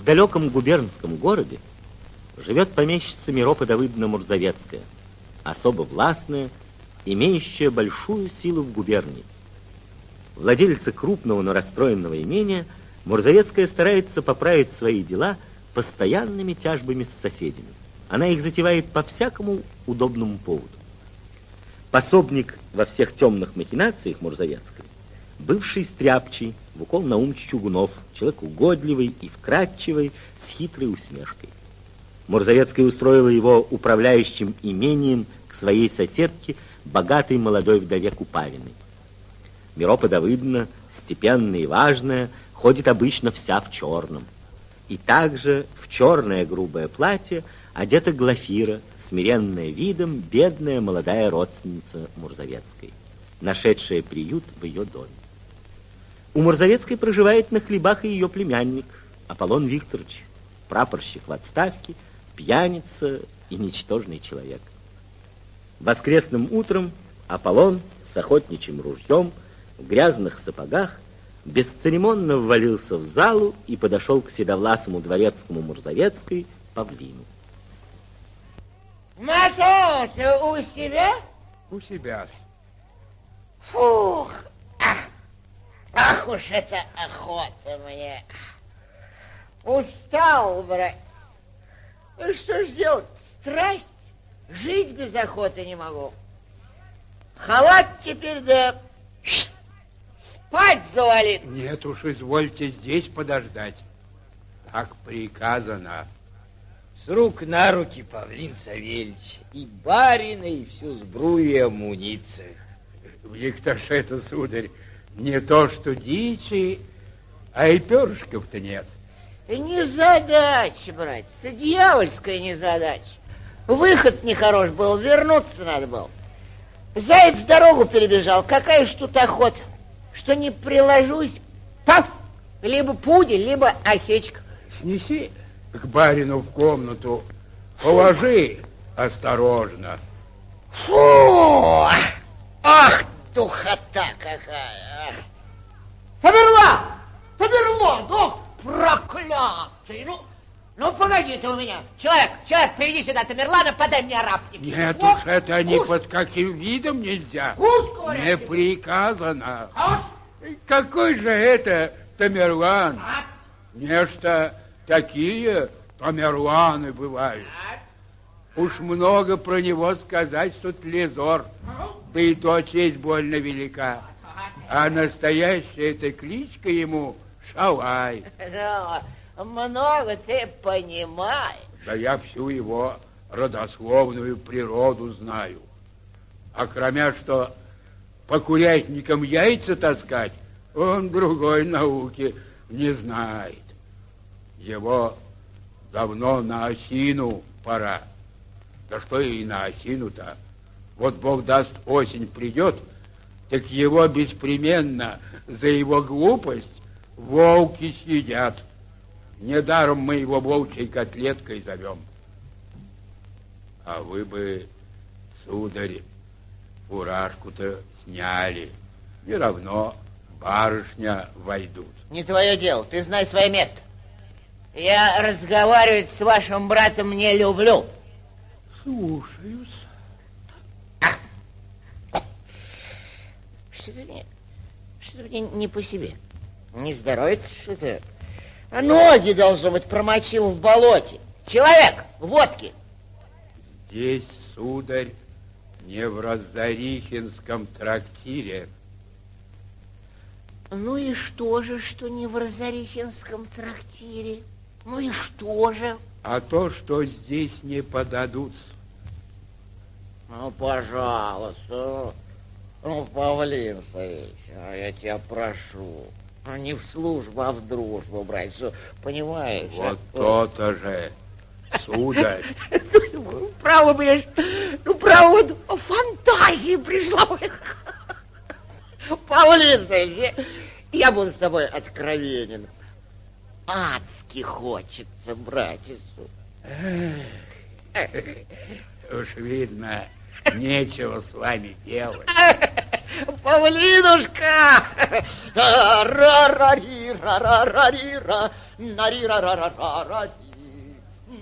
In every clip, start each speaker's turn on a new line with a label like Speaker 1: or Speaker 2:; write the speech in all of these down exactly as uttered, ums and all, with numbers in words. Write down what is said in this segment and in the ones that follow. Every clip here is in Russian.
Speaker 1: далеком губернском городе живет помещица Миропа Давыдовна Мурзовецкая, особо властная, имеющая большую силу в губернии. Владелица крупного, но расстроенного имения, Мурзовецкая старается поправить свои дела постоянными тяжбами с соседями. Она их затевает по всякому удобному поводу. Пособник во всех темных махинациях Мурзовецкой, бывший стряпчий, Вукол Наумович Чугунов, человек угодливый и вкрадчивый, с хитрой усмешкой. Мурзовецкая устроила его управляющим имением к своей соседке, богатой молодой вдове Купавиной. Миропа Давыдовна, степенная и важная, ходит обычно вся в черном. И также в черное грубое платье одета Глафира, смиренная видом, бедная молодая родственница Мурзовецкой, нашедшая приют в ее доме. У Мурзовецкой проживает на хлебах и ее племянник Аполлон Викторович, прапорщик в отставке, пьяница и ничтожный человек. Воскресным утром Аполлон с охотничьим ружьем в грязных сапогах бесцеремонно ввалился в залу и подошел к седовласому дворецкому Мурзовецкой Павлину.
Speaker 2: Мотор, ты у себя?
Speaker 3: У себя.
Speaker 2: Фух, ах, ах уж это охота мне. Устал, брат. Ну что ж делать? Страсть. Жить без охоты не могу. Халат теперь да спать завалит.
Speaker 3: Нет уж, извольте здесь подождать. Так приказано.
Speaker 4: С рук на руки, Павлин Савельич, и барина, и всю сбрую и амуницию.
Speaker 3: Виктор, это, сударь, не то что дичи, а и перышков-то нет.
Speaker 2: Незадача, братец, дьявольская незадача. Выход нехорош был, вернуться надо было. Заяц дорогу перебежал, какая ж тут охота, что не приложусь, паф, либо пудель, либо осечка.
Speaker 3: Снеси к барину в комнату, положи осторожно.
Speaker 2: Фу! Ах, духота какая! Тамерлан! Тамерлан! Ох, проклятый! Ну, ну погоди ты у меня. Человек, человек, приведи сюда Тамерлана, подай мне арапник.
Speaker 3: Нет
Speaker 2: вот,
Speaker 3: уж, это ни
Speaker 2: куш.
Speaker 3: под каким видом нельзя.
Speaker 2: Куш, говорят,
Speaker 3: не
Speaker 2: тебе.
Speaker 3: приказано.
Speaker 2: А?
Speaker 3: Какой же это Тамерлан?
Speaker 2: А?
Speaker 3: Нечто такие Тамерланы бывают.
Speaker 2: А?
Speaker 3: Уж много про него сказать, что тлезор. Да и то честь больно велика. А настоящая эта кличка ему Шалай.
Speaker 2: Ну, много ты понимаешь.
Speaker 3: Да я всю его родословную природу знаю. А кроме что по курятникам яйца таскать, он другой науки не знает. Его давно на осину пора. Да что и на осину-то. Вот Бог даст, осень придет, так его беспременно за его глупость волки съедят. Недаром мы его волчьей котлеткой зовем. А вы бы, сударь, фуражку-то сняли. И равно барышня войдут.
Speaker 2: Не твое дело, ты знай свое место. Я разговаривать с вашим братом не люблю.
Speaker 3: Слушаюсь.
Speaker 2: Что-то мне, что-то мне не по себе. Не здоровится что-то. А ноги, должно быть, промочил в болоте. Человек, водки.
Speaker 3: Здесь, сударь, не в Разорихинском трактире.
Speaker 2: Ну и что же, что не в Разорихинском трактире? Ну и что же?
Speaker 3: А то, что здесь не подадут.
Speaker 2: Ну, пожалуйста. Ну, Павлин Савельич, а я тебя прошу. Ну, не в службу, а в дружбу, братец. Понимаешь?
Speaker 3: Вот то-то же, сударь.
Speaker 2: Право, блядь, ну, право, вот фантазия пришла. Павлин Савельич, я буду с тобой откровенен. Адски хочется, братец.
Speaker 3: Уж видно, нечего с вами делать.
Speaker 2: Павлинушка! Ра-ра-ри-ра-ра-ри-ра. Нари-ра-ра-ра-ра-ри.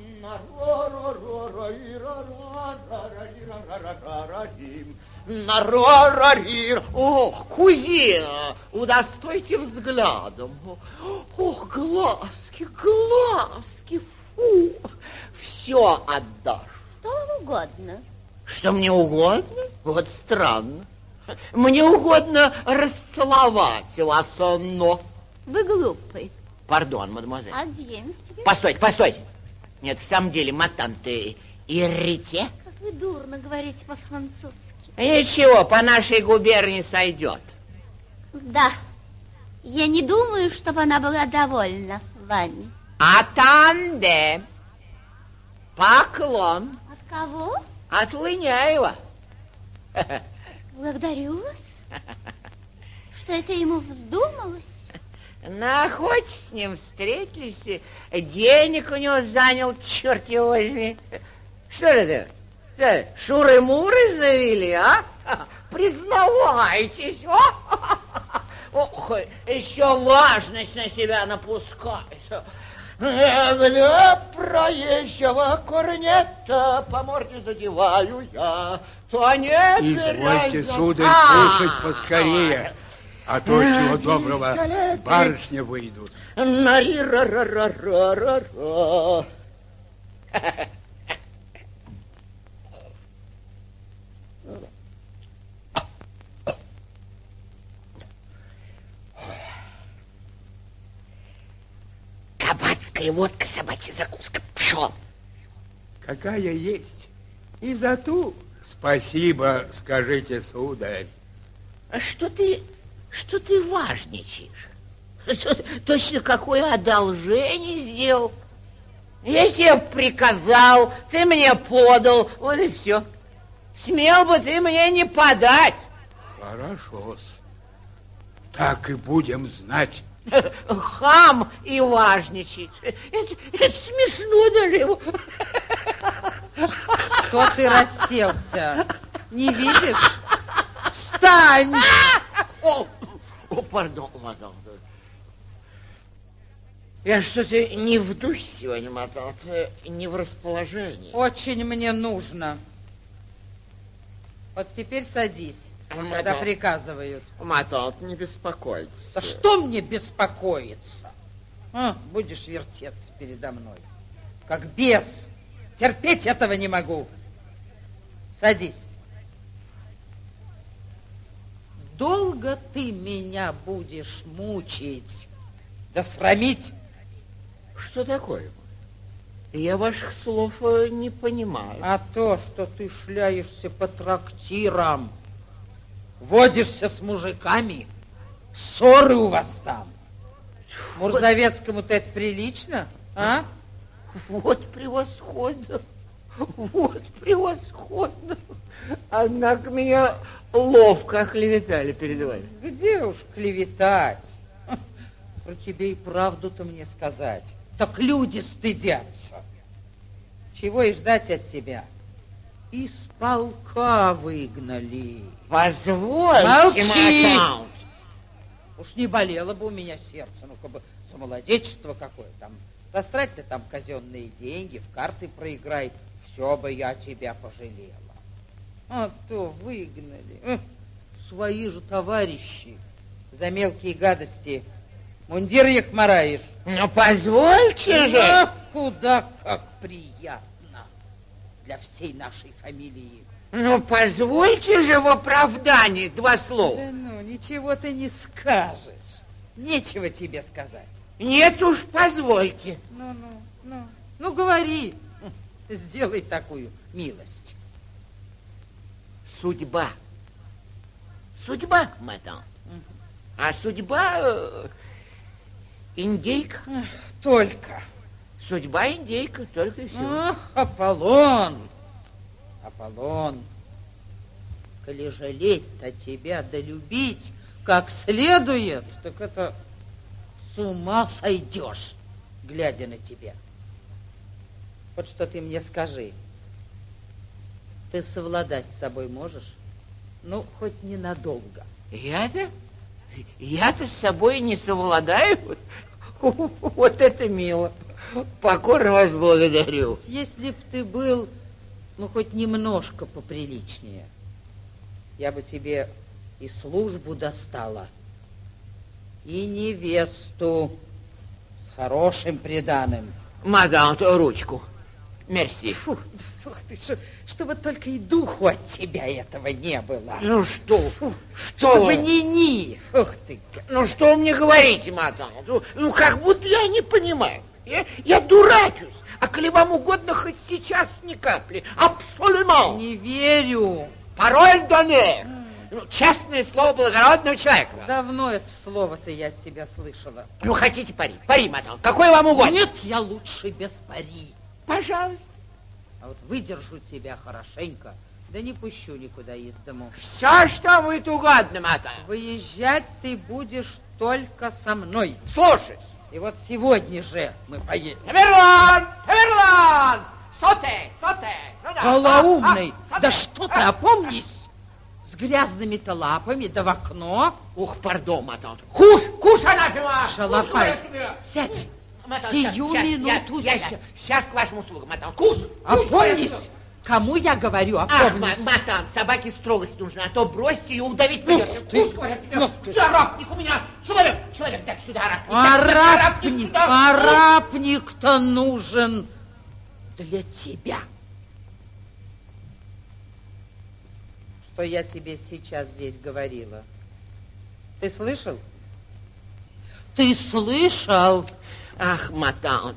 Speaker 2: Наро-ро-ро-ро-ри-ра-ра-ра-ра-ра-ра-ри. Наро-ра-ри. Ох, кузина, удостойте взглядом. Ох, глазки, глазки, фу. Все отдашь.
Speaker 5: Что вам угодно?
Speaker 2: Что мне угодно? Вот странно. Мне угодно расцеловать вас, но...
Speaker 5: Вы глупый.
Speaker 2: Пардон, мадемуазель.
Speaker 5: Адье, месье.
Speaker 2: Постойте, постойте. Нет, в самом деле, матан, ты иррите?
Speaker 5: Как вы дурно говорите по-французски.
Speaker 2: Ничего, по нашей губернии сойдет.
Speaker 5: Да. Я не думаю, чтобы она была довольна вами.
Speaker 2: Атанде. Поклон.
Speaker 5: От кого?
Speaker 2: От Лыняева.
Speaker 5: Благодарю вас. Что это ему вздумалось?
Speaker 2: На охоте с ним встретились, денег у него занял, черт его возьми. Что это? Что, шуры-муры завели, а? Признавайтесь, а? Ох, еще важность на себя напускает. Гля проезжего корнета по морде задеваю я, то не
Speaker 3: Извольте, сударь,
Speaker 2: а,
Speaker 3: кушать поскорее, а то всего доброго барышни выйдут.
Speaker 2: Нари-ра-ра-ра-ра-ра. Кабацкая водка, собачья закуска. Пшел.
Speaker 3: Какая есть. И за ту спасибо скажите, сударь.
Speaker 2: А что ты, что ты важничаешь? Точно какое одолжение сделал? Я тебе приказал, ты мне подал, вот и все. Смел бы ты мне не подать.
Speaker 3: Хорошо-с. Так и будем знать.
Speaker 2: Хам и важничает. Это, это смешно даже его.
Speaker 6: Что ты расселся? Не видишь? Встань!
Speaker 2: О, о, пардон, мадам. Я что-то не в духе сегодня, мадам, не в расположении.
Speaker 6: Очень мне нужно. Вот теперь садись,
Speaker 2: Мадам.
Speaker 6: когда приказывают.
Speaker 2: Мадам, не беспокойтесь.
Speaker 6: Да что мне беспокоиться? А, будешь вертеться передо мной, как бес. Терпеть этого не могу. Садись. Долго ты меня будешь мучить, да срамить?
Speaker 2: Что такое? Я ваших слов не понимаю.
Speaker 6: А то, что ты шляешься по трактирам, водишься с мужиками, ссоры у вас там. Мурзовецкому-то это прилично, а?
Speaker 2: Вот превосходно, вот превосходно. Однако меня ловко оклеветали перед вами.
Speaker 6: Где уж клеветать? Про тебя и правду-то мне сказать. Так люди стыдятся. Чего и ждать от тебя? Из полка выгнали.
Speaker 2: Позвольте,
Speaker 6: Молчи!
Speaker 2: мадам.
Speaker 6: Уж не болело бы у меня сердце, ну-ка бы за молодечество какое там. Растрать ты там казенные деньги, в карты проиграй, все бы я тебя пожалела. А то выгнали. Эх, свои же товарищи за мелкие гадости мундир их мараешь.
Speaker 2: Ну, позвольте же.
Speaker 6: Ах, куда как приятно для всей нашей фамилии.
Speaker 2: Ну, позвольте же в оправдании два слова.
Speaker 6: Да ну, ничего ты не скажешь. Нечего тебе сказать.
Speaker 2: Нет уж, позвольте.
Speaker 6: Ну, ну, ну, ну, говори. Сделай такую милость.
Speaker 2: Судьба. Судьба, мадам. А судьба э, индейка.
Speaker 6: Эх, только.
Speaker 2: Судьба индейка, только и все.
Speaker 6: Ах, Аполлон. Аполлон. Коли жалеть-то тебя да любить как следует, так это с ума сойдешь, глядя на тебя. Вот что ты мне скажи. Ты совладать с собой можешь? Ну, хоть ненадолго.
Speaker 2: Я-то? Я-то с собой не совладаю. Вот это мило. Покорно вас благодарю.
Speaker 6: Если б ты был, ну, хоть немножко поприличнее, я бы тебе и службу достала, и невесту с хорошим приданым.
Speaker 2: Мадам, ручку. Мерси.
Speaker 6: Фу, фух ты, что, чтобы только и духу от тебя этого не было.
Speaker 2: Ну что?
Speaker 6: Фу,
Speaker 2: Что
Speaker 6: чтобы
Speaker 2: вы?
Speaker 6: ни-ни. Фух ты.
Speaker 2: Ну что вы мне говорите, мадам? Ну, ну как будто я не понимаю. Я, я дурачусь. А коли вам угодно, хоть сейчас ни капли. Абсолютно.
Speaker 6: Не верю.
Speaker 2: Пароль донер. Ну, честное слово благородного человека.
Speaker 6: Давно это слово-то я от тебя слышала.
Speaker 2: Ну, хотите пари? Пари, мадам. Какой вам угодно.
Speaker 6: Нет, я лучше без пари.
Speaker 2: Пожалуйста.
Speaker 6: А вот выдержу тебя хорошенько, да не пущу никуда из дому.
Speaker 2: Все, что будет угодно, мадам.
Speaker 6: Выезжать ты будешь только со мной.
Speaker 2: Слушай.
Speaker 6: И вот сегодня же мы поедем.
Speaker 2: Тамерлан! Тамерлан! Соте! Соте! Сюда!
Speaker 6: Полоумный!
Speaker 2: А, а,
Speaker 6: Да
Speaker 2: а,
Speaker 6: что ты,
Speaker 2: а.
Speaker 6: опомнись! С грязными-то лапами, да в окно.
Speaker 2: Ух, пардон, мадам. Куш! Куш, анафема!
Speaker 6: Шалопай,
Speaker 2: Куш, говорю.
Speaker 6: сядь.
Speaker 2: Мадам,
Speaker 6: Сию
Speaker 2: щас, щас,
Speaker 6: минуту
Speaker 2: Я, я,
Speaker 6: сядь.
Speaker 2: щас, щас к вашим услугам, мадам. Куш! Куш,
Speaker 6: Опомнись!
Speaker 2: говорю.
Speaker 6: Кому я говорю,
Speaker 2: Ах,
Speaker 6: опомнись?
Speaker 2: ма- мадам, собаке строгость нужна, а то бросьте и удавить
Speaker 6: Ну,
Speaker 2: придется.
Speaker 6: ты-
Speaker 2: Куш, говорю,
Speaker 6: ну,
Speaker 2: тебе. Арапник у меня. Человек, человек, дай сюда арапник.
Speaker 6: Арапник,
Speaker 2: сюда.
Speaker 6: арапник-то нужен для тебя. Что я тебе сейчас здесь говорила? Ты слышал? Ты слышал?
Speaker 2: Ах, мадам,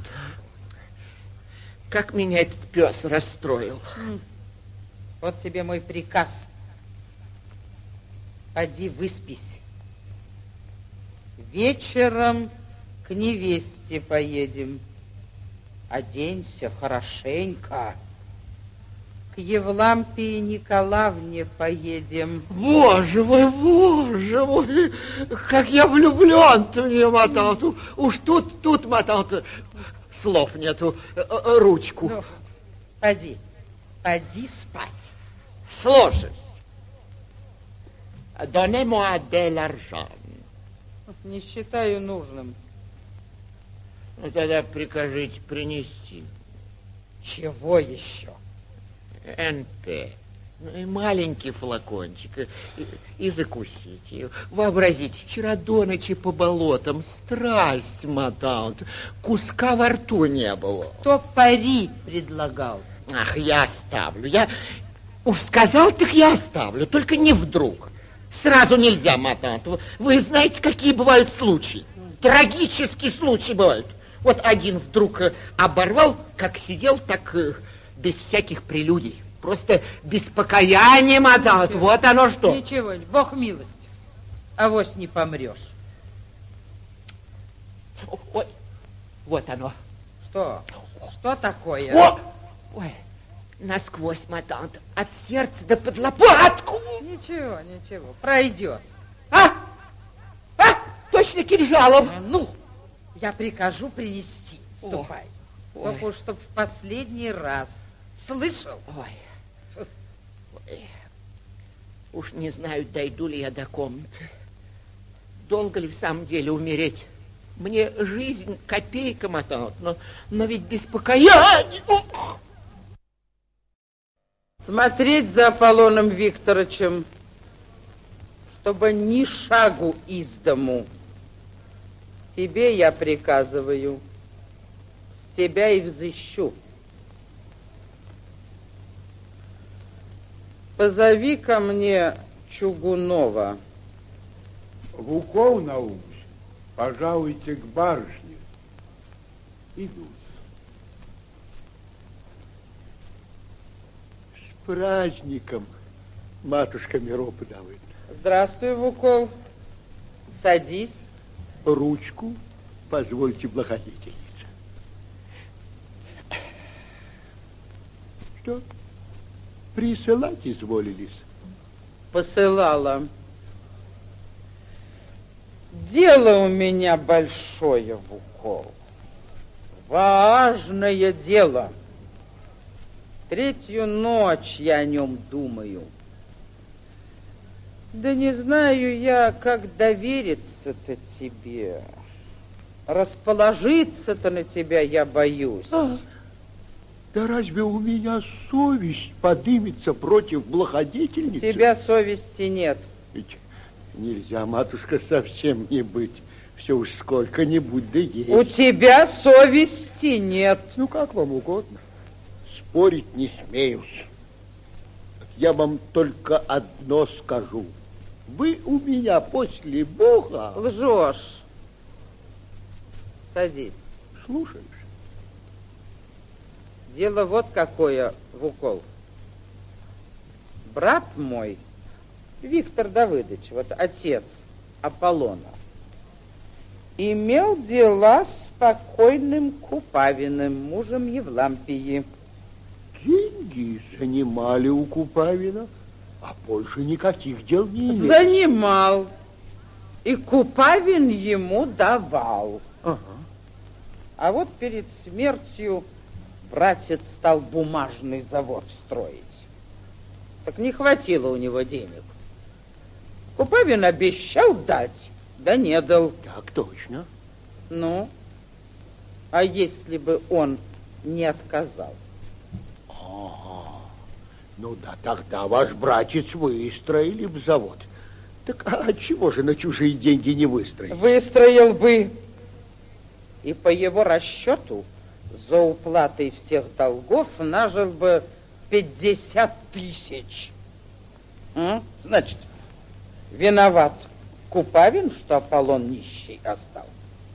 Speaker 2: как меня этот пес расстроил.
Speaker 6: Вот тебе мой приказ. Поди выспись. Вечером к невесте поедем. Оденься хорошенько. К Евлампии Николаевне поедем.
Speaker 2: Боже мой, боже мой, как я влюблен-то в нее, мадам. Тут- Уж тут, тут, мадам, слов нету. Э, э, Ручку.
Speaker 6: Ну, поди, поди спать.
Speaker 2: Слушай. Donnez-moi de l'argent.
Speaker 6: Не считаю нужным.
Speaker 2: Ну, тогда прикажите принести.
Speaker 6: Чего еще?
Speaker 2: эн пэ. Ну, и маленький флакончик. И, и закусите. Вообразите, вчера до ночи по болотам страсть, мадам. Куска во рту не было.
Speaker 6: Кто пари предлагал?
Speaker 2: Ах, я оставлю. Я уж сказал, так я оставлю. Только не вдруг. Сразу нельзя, мадам. Вы знаете, какие бывают случаи. Трагические случаи бывают. Вот один вдруг э, оборвал, как сидел, так э, без всяких прелюдий. Просто без покаяния, мадам.
Speaker 6: Ничего.
Speaker 2: Вот оно что.
Speaker 6: Ничего, Бог милость. Авось не помрешь.
Speaker 2: Ой, вот оно.
Speaker 6: Что? Что такое?
Speaker 2: О! Ой, насквозь, мадам. От сердца до под лопатку.
Speaker 6: Ничего, ничего, пройдет.
Speaker 2: А? А? Точно кинжалом.
Speaker 6: А, Ну, я прикажу принести.
Speaker 2: О,
Speaker 6: Ступай.
Speaker 2: ой.
Speaker 6: Только уж чтоб в последний раз. Слышал?
Speaker 2: Ой. Ой. Уж не знаю, дойду ли я до комнаты. Долго ли в самом деле умереть? Мне жизнь копейка мотает, но, но ведь без покаяния. Ух!
Speaker 6: Смотреть за Аполлоном Викторовичем, чтобы ни шагу из дому. Тебе я приказываю, с тебя и взыщу. Позови ко мне Чугунова.
Speaker 3: Вуков Наумович, пожалуйте к барышне. Идут.
Speaker 7: С праздником, матушка Миропа Давыдовна.
Speaker 6: Здравствуй, Вукол. Садись.
Speaker 7: Ручку позвольте благодетельница. Что? Присылать изволились?
Speaker 6: Посылала. Дело у меня большое, Вукол. Важное дело. Третью ночь я о нем думаю. Да не знаю я, как довериться-то тебе. Расположиться-то на тебя я боюсь.
Speaker 7: А, да разве у меня совесть подымется против благодетельницы?
Speaker 6: У тебя совести нет.
Speaker 7: Ведь нельзя, матушка, совсем не быть. Все уж сколько-нибудь да есть.
Speaker 6: У тебя совести нет.
Speaker 7: Ну, как вам угодно. Спорить не смеюсь. Я вам только одно скажу. Вы у меня после Бога...
Speaker 6: Лжешь. Садись.
Speaker 7: Слушаюсь.
Speaker 6: Дело вот какое в укол. Брат мой, Виктор Давыдович, вот отец Аполлона, имел дела с покойным Купавиным, мужем Евлампии.
Speaker 7: Деньги занимали у Купавина, а больше никаких дел не имели.
Speaker 6: Занимал. И Купавин ему давал.
Speaker 7: Ага.
Speaker 6: А вот перед смертью братец стал бумажный завод строить. Так не хватило у него денег. Купавин обещал дать, да не дал.
Speaker 7: Так точно.
Speaker 6: Ну, а если бы он не отказал?
Speaker 7: Ага. Ну да, тогда ваш братец выстроили бы завод. Так а чего же на чужие деньги не выстроить?
Speaker 6: Выстроил бы. И по его расчету за уплатой всех долгов нажил бы пятьдесят тысяч. М? Значит, виноват Купавин, что Аполлон нищий остался.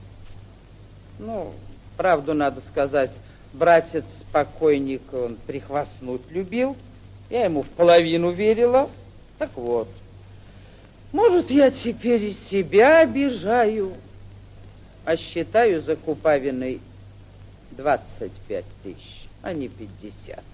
Speaker 6: Ну, правду надо сказать, братец-покойник, он прихвастнуть любил. Я ему в половину верила. Так вот, может, я теперь и себя обижаю, а считаю за Купавиной двадцать пять тысяч, а не пятьдесят.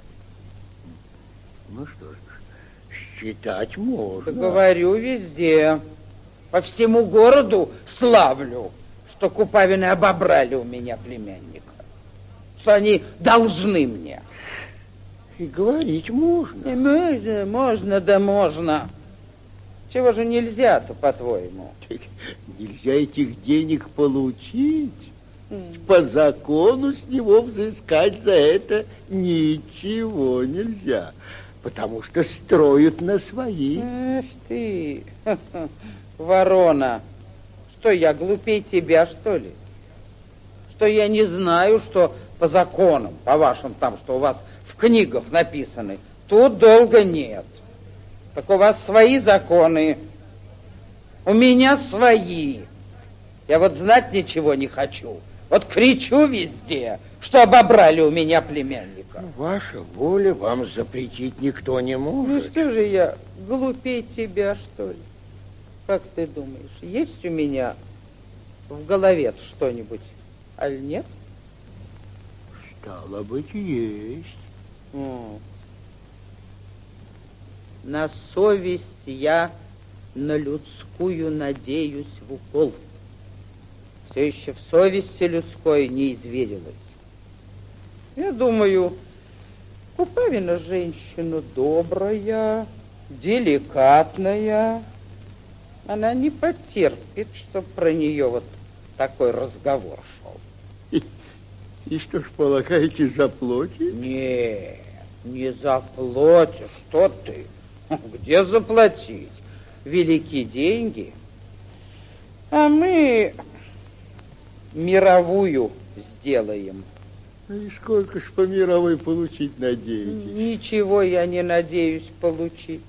Speaker 7: Ну что ж, считать можно.
Speaker 6: Да говорю везде, по всему городу славлю, что Купавины обобрали у меня племянника, что они должны мне.
Speaker 7: И говорить можно.
Speaker 6: И можно, можно, да можно. Чего же нельзя-то, по-твоему?
Speaker 7: Нельзя этих денег получить. Mm. По закону с него взыскать за это ничего нельзя, потому что строят на свои.
Speaker 6: Эх ты, ворона, что я глупее тебя, что ли? Что я не знаю, что по законам, по вашим там, что у вас в книгах написаны, тут долга нет. Так у вас свои законы, у меня свои. Я вот знать ничего не хочу. Вот кричу везде, что обобрали у меня племянника.
Speaker 7: Ваша воля, вам запретить никто не может.
Speaker 6: Ну что же я, глупее тебя, что ли? Как ты думаешь, есть у меня в голове что-нибудь, аль нет?
Speaker 7: Стало быть, есть.
Speaker 6: О. На совесть я на людскую надеюсь в укол. Все еще в совести людской не изверилась. Я думаю, Купавина женщина добрая, деликатная. Она не потерпит, чтоб про нее вот такой разговор шел.
Speaker 7: И, и что ж, полагаете, заплатит?
Speaker 6: Нет, не заплатишь, что ты? Где заплатить? Велики деньги. А мы мировую сделаем.
Speaker 7: И сколько ж по мировой получить надеетесь?
Speaker 6: Ничего я не надеюсь получить.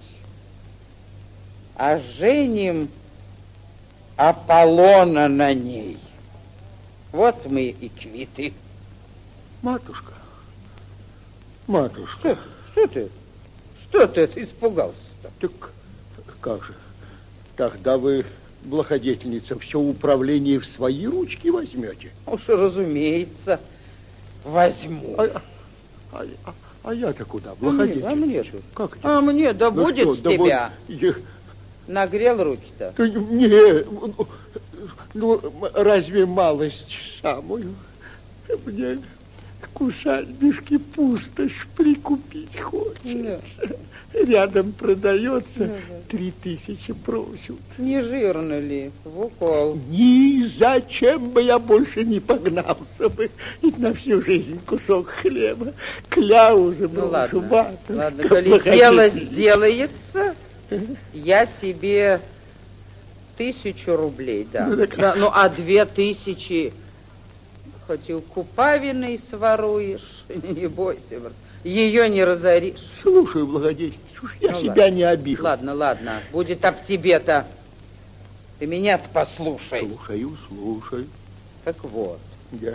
Speaker 6: А женим Аполлона на ней. Вот мы и квиты.
Speaker 7: Матушка, матушка.
Speaker 6: Что, что ты? Что ты это испугался-то?
Speaker 7: Так как же? Тогда вы, благодетельница, все управление в свои ручки возьмете?
Speaker 6: Уж разумеется, возьму.
Speaker 7: А, а, а, а я-то куда, благодетельница?
Speaker 6: А мне,
Speaker 7: как это?
Speaker 6: А мне, да
Speaker 7: ну
Speaker 6: будет
Speaker 7: что,
Speaker 6: с
Speaker 7: да
Speaker 6: тебя.
Speaker 7: Вот, я...
Speaker 6: Нагрел руки-то?
Speaker 7: Да не, ну, разве малость самую? Мне к усадьбишке пустошь прикупить хочется. Рядом продается, три тысячи просят.
Speaker 6: Не жирно ли в укол?
Speaker 7: Ни зачем бы я больше не погнался бы. И на всю жизнь кусок хлеба, кляузы
Speaker 6: Ну
Speaker 7: брошу,
Speaker 6: ладно,
Speaker 7: матушка,
Speaker 6: ладно, коли
Speaker 7: погодите.
Speaker 6: дело сделается, я тебе тысячу рублей дам.
Speaker 7: Ну, так-
Speaker 6: Да, ну, а две тысячи хоть и у Купавиной своруешь, не бойся, брат, ее не разоришь.
Speaker 7: Слушаю, благодетель, уж я
Speaker 6: Ну,
Speaker 7: себя
Speaker 6: ладно.
Speaker 7: не обижу.
Speaker 6: Ладно, ладно, будет об тебе-то. Ты меня-то послушай.
Speaker 7: Слушаю, слушаю.
Speaker 6: Так вот,
Speaker 7: Да.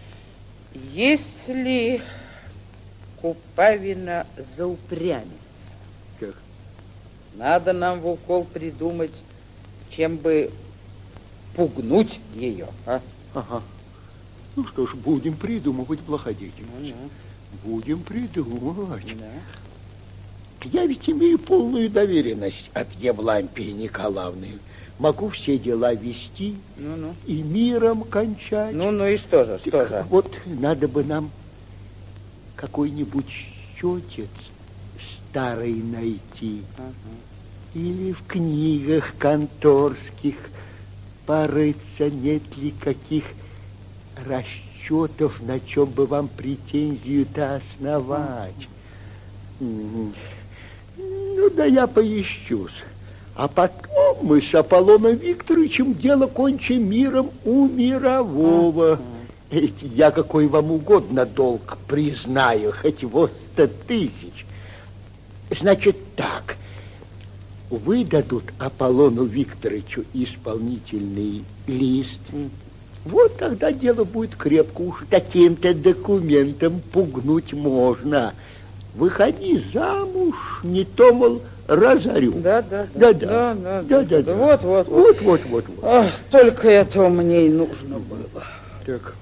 Speaker 6: если Купавина заупрямит,
Speaker 7: Как?
Speaker 6: надо нам в укол придумать, чем бы пугнуть ее, а?
Speaker 7: Ага. Ну что ж, будем придумывать, благодетель.
Speaker 6: Ну,
Speaker 7: Будем придумывать.
Speaker 6: да.
Speaker 7: Я ведь имею полную доверенность от Евлампии Николаевны. Могу все дела вести
Speaker 6: Ну-ну.
Speaker 7: и миром кончать.
Speaker 6: Ну-ну и что же, что же?
Speaker 7: Вот надо бы нам какой-нибудь счетец старый найти.
Speaker 6: Ага.
Speaker 7: Или в книгах конторских порыться, нет ли каких расчетов, на чем бы вам претензию-то основать. Мгм. Ну, да я поищусь. А потом мы с Аполлоном Викторовичем дело кончим миром у мирового. Ведь я какой вам угодно долг признаю, хоть его сто тысяч. Значит так, выдадут Аполлону Викторовичу исполнительный лист. Вот тогда дело будет крепко, уж таким-то документом пугнуть можно. Выходи замуж, не то, мол, разорю.
Speaker 6: Да, да,
Speaker 7: Да, да.
Speaker 6: да, да,
Speaker 7: Да, да, да.
Speaker 6: Вот, вот,
Speaker 7: Вот, вот, вот, вот.
Speaker 6: Ах, только этого мне и нужно было.
Speaker 7: Так.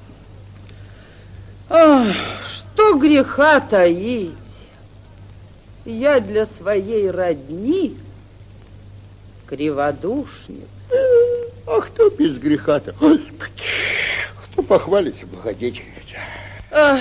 Speaker 6: Ах, что греха таить. Я для своей родни криводушница.
Speaker 7: А кто без греха-то? Господи, кто похвалится, благодетельница?
Speaker 6: Ах,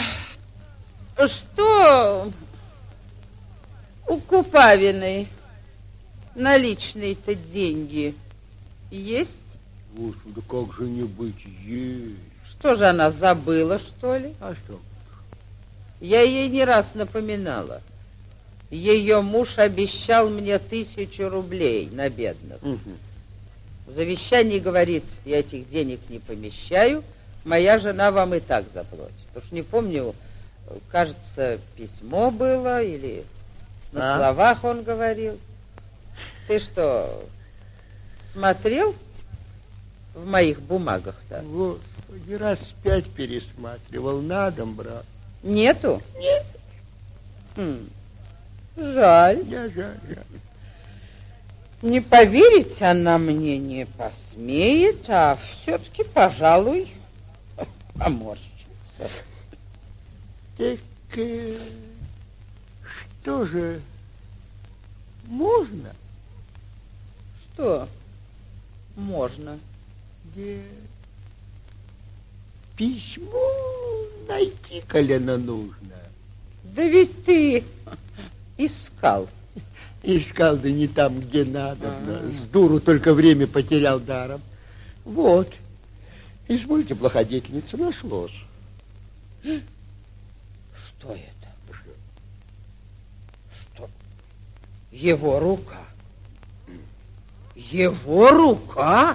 Speaker 6: что у Купавиной наличные-то деньги есть?
Speaker 7: Господи, как же не быть, есть.
Speaker 6: Что же она забыла, что ли?
Speaker 7: А что?
Speaker 6: Я ей не раз напоминала. Ее муж обещал мне тысячу рублей на бедных.
Speaker 7: Угу.
Speaker 6: В завещании говорит, я этих денег не помещаю, моя жена вам и так заплатит. Уж не помню, кажется, письмо было или на
Speaker 7: А?
Speaker 6: словах он говорил. Ты что, смотрел в моих бумагах-то?
Speaker 7: Господи, раз пять пересматривал, на дом, брат.
Speaker 6: Нету? Нет. Хм. Жаль.
Speaker 7: Я жаль, жаль.
Speaker 6: Не поверить она мне не посмеет, а все-таки, пожалуй, поморщится.
Speaker 7: Так э, что же, можно?
Speaker 6: Что можно?
Speaker 7: Где письмо найти, колено нужно.
Speaker 6: Да ведь ты искал.
Speaker 7: Искал, да не там, где надо.
Speaker 6: А-а-а.
Speaker 7: С дуру только время потерял даром. Вот. Извольте, благодетельница, нашлось.
Speaker 6: Что это? Что? Его рука? Его рука?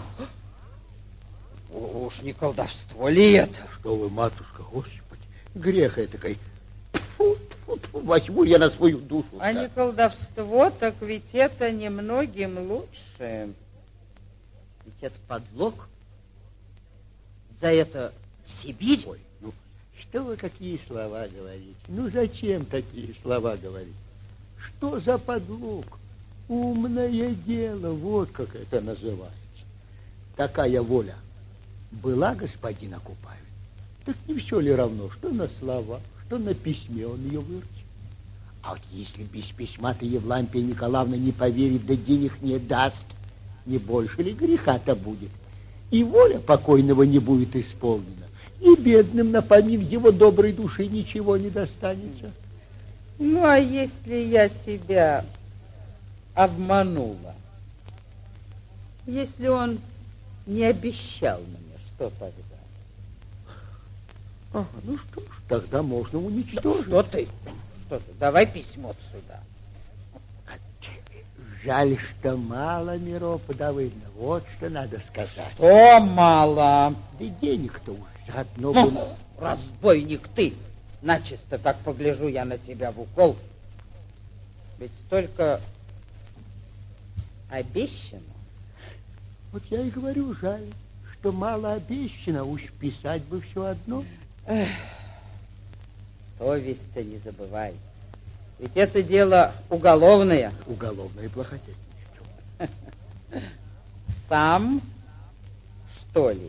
Speaker 6: Уж не колдовство ли это?
Speaker 7: Что вы, матушка, Господи, грех этакой. Фу, фу, фу, возьму я на свою душу.
Speaker 6: А не колдовство, так ведь это немногим лучше. Ведь это подлог. За это Сибирь.
Speaker 7: Ой, ну, что вы какие слова говорите? Ну, зачем такие слова говорить? Что за подлог? Умное дело, вот как это называется. Такая воля была господина Купавина. Так не все ли равно, что на слова, что на письме он ее выручил? А вот если без письма-то Евлампия Николаевна не поверит, да денег не даст, не больше ли греха-то будет? И воля покойного не будет исполнена, и бедным напомин его доброй души ничего не достанется.
Speaker 6: Ну, а если я тебя обманула? Если он не обещал мне, что тогда?
Speaker 7: Ага, ну что ж, тогда можно уничтожить.
Speaker 6: Что ты? Что ты? Давай письмо сюда.
Speaker 7: Жаль, что мало, Миропа Давыдовна, вот что надо сказать.
Speaker 6: О, мало.
Speaker 7: Да денег-то уж заодно
Speaker 6: Ну,
Speaker 7: было.
Speaker 6: разбойник ты. Начисто, как погляжу я на тебя в укол. Ведь столько обещано.
Speaker 7: Вот я и говорю, жаль, что мало обещано, уж писать бы все одно.
Speaker 6: Эх, совесть-то не забывай. Ведь это дело уголовное.
Speaker 7: Уголовное благодетельство.
Speaker 6: Сам, что ли?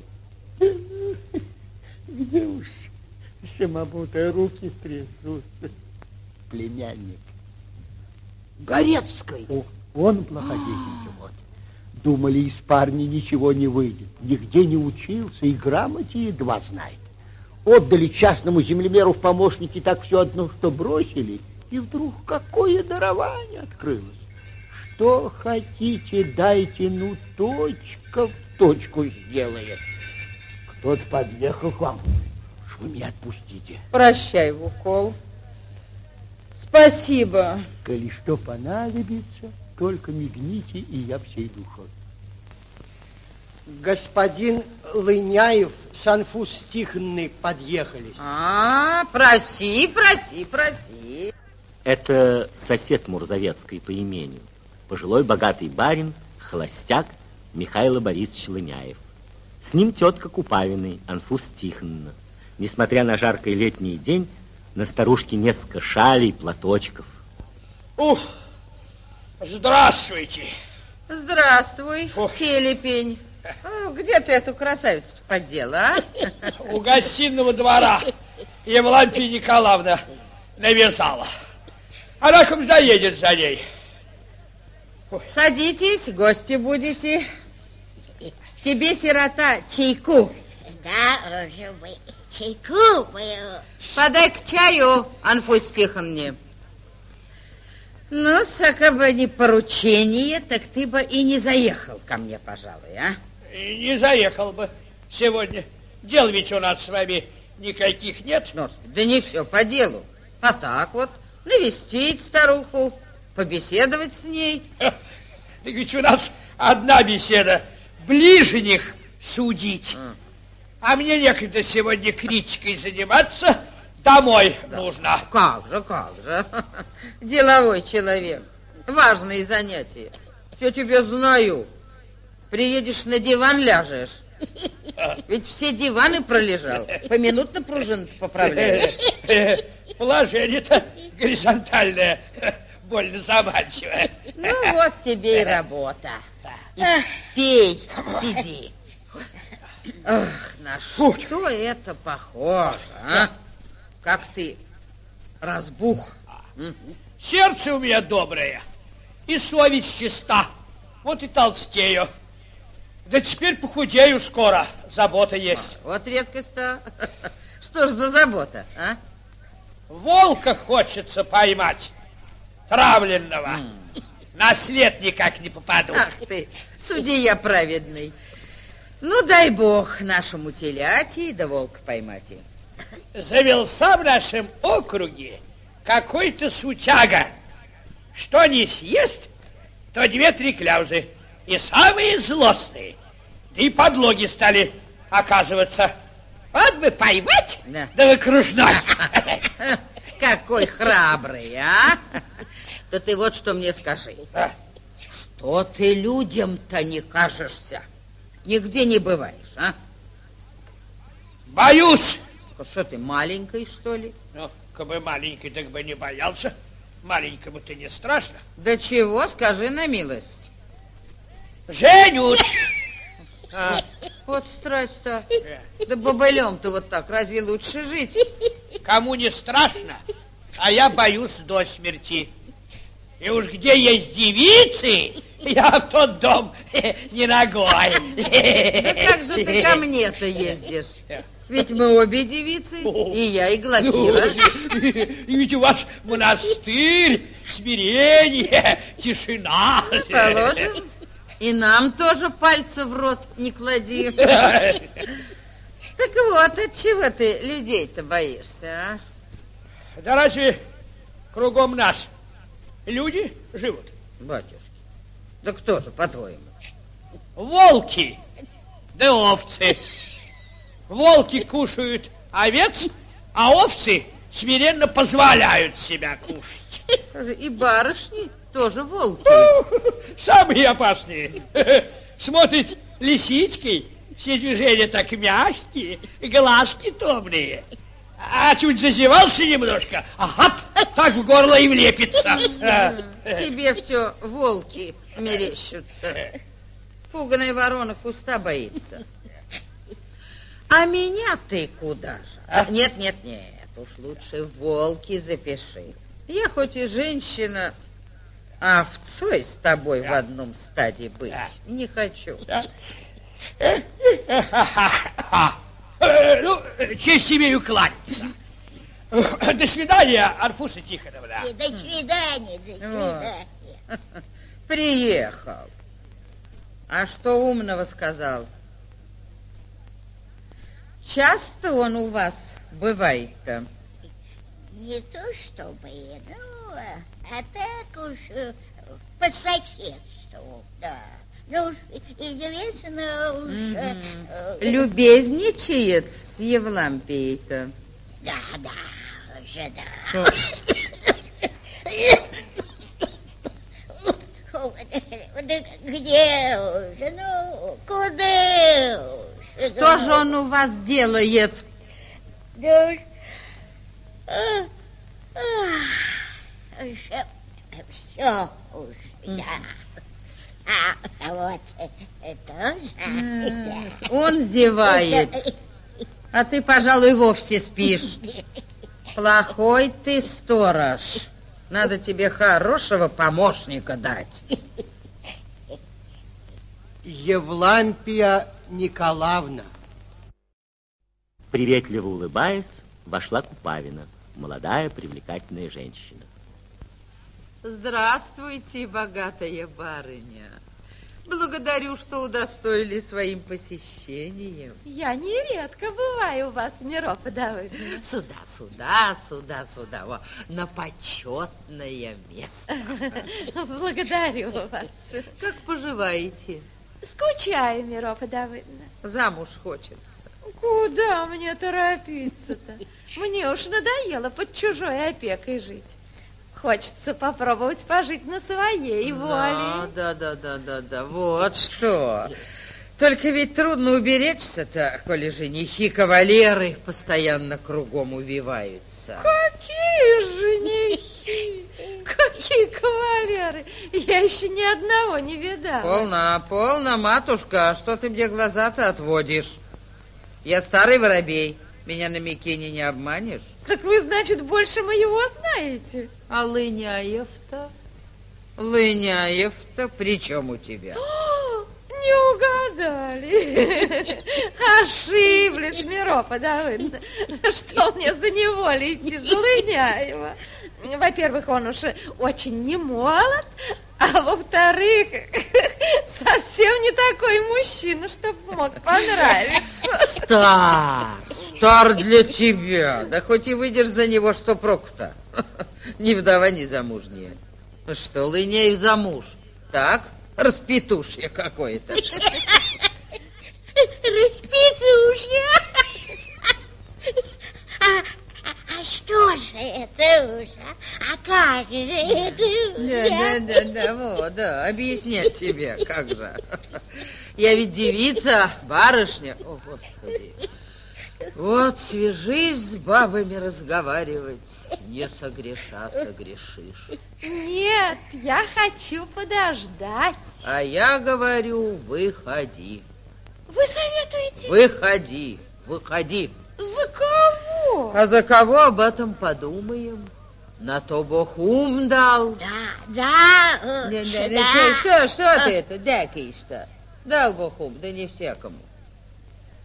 Speaker 7: Где уж самому-то руки трясутся. Племянник.
Speaker 2: Горецкой.
Speaker 7: О, он благодетельствовал. Вот. Думали, из парня ничего не выйдет. Нигде не учился и грамоте едва знает. Отдали частному землемеру в помощники так все одно, что бросили, и вдруг какое дарование открылось. Что хотите, дайте, ну точка в точку сделает. Кто-то подъехал к вам, что вы меня отпустите.
Speaker 6: Прощай в укол. Спасибо.
Speaker 7: Коли что понадобится, только мигните, и я всей душой.
Speaker 8: Господин Лыняев с Анфус Тихонной подъехали.
Speaker 6: А, проси, проси, проси.
Speaker 1: Это сосед Мурзовецкой по имению, пожилой богатый барин, холостяк Михаил Борисович Лыняев. С ним тетка Купавиной, Анфус Тихоновна. Несмотря на жаркий летний день, на старушке несколько шалей, платочков.
Speaker 4: Ух, здравствуйте.
Speaker 6: Здравствуй,
Speaker 4: Ох.
Speaker 6: телепень. А, где ты эту красавицу поддела, а?
Speaker 4: У гостиного двора Евлампия Николаевна навязала. Она как заедет за ней.
Speaker 6: Садитесь, гости будете. Тебе, сирота, чайку.
Speaker 5: Да, уже бы чайку был.
Speaker 6: Подай к чаю, Анфус Тихоновне. Ну, сака бы не поручение, так ты бы и не заехал ко мне, пожалуй, а?
Speaker 4: И не заехал бы сегодня. Дел ведь у нас с вами никаких нет.
Speaker 6: Ну, да не все по делу. А так вот, навестить старуху, побеседовать с ней.
Speaker 4: Так ведь у нас одна беседа. Ближних судить. А, а мне некогда сегодня критикой заниматься. Домой да. нужно.
Speaker 6: Как же, как же. Деловой человек. Важные занятия. Я тебя знаю. Приедешь, на диван ляжешь. Ведь все диваны пролежал. Поминутно пружину поправляешь.
Speaker 4: Положение-то горизонтальное. Больно заманчивое.
Speaker 6: Ну, вот тебе и работа. И пей, сиди. Ох, на что это похоже, а? Как ты разбух.
Speaker 4: Сердце у меня доброе, и совесть чиста. Вот и толстею. Да теперь похудею скоро, забота есть.
Speaker 6: Вот редкость-то. Что ж за забота, а?
Speaker 4: Волка хочется поймать, травленного. Mm. На след никак не попаду.
Speaker 6: Ах ты, судья праведный. Ну, дай бог нашему теляти да волка поймать.
Speaker 4: Завелся в нашем округе какой-то сутяга. Что не съест, то две-три кляузы. И самые злостные. Да и подлоги стали оказываться. Вот бы поймать, да, да выкружной.
Speaker 6: Какой храбрый, а? Да ты вот что мне скажи. А? Что ты людям-то не кажешься? Нигде не бываешь, а?
Speaker 4: Боюсь.
Speaker 6: Что ты, маленький, что ли?
Speaker 4: Ну, как бы маленький, так бы не боялся. Маленькому-то не страшно.
Speaker 6: Да чего, скажи на милость.
Speaker 4: Женют.
Speaker 6: А. Вот страсть-то. Да бобылем-то вот так, разве лучше жить?
Speaker 4: Кому не страшно, а я боюсь до смерти. И уж где есть девицы, я в тот дом не ногой.
Speaker 6: Да как же ты ко мне-то ездишь? Ведь мы обе девицы, и я, и Глафира.
Speaker 4: Ну, и ведь у вас монастырь, смирение, тишина.
Speaker 6: Положим. И нам тоже пальца в рот не клади. Так вот, от чего ты людей-то боишься, а?
Speaker 4: Да разве кругом нас люди живут?
Speaker 6: Батюшки, да кто же, по-твоему?
Speaker 4: Волки, да овцы. Волки кушают овец, а овцы смиренно позволяют себя кушать.
Speaker 6: И барышни тоже волки.
Speaker 4: Самые опасные. Смотрит лисичкой, все движения так мягкие, глазки томные. А чуть зазевался немножко, ага, так в горло и влепится.
Speaker 6: Тебе все волки мерещутся. Пуганая ворона куста боится. А меня ты куда же? А? Нет, нет, нет, уж лучше волки запиши. Я хоть и женщина, а овцой с тобой в одном стаде быть не хочу.
Speaker 4: Ну, честь имею кланяться. До свидания, Арфуша Тихоновна.
Speaker 2: До свидания, до свидания.
Speaker 6: Приехал. А что умного сказал? Часто он у вас бывает-то?
Speaker 2: Не то чтобы, ну, а так уж по соседству, да. Ну уж известно уж...
Speaker 6: Mm-hmm. э, Любезничает с Евлампией-то?
Speaker 2: Да, да, уже да. Где уже, ну, куда уж?
Speaker 6: Что же он у вас делает?
Speaker 2: Да уж... Все уж, да. А вот тоже.
Speaker 6: Он зевает, а ты, пожалуй, вовсе спишь. Плохой ты сторож. Надо тебе хорошего помощника дать.
Speaker 8: Евлампия Николаевна.
Speaker 1: Приветливо улыбаясь, вошла Купавина, молодая привлекательная женщина.
Speaker 6: Здравствуйте, богатая барыня. Благодарю, что удостоили своим посещением.
Speaker 5: Я нередко бываю у вас, Миропадовна.
Speaker 6: Сюда, сюда, сюда, сюда, во, на почетное место.
Speaker 5: Благодарю вас.
Speaker 6: Как поживаете?
Speaker 5: Скучаю, Миропадовна.
Speaker 6: Замуж хочется.
Speaker 5: Куда мне торопиться-то? Мне уж надоело под чужой опекой жить. Хочется попробовать пожить на своей воле.
Speaker 6: Да, да, да, да, да, вот что. Только ведь трудно уберечься-то, коли женихи-кавалеры постоянно кругом увиваются.
Speaker 5: Какие женихи? Какие кавалеры? Я еще ни одного не видала.
Speaker 6: Полно, полно, матушка, что ты мне глаза-то отводишь? Я старый воробей, меня на Микине не обманешь.
Speaker 5: Так вы, значит, больше моего знаете?
Speaker 6: А Лыняев-то? Лыняев-то при чем у тебя?
Speaker 5: О, не угадали. Ошиблись, Миропадовна. Что мне за неволей идти за Лыняева? Во-первых, он уж очень не молод, а во-вторых, совсем не такой мужчина, чтоб мог понравиться.
Speaker 6: Стар, стар для тебя. Да хоть и выйдешь за него, что проку-то. Ни вдова, ни замужняя. Ну что, Лыняев замуж? Так, распетушье какое-то.
Speaker 2: Распетушье? А что же это уж? А как же это уж?
Speaker 6: Да, да, да, да, вот, да, объяснять тебе, как же. Я ведь девица, барышня. О, Господи. Вот свяжись с бабами разговаривать, не согреша, согрешишь.
Speaker 5: Нет, я хочу подождать.
Speaker 6: А я говорю, выходи.
Speaker 5: Вы советуете?
Speaker 6: Выходи, выходи.
Speaker 5: За кого?
Speaker 6: А за кого об этом подумаем? На то Бог ум дал.
Speaker 2: Да, да,
Speaker 6: Да, да,
Speaker 2: да.
Speaker 6: да. Что, что, что ты это дякаешь-то? Дал Бог ум, да не всякому.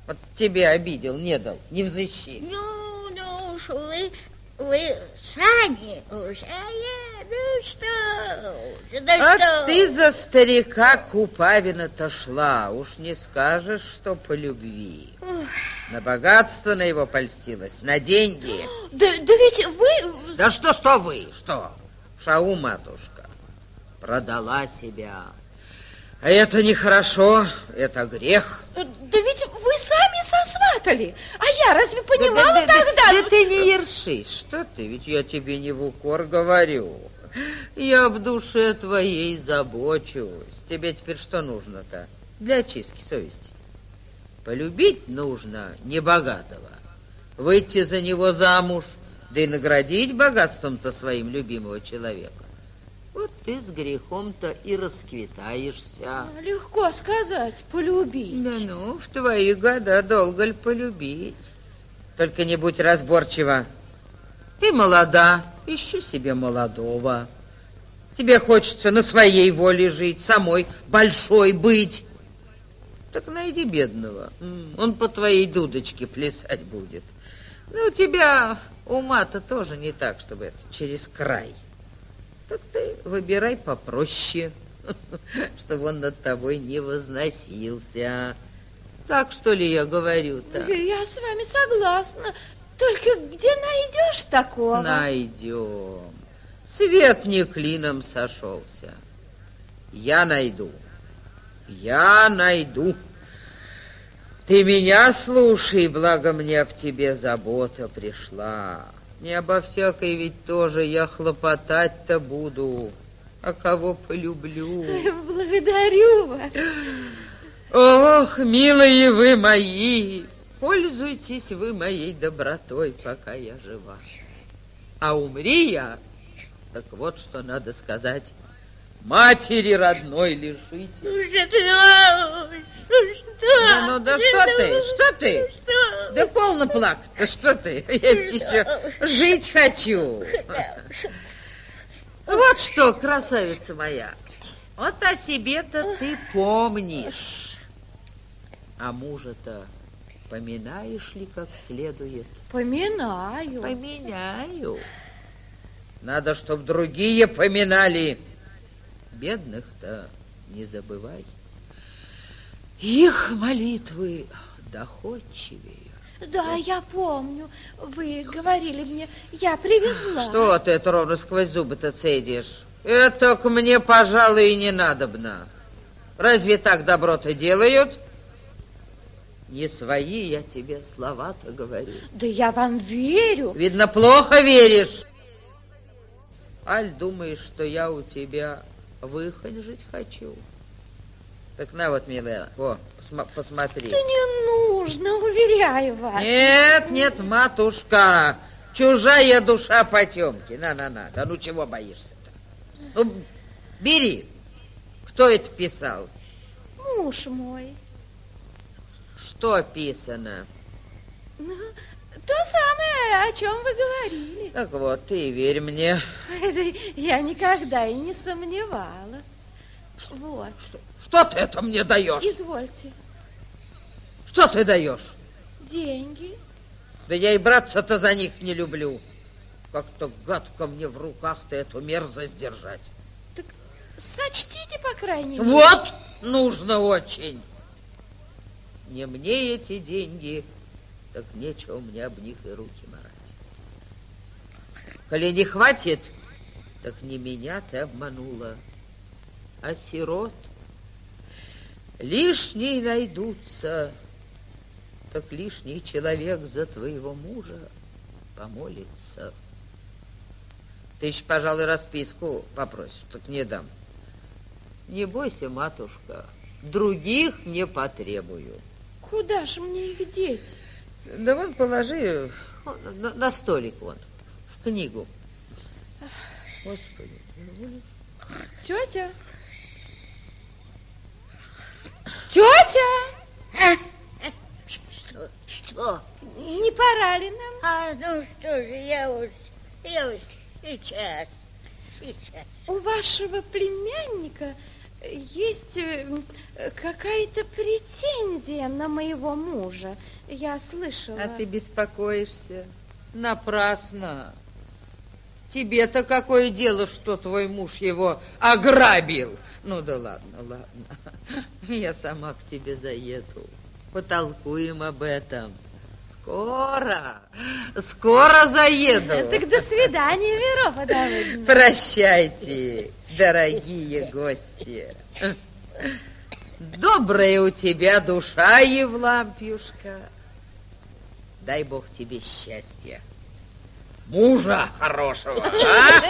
Speaker 6: Вот тебе обидел, не дал, не взыщи.
Speaker 2: Ну, ну уж вы, вы сами уж, а я, ну что уж, да
Speaker 6: А
Speaker 2: что.
Speaker 6: ты за старика Купавина-то шла, уж не скажешь, что по любви.
Speaker 2: Ох.
Speaker 6: На богатство на его польстилась, на деньги.
Speaker 5: Да, да ведь вы...
Speaker 6: Да что, что вы, что? Шау, матушка, продала себя. А это нехорошо, это грех.
Speaker 5: Да ведь вы сами сосватали. А я разве понимала
Speaker 6: да, да,
Speaker 5: тогда?
Speaker 6: Да, да ты не ершись, что ты? Ведь я тебе не в укор говорю. Я в душе твоей забочусь. Тебе теперь что нужно-то для очистки совести? Полюбить нужно небогатого, выйти за него замуж, да и наградить богатством-то своим любимого человека. Вот ты с грехом-то и расквитаешься.
Speaker 5: Легко сказать, полюбить.
Speaker 6: Да ну, в твои года долго ли полюбить? Только не будь разборчива. Ты молода, ищи себе молодого. Тебе хочется на своей воле жить, самой большой быть. Так найди бедного. Он по твоей дудочке плясать будет. Ну, у тебя ума-то тоже не так, чтобы это через край. Так ты выбирай попроще, чтобы он над тобой не возносился. Так, что ли, я говорю-то?
Speaker 5: Я с вами согласна. Только где найдешь такого?
Speaker 6: Найдем. Свет не клином сошелся. Я найду. Я найду. Ты меня слушай, благо мне в тебе забота пришла. Не обо всякой ведь тоже я хлопотать-то буду, а кого полюблю.
Speaker 5: Благодарю вас.
Speaker 6: Ох, милые вы мои, пользуйтесь вы моей добротой, пока я жива. А умри я, так вот что надо сказать. Матери родной лишите.
Speaker 2: Ну что, ну что?
Speaker 6: Да ну да что ты, что ты?
Speaker 2: Что?
Speaker 6: Да полно плакать, да что ты? Я ведь еще жить хочу. Вот что, красавица моя, вот о себе-то ты помнишь, а мужа-то поминаешь ли как следует?
Speaker 5: Поминаю.
Speaker 6: Поминаю. Надо, чтоб другие поминали. Бедных-то не забывай. Их молитвы доходчивее.
Speaker 5: Да, я помню. Вы говорили мне, я привезла.
Speaker 6: Что ты это ровно сквозь зубы-то цедишь? Это к мне, пожалуй, и не надобно. Разве так добро-то делают? Не свои я тебе слова-то говорю.
Speaker 5: Да я вам верю.
Speaker 6: Видно, плохо веришь. Аль, думаешь, что я у тебя выхонжить хочу? Так на вот, милая, о, посмотри.
Speaker 5: Да не нужно, уверяю вас.
Speaker 6: Нет, нет, матушка, чужая душа потемки. На-на-на, да ну чего боишься-то? Ну, бери. Кто это писал?
Speaker 5: Муж мой.
Speaker 6: Что писано?
Speaker 5: Ну, то самое, о чем вы говорили.
Speaker 6: Так вот, ты верь мне.
Speaker 5: Это я никогда и не сомневалась.
Speaker 6: Что,
Speaker 5: вот.
Speaker 6: Что, что ты это мне даешь?
Speaker 5: Извольте.
Speaker 6: Что ты даешь?
Speaker 5: Деньги.
Speaker 6: Да я и браться-то за них не люблю. Как-то гадко мне в руках-то эту мерзость держать.
Speaker 5: Так сочтите, по крайней мере.
Speaker 6: Вот, нужно очень. Не мне эти деньги, так нечего мне об них и руки марать. Коли не хватит, так не меня ты обманула, а сирот. Лишние найдутся, так лишний человек за твоего мужа помолится. Ты еще, пожалуй, расписку попросишь, так не дам. Не бойся, матушка, других не потребую.
Speaker 5: Куда же мне их деть?
Speaker 6: Да вон положи на, на столик вон, в книгу. Господи.
Speaker 5: Тетя? Тетя!
Speaker 2: Что? Что?
Speaker 5: Не пора ли нам?
Speaker 2: А, ну что же, я уж, я уж сейчас, сейчас.
Speaker 5: У вашего племянника есть какая-то претензия на моего мужа. Я слышала.
Speaker 6: А ты беспокоишься? Напрасно. Тебе-то какое дело, что твой муж его ограбил? Ну да ладно, ладно. Я сама к тебе заеду. Потолкуем об этом. Скоро, скоро заеду.
Speaker 5: Так до свидания, Миропа Давыдовна.
Speaker 6: Прощайте, дорогие гости. Добрая у тебя душа, Евлампьюшка. Дай Бог тебе счастья. Мужа хорошего, а?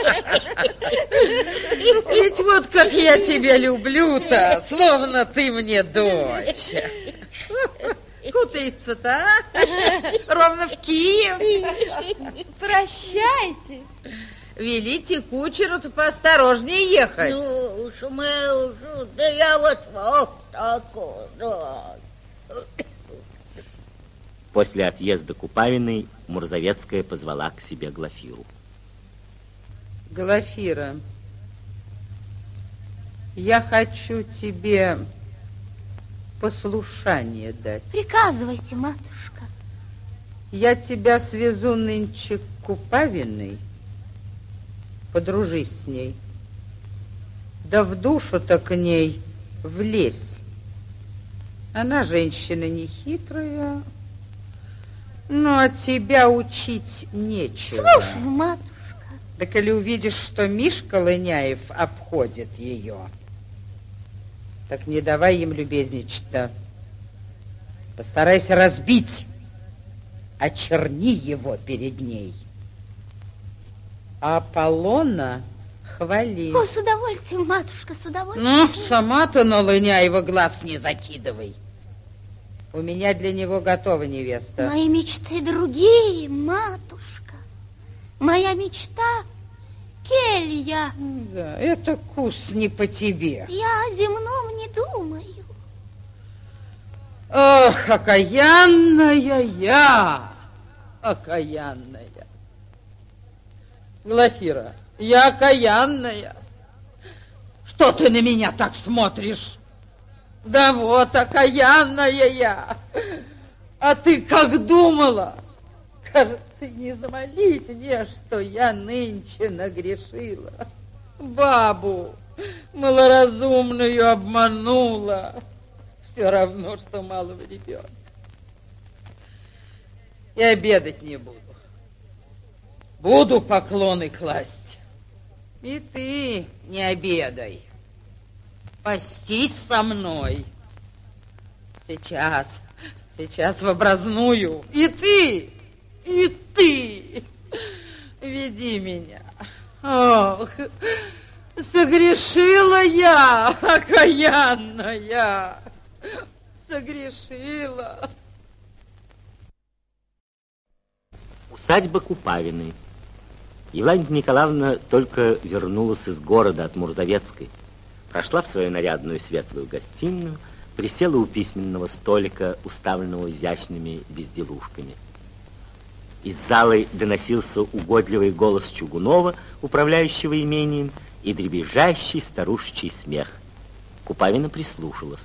Speaker 6: Ведь вот как я тебя люблю-то, словно ты мне дочь. Кутается-то, а? Ровно в Киев.
Speaker 5: Прощайте.
Speaker 6: Велите кучеру-то поосторожнее ехать.
Speaker 2: Ну уж мы уж, да я вот вот такой, да.
Speaker 1: После отъезда Купавиной Мурзовецкая позвала к себе Глафиру.
Speaker 6: Глафира, я хочу тебе послушание дать.
Speaker 9: Приказывайте, матушка.
Speaker 6: Я тебя свезу нынче к Купавиной. Подружись с ней. Да в душу-то к ней влезь. Она женщина нехитрая, но тебя учить нечего.
Speaker 9: Слушаю, матушка.
Speaker 6: Да коли увидишь, что Мишка Лыняев обходит ее, так не давай им любезничать-то. Постарайся разбить, очерни его перед ней. А Аполлона хвали.
Speaker 9: О, с удовольствием, матушка, с удовольствием.
Speaker 6: Ну, сама-то на Лыняева глаз не закидывай. У меня для него готова невеста.
Speaker 9: Мои мечты другие, матушка. Моя мечта — келья.
Speaker 6: Да, это кус не по тебе.
Speaker 9: Я о земном не думаю.
Speaker 6: Ох, окаянная я, окаянная. Глафира, я окаянная. Что ты на меня так смотришь? Да вот, окаянная я. А ты как думала? Кажется, не замолить мне, что я нынче нагрешила. Бабу малоразумную обманула. Все равно, что малого ребенка. И обедать не буду. Буду поклоны класть. И ты не обедай. Постись со мной. Сейчас, сейчас в образную. И ты, и ты. Веди меня. Ох, согрешила я, окаянная. Согрешила.
Speaker 1: Усадьба Купавиной. Евлампия Николаевна только вернулась из города от Мурзовецкой. Прошла в свою нарядную светлую гостиную, присела у письменного столика, уставленного изящными безделушками. Из залы доносился угодливый голос Чугунова, управляющего имением, и дребезжащий старушечий смех. Купавина прислушалась.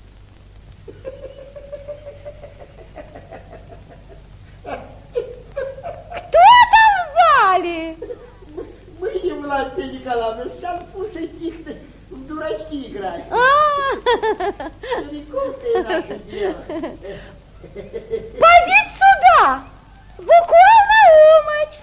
Speaker 5: Кто там в зале?
Speaker 7: Мы, Евлампия Николаевна, с Санфусой Тихоной в дурачки играли. Стариковское наше дело.
Speaker 5: Пойдите сюда, Буквал Наумыч.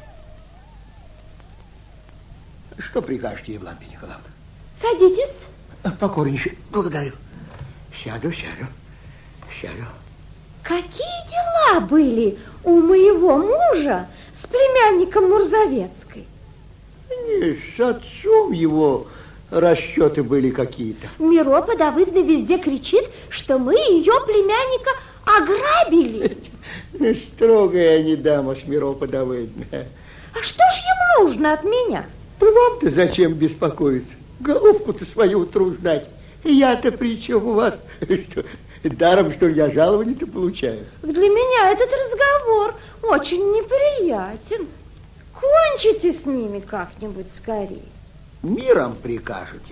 Speaker 7: Что прикажете, Евлампия Николаевна?
Speaker 5: Садитесь.
Speaker 7: Покорнейше, благодарю. Сяду, сяду, сяду.
Speaker 5: Какие дела были у моего мужа с племянником Мурзовецкой?
Speaker 7: Не, с отцом его расчеты были какие-то.
Speaker 5: Миропа Давыдовна везде кричит, что мы ее племянника ограбили.
Speaker 7: Строгая не дама с Миропа Давыдовна.
Speaker 5: А что ж ему нужно от меня?
Speaker 7: Да вам-то зачем беспокоиться? Головку-то свою утруждать. Я-то при чем у вас? Что, даром, что я жалование-то получаю?
Speaker 5: Для меня этот разговор очень неприятен. Кончите с ними как-нибудь скорее.
Speaker 7: Миром прикажете?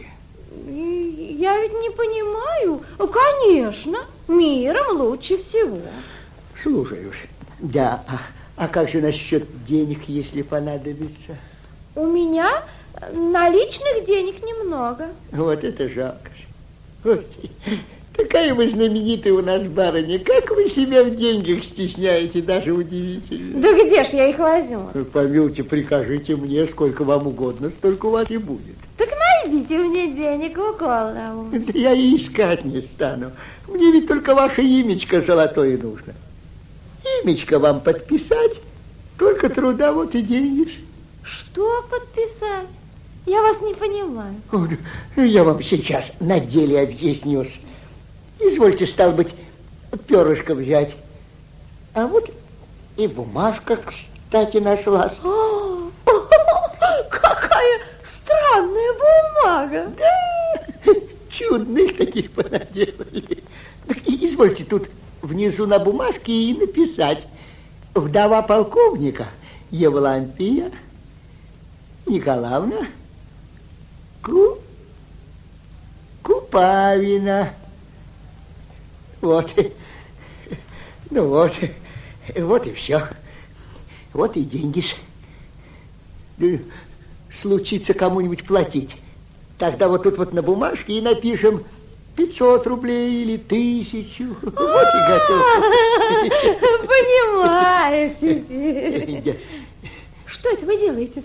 Speaker 5: Я ведь не понимаю. Конечно, миром лучше всего.
Speaker 7: Слушаюсь. Да, а, а как же насчет денег, если понадобится?
Speaker 5: У меня наличных денег немного.
Speaker 7: Вот это жалко. Вот. Какая вы знаменитая у нас барыня. Как вы себя в деньгах стесняете, даже удивительно.
Speaker 5: Да где ж я их возьму?
Speaker 7: Помилуйте, прикажите мне, сколько вам угодно, столько у вас и будет.
Speaker 5: Так найдите мне денег в уголовном.
Speaker 7: Да я и искать не стану. Мне ведь только ваше имечко золотое нужно. Имечко вам подписать, только труда, вот и деньги.
Speaker 5: Что подписать? Я вас не понимаю.
Speaker 7: Я вам сейчас на деле объяснюсь. Извольте, стал быть, перышко взять. А вот и бумажка, кстати, нашлась.
Speaker 5: О, какая странная бумага.
Speaker 7: Да, чудных таких понаделали. Извольте тут внизу на бумажке и написать: вдова полковника Евлампия Николаевна Ку... Купавина. Вот. Ну вот. Вот и все. Вот и деньги. Случится кому-нибудь платить. Тогда вот тут вот на бумажке и напишем пятьсот рублей или тысячу. Вот и готово.
Speaker 5: Понимаю теперь. Что это вы делаете?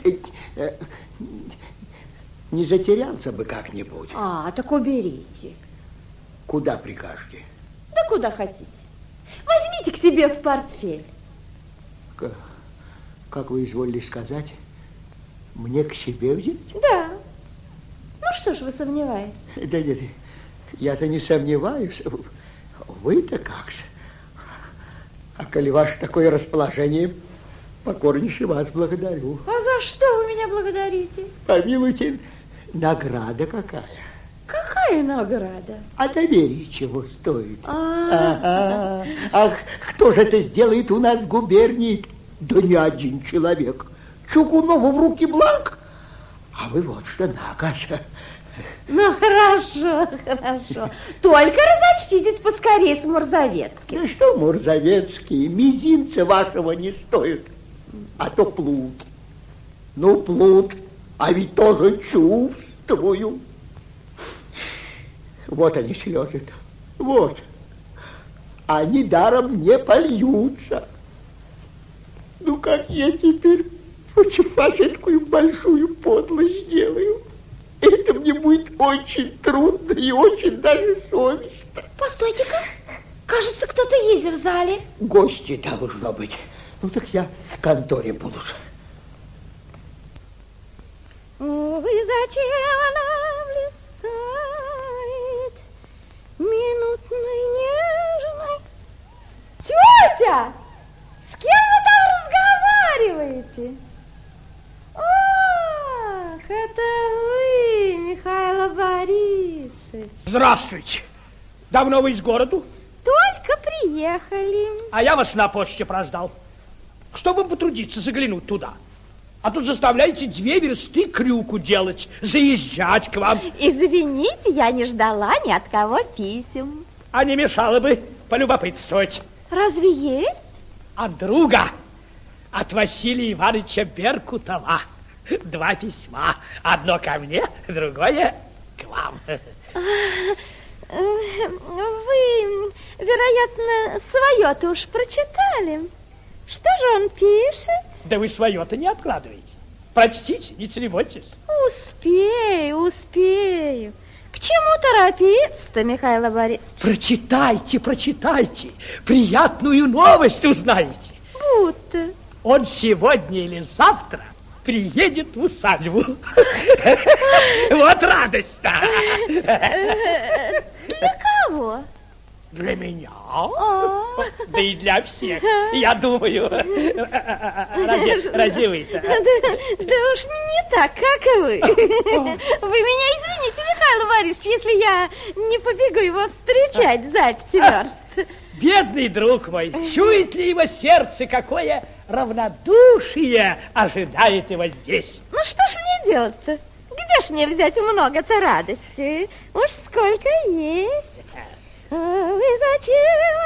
Speaker 7: Не затерялся бы как-нибудь.
Speaker 5: А, так уберите.
Speaker 7: Куда прикажете?
Speaker 5: Да куда хотите. Возьмите к себе в портфель.
Speaker 7: Как, как вы изволили сказать, мне к себе взять?
Speaker 5: Да. Ну что ж вы сомневаетесь?
Speaker 7: Да нет, я-то не сомневаюсь. Вы-то как же? А коли ваше такое расположение, покорнейше вас благодарю.
Speaker 5: А за что вы меня благодарите?
Speaker 7: Помилуйте, награда какая.
Speaker 5: Какая награда?
Speaker 7: А доверие чего стоит?
Speaker 5: А,
Speaker 7: ага. Ах, кто же это сделает у нас в губернии? Да не один человек. Чугунову в руки бланк. А вы вот что, Накаша.
Speaker 5: Ну, хорошо, хорошо. Только разочтитесь поскорее с Мурзовецким.
Speaker 7: Да что Мурзовецкий, мизинца вашего не стоит. А то плут. Ну, плут, а ведь тоже чувствую. Вот они слезы. Вот. Они даром не польются. Ну, как я теперь против вас такую большую подлость сделаю? Это мне будет очень трудно и очень даже совестно.
Speaker 5: Постойте-ка. Кажется, кто-то есть в зале.
Speaker 7: Гости должно быть. Ну, так я в конторе буду.
Speaker 5: Ой, зачем она блистает минутной нежной? Тетя! С кем вы там разговариваете? Ах, это вы, Михаил Борисович.
Speaker 4: Здравствуйте. Давно вы из города?
Speaker 5: Только приехали.
Speaker 4: А я вас на почте прождал. Чтобы потрудиться заглянуть туда. А тут заставляете две версты крюку делать, заезжать к вам.
Speaker 5: Извините, я не ждала ни от кого писем.
Speaker 4: А не мешало бы полюбопытствовать.
Speaker 5: Разве есть?
Speaker 4: От друга, от Василия Ивановича Беркутова. Два письма. Одно ко мне, другое к вам.
Speaker 5: Вы, вероятно, свое-то уж прочитали. Что же он пишет?
Speaker 4: Да вы свое-то не откладываете. Прочтите, не церемоньтесь.
Speaker 5: Успею, успею. К чему торопиться-то, Михаил Борисович?
Speaker 4: Прочитайте, прочитайте. Приятную новость узнаете.
Speaker 5: Будто.
Speaker 4: Он сегодня или завтра приедет в усадьбу. Вот радость-то.
Speaker 5: Для кого?
Speaker 4: Для меня. Да и для всех, я думаю. Разве, разве вы-то?
Speaker 5: Да, да уж не так, как вы. Вы меня извините, Михаил Борисович, если я не побегу его встречать за пяти верст.
Speaker 4: Бедный друг мой, чует ли его сердце, какое равнодушие ожидает его здесь?
Speaker 5: Ну что ж мне делать-то? Где Где ж мне взять много-то радости? Уж сколько есть. А вы зачем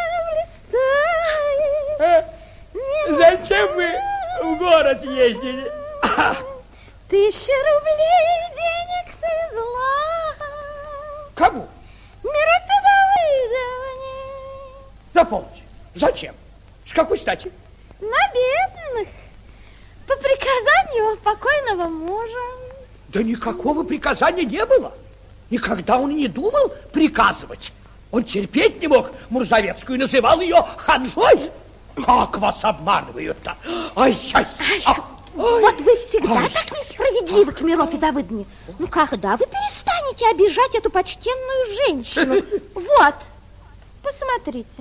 Speaker 5: нам листаете?
Speaker 4: Зачем вы в город ездили?
Speaker 5: Тысяча рублей денег с изла.
Speaker 4: Кому?
Speaker 5: Миропедовыдовне.
Speaker 4: Запомните. Зачем? С какой стати?
Speaker 5: На бедных. По приказанию покойного мужа.
Speaker 4: Да никакого приказания не было. Никогда он не думал приказывать. Он терпеть не мог Мурзовецкую, называл ее ханжой. Как вас обманывают-то? Ай-яй!
Speaker 5: Вот вы всегда так несправедливы к Миропе Давыдовне. Ну, когда вы перестанете обижать эту почтенную женщину? Вот, посмотрите.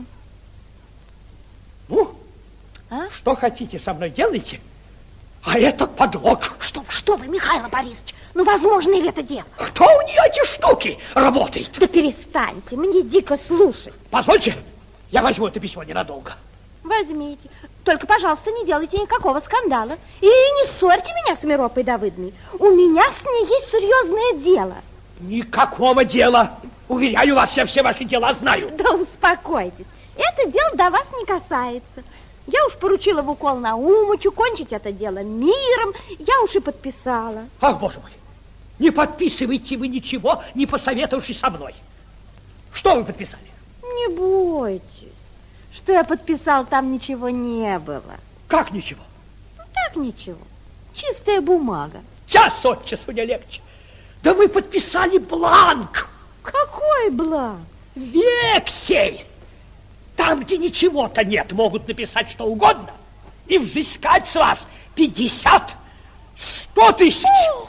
Speaker 4: Ну,
Speaker 5: а?
Speaker 4: Что хотите со мной делайте, а это подлог.
Speaker 5: Что, что вы, Михаил Борисович, ну, возможно ли это дело?
Speaker 4: Кто у нее эти штуки работает?
Speaker 5: Да перестаньте, мне дико слушать.
Speaker 4: Позвольте, я возьму это письмо ненадолго.
Speaker 5: Возьмите. Только, пожалуйста, не делайте никакого скандала. И не ссорьте меня с Миропой Давыдовной. У меня с ней есть серьезное дело.
Speaker 4: Никакого дела. Уверяю вас, я все ваши дела знаю.
Speaker 5: Да успокойтесь. Это дело до вас не касается. Я уж поручила в укол Наумычу кончить это дело миром. Я уж и подписала.
Speaker 4: Ах, боже мой, не подписывайте вы ничего, не посоветовавшись со мной. Что вы подписали?
Speaker 5: Не бойтесь. Что я подписал, там ничего не было.
Speaker 4: Как ничего?
Speaker 5: Ну, так ничего. Чистая бумага.
Speaker 4: Час от часу не легче. Да вы подписали бланк.
Speaker 5: Какой бланк?
Speaker 4: Вексель. Там, где ничего-то нет, могут написать что угодно и взыскать с вас пятьдесят, сто тысяч.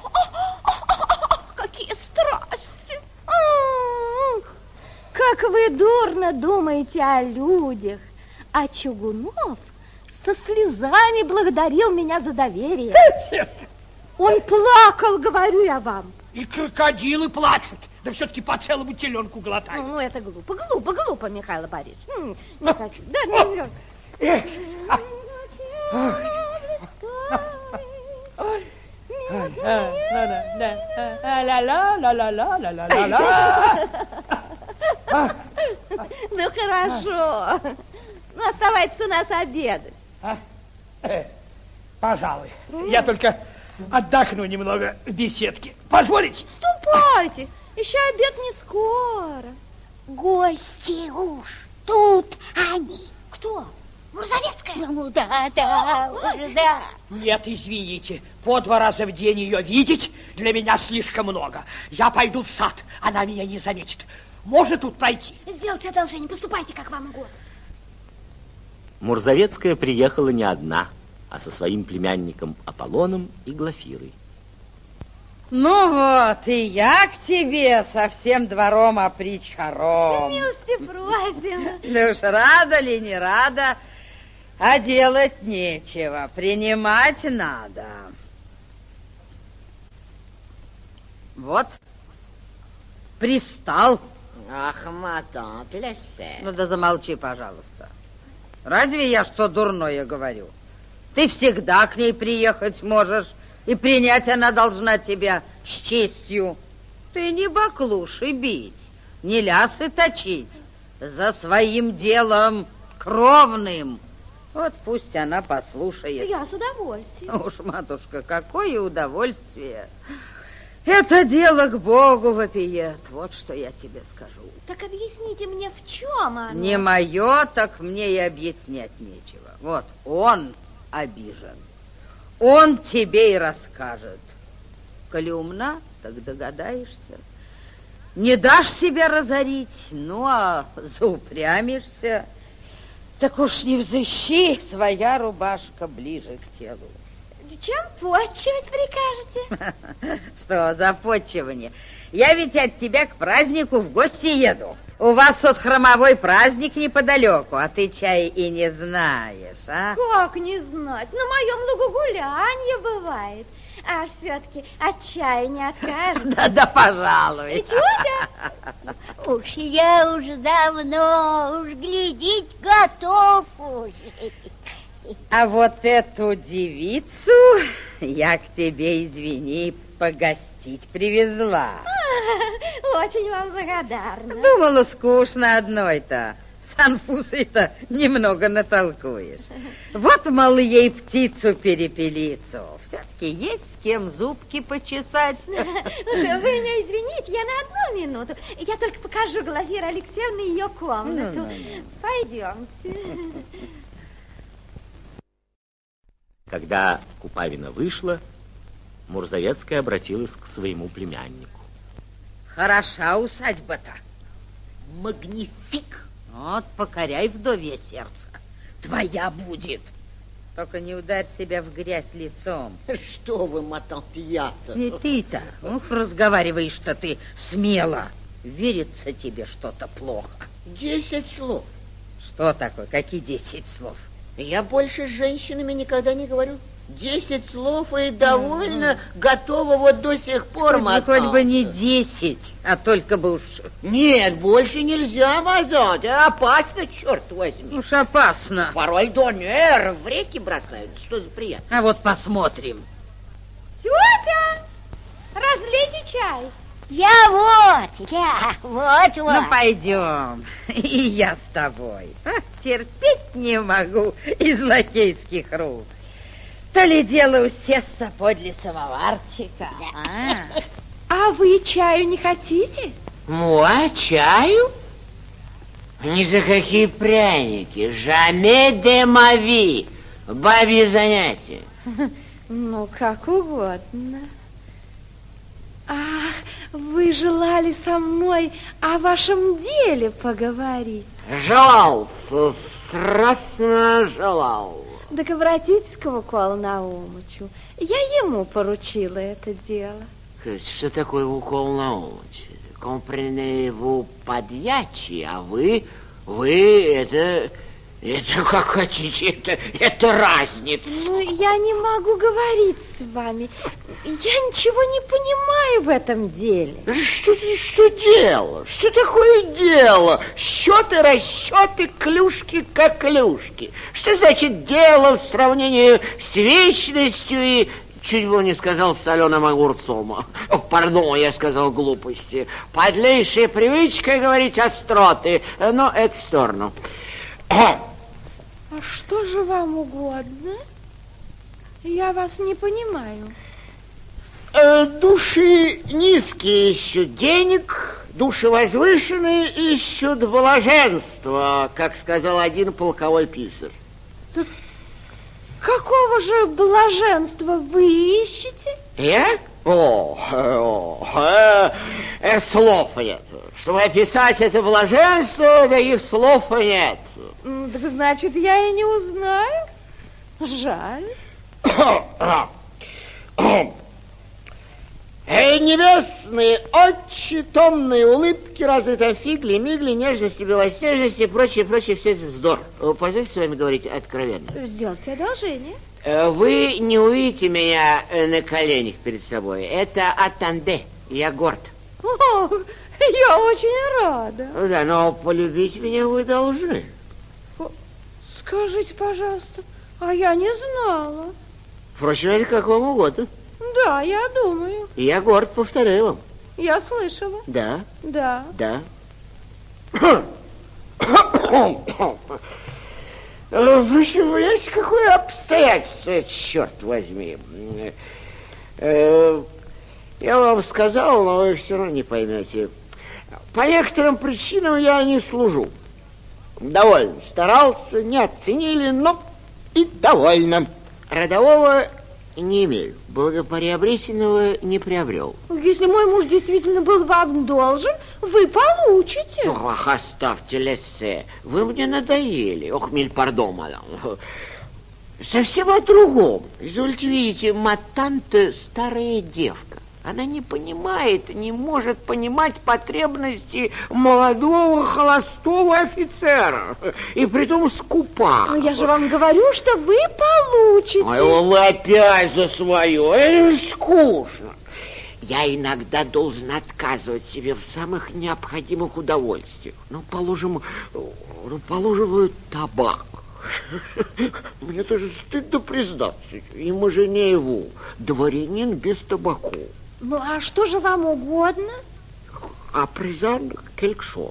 Speaker 5: Какие страсти. Ах, как вы дурно думаете о людях. А Чугунов со слезами благодарил меня за доверие. Он плакал, говорю я вам.
Speaker 4: И крокодилы плачут, да все-таки по целому теленку глотают.
Speaker 5: Ну, ну, это глупо, глупо, глупо, Михаил Борисович. М, не хочу. Да, не, ну, хорошо. Ну, оставайтесь у нас обедать.
Speaker 4: Пожалуй. Я только отдохну немного в беседке. Позволите?
Speaker 5: Ступайте. Еще обед не скоро.
Speaker 9: Гости уж тут они.
Speaker 5: Кто?
Speaker 9: Мурзовецкая? Ну да, да, уже да.
Speaker 4: Нет, извините, по два раза в день ее видеть для меня слишком много. Я пойду в сад, она меня не заметит. Может тут пройти?
Speaker 9: Сделайте одолжение, поступайте, как вам угодно.
Speaker 1: Мурзовецкая приехала не одна, а со своим племянником Аполлоном и Глафирой.
Speaker 6: Ну вот, и я к тебе со всем двором опричь хором.
Speaker 5: Милости просим.
Speaker 6: Да уж рада ли, не рада, а делать нечего, принимать надо. Вот, пристал.
Speaker 2: Ах, мадам, плясе.
Speaker 6: Ну да замолчи, пожалуйста. Разве я что дурное говорю? Ты всегда к ней приехать можешь, и принять она должна тебя с честью. Ты не баклуши бить, не лясы точить, за своим делом кровным. Вот пусть она послушает.
Speaker 5: Я с удовольствием.
Speaker 6: Уж, матушка, какое удовольствие. Это дело к Богу вопиет, вот что я тебе скажу.
Speaker 5: Так объясните мне, в чем оно?
Speaker 6: Не мое, так мне и объяснять нечего. Вот он обижен. Он тебе и расскажет. Коли умна, так догадаешься. Не дашь себя разорить, ну а заупрямишься, так уж не взыщи, своя рубашка ближе к телу.
Speaker 5: Чем почивать прикажете?
Speaker 6: Что за почивание? Я ведь от тебя к празднику в гости еду. У вас тут хромовой праздник неподалеку, а ты чай и не знаешь, а?
Speaker 5: Как не знать? На моем лугу гулянье бывает. А все-таки от чая не откажешь.
Speaker 6: Да-да, пожалуй.
Speaker 5: Тетя?
Speaker 9: Уж я уже давно, уж глядеть готов уже.
Speaker 6: А вот эту девицу я к тебе, извини, погостить привезла.
Speaker 5: А, очень вам благодарна.
Speaker 6: Думала, скучно одной-то. С Анфусой-то немного натолкуешь. Вот, мол, ей птицу перепелицу. Все-таки есть с кем зубки почесать.
Speaker 5: Уж вы меня извините, я на одну минуту. Я только покажу Глафире Алексеевне ее комнату.
Speaker 6: Ну, ну, ну.
Speaker 5: Пойдемте.
Speaker 1: Когда Купавина вышла, Мурзовецкая обратилась к своему племяннику.
Speaker 6: Хороша усадьба-то. Магнифик. Вот, покоряй вдовье сердце. Твоя будет. Только не ударь себя в грязь лицом.
Speaker 2: Что вы, матан я-то?
Speaker 6: И ты-то, ух, разговариваешь-то ты смело. Верится тебе что-то плохо.
Speaker 2: Десять слов.
Speaker 6: Что такое? Какие десять слов?
Speaker 2: Я больше с женщинами никогда не говорю. Десять слов и довольно mm-hmm. готова вот до сих пор мотать.
Speaker 6: Хоть бы не десять, а только бы уж...
Speaker 2: Нет, больше нельзя мазать. Опасно, черт возьми.
Speaker 6: Уж опасно.
Speaker 2: Порой донер в реки бросают. Что за приятно?
Speaker 6: А вот посмотрим.
Speaker 5: Тетя, разлейте чай.
Speaker 9: Я вот, я вот, вот.
Speaker 6: Ну, пойдем. И я с тобой. Ах, терпеть не могу из лакейских рук. То ли дело усесться подле самоварчика.
Speaker 5: А, а вы чаю не хотите?
Speaker 2: Ну, а чаю? Ни за какие пряники. Jamais de ma vie. Бабье занятие.
Speaker 5: Ну, как угодно. Ах, вы желали со мной о вашем деле поговорить?
Speaker 2: Желал, страстно желал.
Speaker 5: Так обратитесь к Уколу Наумычу. Я ему поручила это дело.
Speaker 2: Что такое Укол Наумыч? Компренez-vous подьячий, а вы, вы это... Это как хотите, это, это разница.
Speaker 5: Ну, я не могу говорить с вами. Я ничего не понимаю в этом деле.
Speaker 2: Что, что дело? Что такое дело? Счеты, расчеты, клюшки, как клюшки. Что значит дело в сравнении с вечностью и... Чуть было не сказал с соленым огурцом. О, пардон, я сказал глупости. Подлейшая привычка говорить остроты. Но это в сторону.
Speaker 5: А что же вам угодно? Я вас не понимаю.
Speaker 2: Э, души низкие ищут денег, души возвышенные ищут блаженства, как сказал один полковой писарь.
Speaker 5: Так какого же блаженства вы ищете?
Speaker 2: Я? О, о, э, э, слов нет. Чтобы описать это блаженство, таких слов нет.
Speaker 5: Так значит, я и не узнаю. Жаль.
Speaker 2: Эй, небесные очи, томные улыбки, разве там фигли, мигли, нежности, белоснежности и прочее, прочее, все это вздор. Позвольте с вами говорить откровенно.
Speaker 5: Сделайте одолжение.
Speaker 2: Вы не увидите меня на коленях перед собой. Это атанде, я горд.
Speaker 5: О, я очень рада.
Speaker 2: Да, но полюбить меня вы должны.
Speaker 5: Скажите, пожалуйста, а я не знала.
Speaker 2: Впрочем, это как вам угодно.
Speaker 5: Да, я думаю.
Speaker 2: Я горд, повторяю вам.
Speaker 5: Я слышала.
Speaker 2: Да.
Speaker 5: Да.
Speaker 2: Да. Впрочем, вы знаете, какое обстоятельство, черт возьми. Я вам сказал, но вы все равно не поймете. По некоторым причинам я не служу. Довольно старался, не оценили, но и довольно. Родового не имею, благоприобретенного не приобрел.
Speaker 5: Если мой муж действительно был вам должен, вы получите.
Speaker 2: Ох, оставьте лессе, вы мне надоели. Ох, миль пардон, мадам. Совсем о другом. Извольте видите, матанта старая девка. Она не понимает, не может понимать потребности молодого холостого офицера. И притом скупа.
Speaker 5: Но я же вам говорю, что вы получите.
Speaker 2: Ой, вы опять за свое. Это же скучно. Я иногда должен отказывать себе в самых необходимых удовольствиях. Ну, положим, ну, положим, табак. Мне тоже стыдно признаться. И Моженееву, дворянин без табаку.
Speaker 5: Ну, а что же вам угодно?
Speaker 2: А презент quelque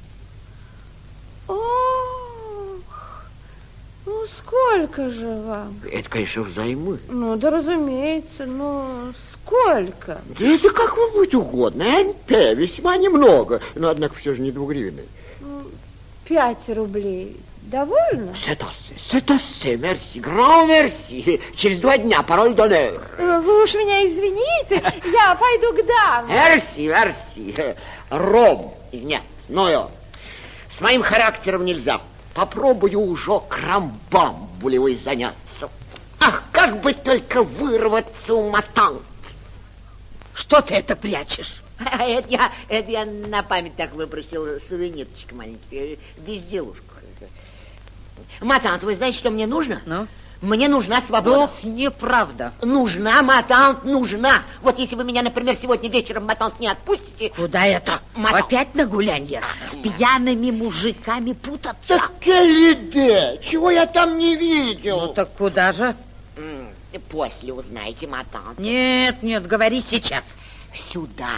Speaker 5: Ох, ну сколько же вам?
Speaker 2: Это, конечно, взаймы.
Speaker 5: Ну, да разумеется, но сколько?
Speaker 2: Да это как вам будет угодно. МП весьма немного, но, однако, все же не двугривенный.
Speaker 5: Ну, пять рублей. Довольно?
Speaker 2: C'est assez, c'est assez, merci, grand merci. Через два дня, пароль донер.
Speaker 5: Вы уж меня извините, я пойду к дамам.
Speaker 2: Мерси, мерси. Ром, нет, но я. С моим характером нельзя. Попробую уже крамбамбулевой заняться. Ах, как бы только вырваться у матант.
Speaker 6: Что ты это прячешь?
Speaker 2: Это я, это я на память так выпросил сувенирчик маленький, безделушку. Матант, вы знаете, что мне нужно?
Speaker 6: Ну?
Speaker 2: Мне нужна свобода.
Speaker 6: Ох, неправда.
Speaker 2: Нужна, матант, нужна. Вот если вы меня, например, сегодня вечером, матант, не отпустите...
Speaker 6: Куда это?
Speaker 2: Матант.
Speaker 6: Опять на гулянье? С пьяными мужиками путаться?
Speaker 2: Так келиде, чего я там не видел?
Speaker 6: Ну так куда же?
Speaker 2: После узнаете, матант.
Speaker 6: Нет, нет, говори сейчас.
Speaker 2: Сюда.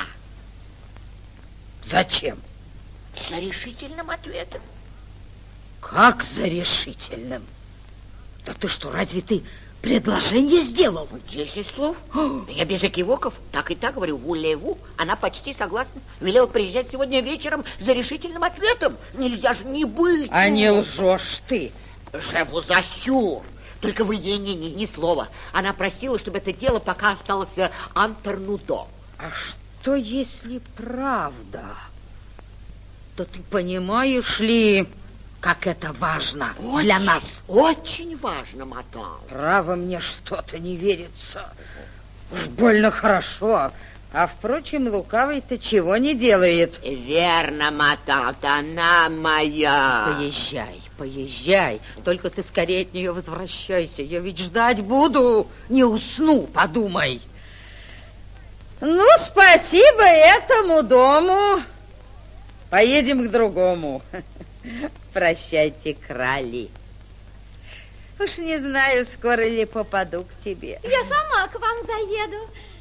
Speaker 6: Зачем?
Speaker 2: За решительным ответом.
Speaker 6: Как за решительным? Да ты что, разве ты предложение сделал?
Speaker 2: Десять слов. Я без экивоков. Так и так говорю, вулеву. Она почти согласна. Велела приезжать сегодня вечером за решительным ответом. Нельзя же не быть.
Speaker 6: А не лжешь ты.
Speaker 2: Je vous assure. Только вы ей ни, ни, ни слова. Она просила, чтобы это дело пока осталось антернудо.
Speaker 6: А что, если правда? То ты понимаешь ли, как это важно
Speaker 2: очень,
Speaker 6: для нас?
Speaker 2: Очень важно, мадам.
Speaker 6: Право, мне что-то не верится. Уж больно хорошо. А, впрочем, лукавый-то чего не делает.
Speaker 2: Верно, мадам, она моя.
Speaker 6: Поезжай, поезжай. Только ты скорее от нее возвращайся. Я ведь ждать буду. Не усну, подумай. Ну, спасибо этому дому. Поедем к другому. Прощайте, крали. Уж не знаю, скоро ли попаду к тебе.
Speaker 5: Я сама к вам заеду.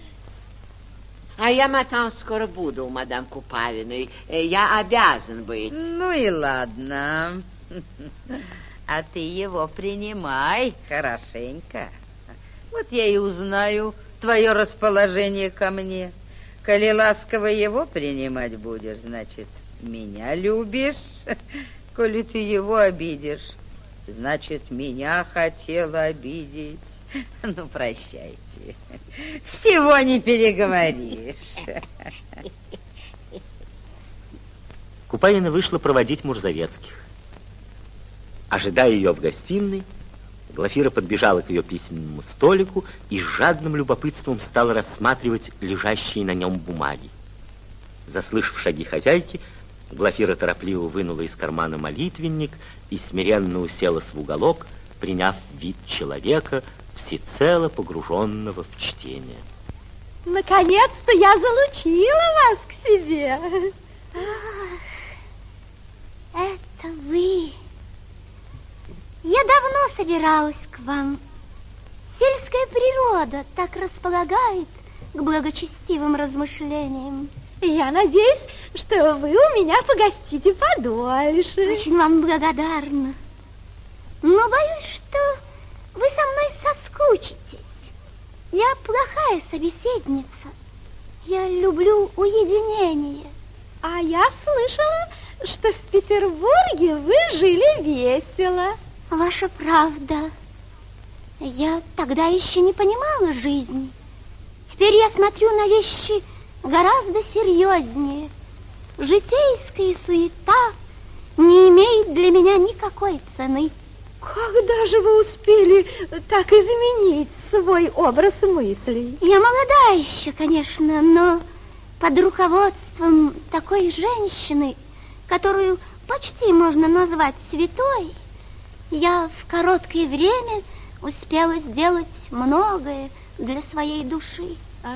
Speaker 2: А я, матам, скоро буду у мадам Купавиной. Я обязан быть.
Speaker 6: Ну и ладно. А ты его принимай хорошенько. Вот я и узнаю твое расположение ко мне. Коли ласково его принимать будешь, значит, меня любишь. Коли ты его обидишь, значит, меня хотела обидеть. Ну, прощайте. Всего не переговоришь.
Speaker 1: Купавина вышла проводить Мурзовецких. Ожидая ее в гостиной, Глафира подбежала к ее письменному столику и с жадным любопытством стала рассматривать лежащие на нем бумаги. Заслышав шаги хозяйки, Глафира торопливо вынула из кармана молитвенник и смиренно уселась в уголок, приняв вид человека, всецело погруженного в чтение.
Speaker 5: Наконец-то я залучила вас к себе.
Speaker 9: Ах, это вы. Я давно собиралась к вам. Сельская природа так располагает к благочестивым размышлениям.
Speaker 5: Я надеюсь, что вы у меня погостите подольше.
Speaker 9: Очень вам благодарна. Но боюсь, что вы со мной соскучитесь. Я плохая собеседница. Я люблю уединение.
Speaker 5: А я слышала, что в Петербурге вы жили весело.
Speaker 9: Ваша правда. Я тогда еще не понимала жизни. Теперь я смотрю на вещи гораздо серьезнее. Житейская суета не имеет для меня никакой цены.
Speaker 5: Когда же вы успели так изменить свой образ мыслей?
Speaker 9: Я молода еще, конечно, но под руководством такой женщины, которую почти можно назвать святой, я в короткое время успела сделать многое для своей души.
Speaker 5: А,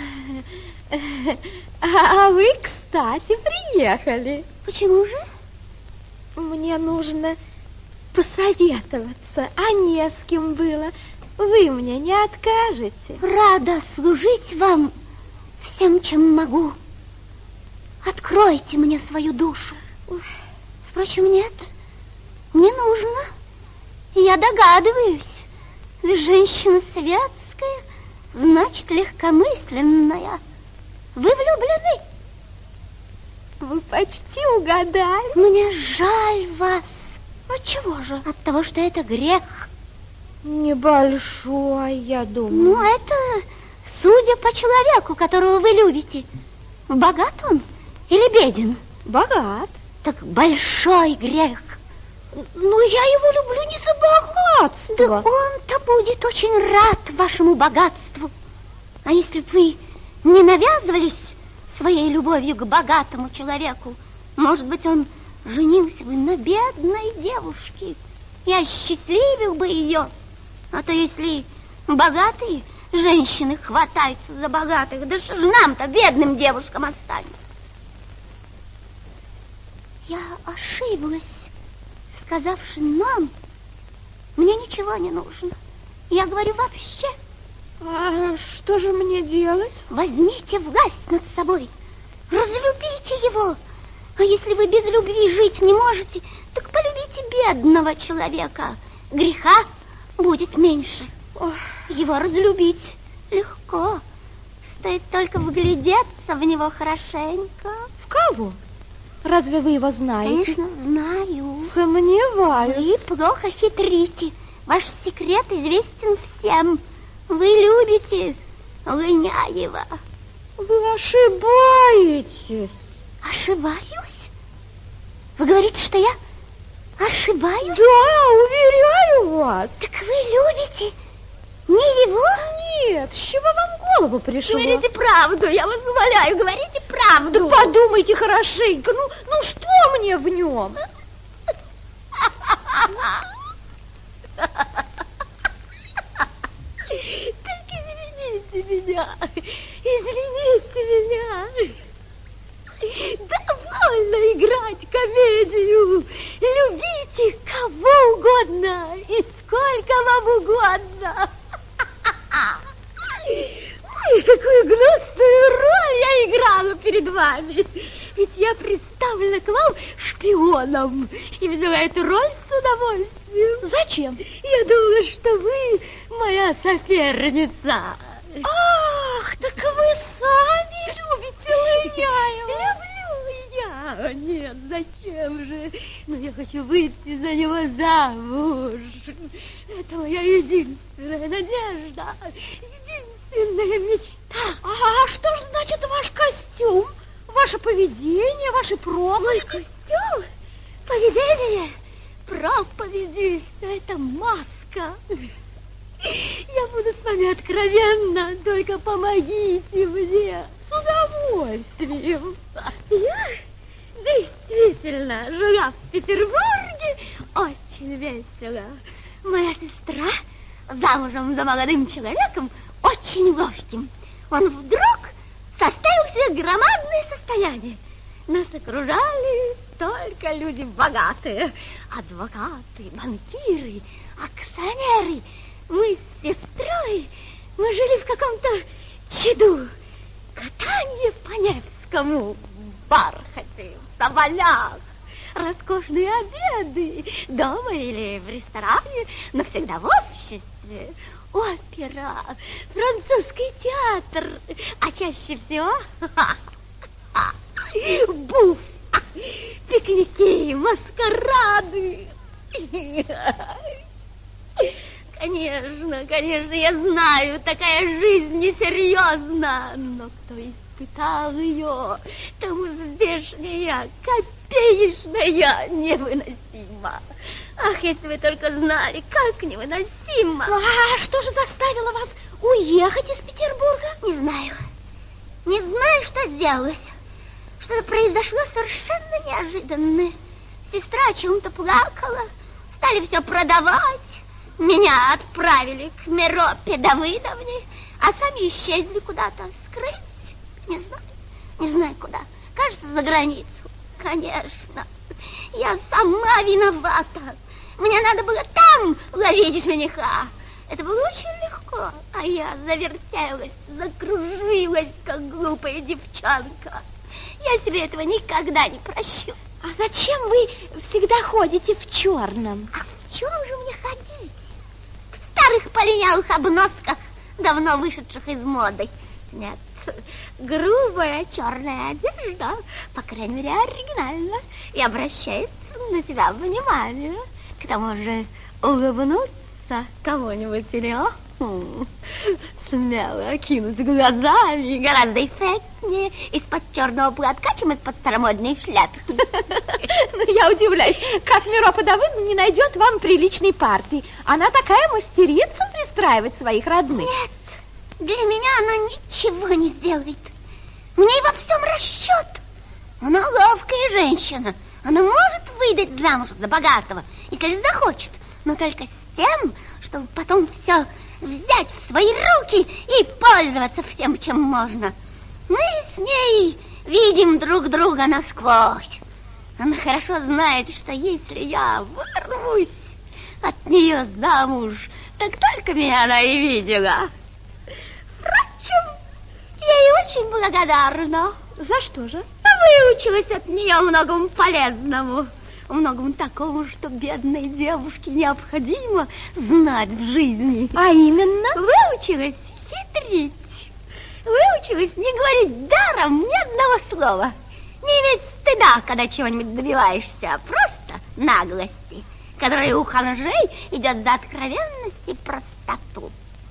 Speaker 5: а вы, кстати, приехали.
Speaker 9: Почему же?
Speaker 5: Мне нужно посоветоваться, а не с кем было. Вы мне не откажете?
Speaker 9: Рада служить вам всем, чем могу. Откройте мне свою душу. Впрочем, нет, не нужно. Я догадываюсь, вы женщина светская, значит, легкомысленная. Вы влюблены?
Speaker 5: Вы почти угадали.
Speaker 9: Мне жаль вас.
Speaker 5: Отчего же?
Speaker 9: От того, что это грех.
Speaker 5: Небольшой, я думаю.
Speaker 9: Ну, это судя по человеку, которого вы любите. Богат он или беден?
Speaker 5: Богат.
Speaker 9: Так большой грех.
Speaker 5: Но я его люблю не за богатство.
Speaker 9: Да он-то будет очень рад вашему богатству. А если бы вы не навязывались своей любовью к богатому человеку, может быть, он женился бы на бедной девушке и осчастливил бы ее. А то если богатые женщины хватаются за богатых, да что же нам-то, бедным девушкам, останется? Я ошиблась, сказавши нам. Мне ничего не нужно. Я говорю вообще.
Speaker 5: А что же мне делать?
Speaker 9: Возьмите власть над собой. Разлюбите его. А если вы без любви жить не можете, так полюбите бедного человека. Греха будет меньше.
Speaker 5: Ох.
Speaker 9: Его разлюбить легко. Стоит только вглядеться в него хорошенько.
Speaker 5: В кого? Разве вы его знаете?
Speaker 9: Конечно, знаю.
Speaker 5: Сомневаюсь.
Speaker 9: Вы плохо хитрите. Ваш секрет известен всем. Вы любите Лыняева.
Speaker 5: Вы ошибаетесь.
Speaker 9: Ошибаюсь? Вы говорите, что я ошибаюсь?
Speaker 5: Да, уверяю вас.
Speaker 9: Так вы любите не его?
Speaker 5: Нет, с чего вам в голову пришло?
Speaker 9: Говорите правду, я вас умоляю, говорите правду.
Speaker 5: Да подумайте хорошенько, ну, ну что мне в нем?
Speaker 9: Только извините меня, извините меня. Довольно играть комедию. Любите кого угодно и сколько вам угодно. Ой, какую грустную роль я играла перед вами. Ведь я представлена к вам шпионом и взяла эту роль с удовольствием.
Speaker 5: Зачем?
Speaker 9: Я думала, что вы моя соперница.
Speaker 5: Ах, так вы сами любите Лыняева.
Speaker 9: Люблю я. Нет, зачем же? Но я хочу выйти за него замуж. Это моя единственная надежда, единственная мечта.
Speaker 5: А что же значит ваш костюм? Ваше поведение, ваши проповеди?
Speaker 9: Мой костюм, поведение, проповеди, все это маска. Я буду с вами откровенна, только помогите мне.
Speaker 5: С удовольствием.
Speaker 9: Я действительно жила в Петербурге очень весело. Моя сестра замужем за молодым человеком, очень ловким. Он вдруг составил себе громадное состояние. Нас окружали только люди богатые. Адвокаты, банкиры, акционеры. Мы с сестрой, мы жили в каком-то чаду. Катание по Невскому, в бархате, в соболях. Роскошные обеды дома или в ресторане, но всегда в обществе. Опера, французский театр, а чаще всего буф, пикники, маскарады. Конечно, конечно, я знаю, такая жизнь несерьезна, но кто испытал ее, тому здешняя, копеечная невыносима. Ах, если вы только знали, как невыносимо.
Speaker 5: А что же заставило вас уехать из Петербурга?
Speaker 9: Не знаю, не знаю, что сделалось. Что-то произошло совершенно неожиданное. Сестра о чем-то плакала, стали все продавать. Меня отправили к Миропе Давыдовне, а сами исчезли куда-то, скрылись. Не знаю, не знаю куда. Кажется, за границу. Конечно, я сама виновата. Мне надо было там ловить жениха. Это было очень легко, а я завертелась, закружилась, как глупая девчонка. Я себе этого никогда не прощу.
Speaker 5: А зачем вы всегда ходите в черном?
Speaker 9: А в чем же мне ходить? В старых полинялых обносках, давно вышедших из моды. Нет, грубая черная одежда, по крайней мере, оригинальна и обращает на себя внимание. К тому же улыбнуться кому-нибудь или о, смело окинуть глазами гораздо эффектнее из-под черного платка, чем из-под старомодной шляпки.
Speaker 5: Ну, я удивляюсь, как Миропа Давыдовна не найдет вам приличной партии. Она такая мастерица пристраивать своих родных.
Speaker 9: Нет, для меня она ничего не сделает. Мне во всем расчет. Она ловкая женщина. Она может выдать замуж за богатого, если захочет, но только с тем, чтобы потом все взять в свои руки и пользоваться всем, чем можно. Мы с ней видим друг друга насквозь. Она хорошо знает, что если я ворвусь от нее замуж, так только меня она и видела. Впрочем, я ей очень благодарна.
Speaker 5: За что же?
Speaker 9: Выучилась от нее многому полезному, многому такому, что бедной девушке необходимо знать в жизни.
Speaker 5: А именно?
Speaker 9: Выучилась хитрить, выучилась не говорить даром ни одного слова, не иметь стыда, когда чего-нибудь добиваешься, а просто наглости, которая у ханжей идет за откровенность и простоту.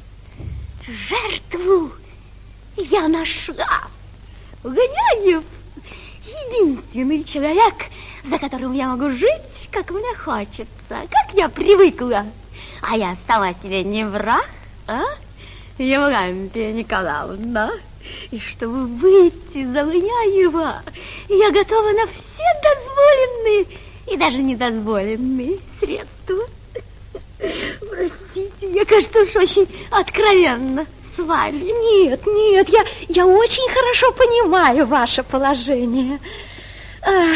Speaker 9: Жертву я нашла. Гняев — единственный человек, за которым я могу жить, как мне хочется, как я привыкла. А я сама себе не враг, а, Евлампия Николаевна? И чтобы выйти за Гняева, я готова на все дозволенные и даже недозволенные средства. Простите, я, кажется, уж очень откровенно с вами.
Speaker 5: Нет, нет, я, я очень хорошо понимаю ваше положение. Ах,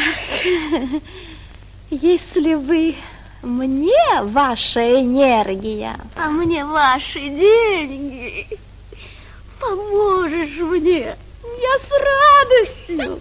Speaker 5: если вы мне ваша энергия,
Speaker 9: а мне ваши деньги, поможешь мне,
Speaker 5: я с радостью.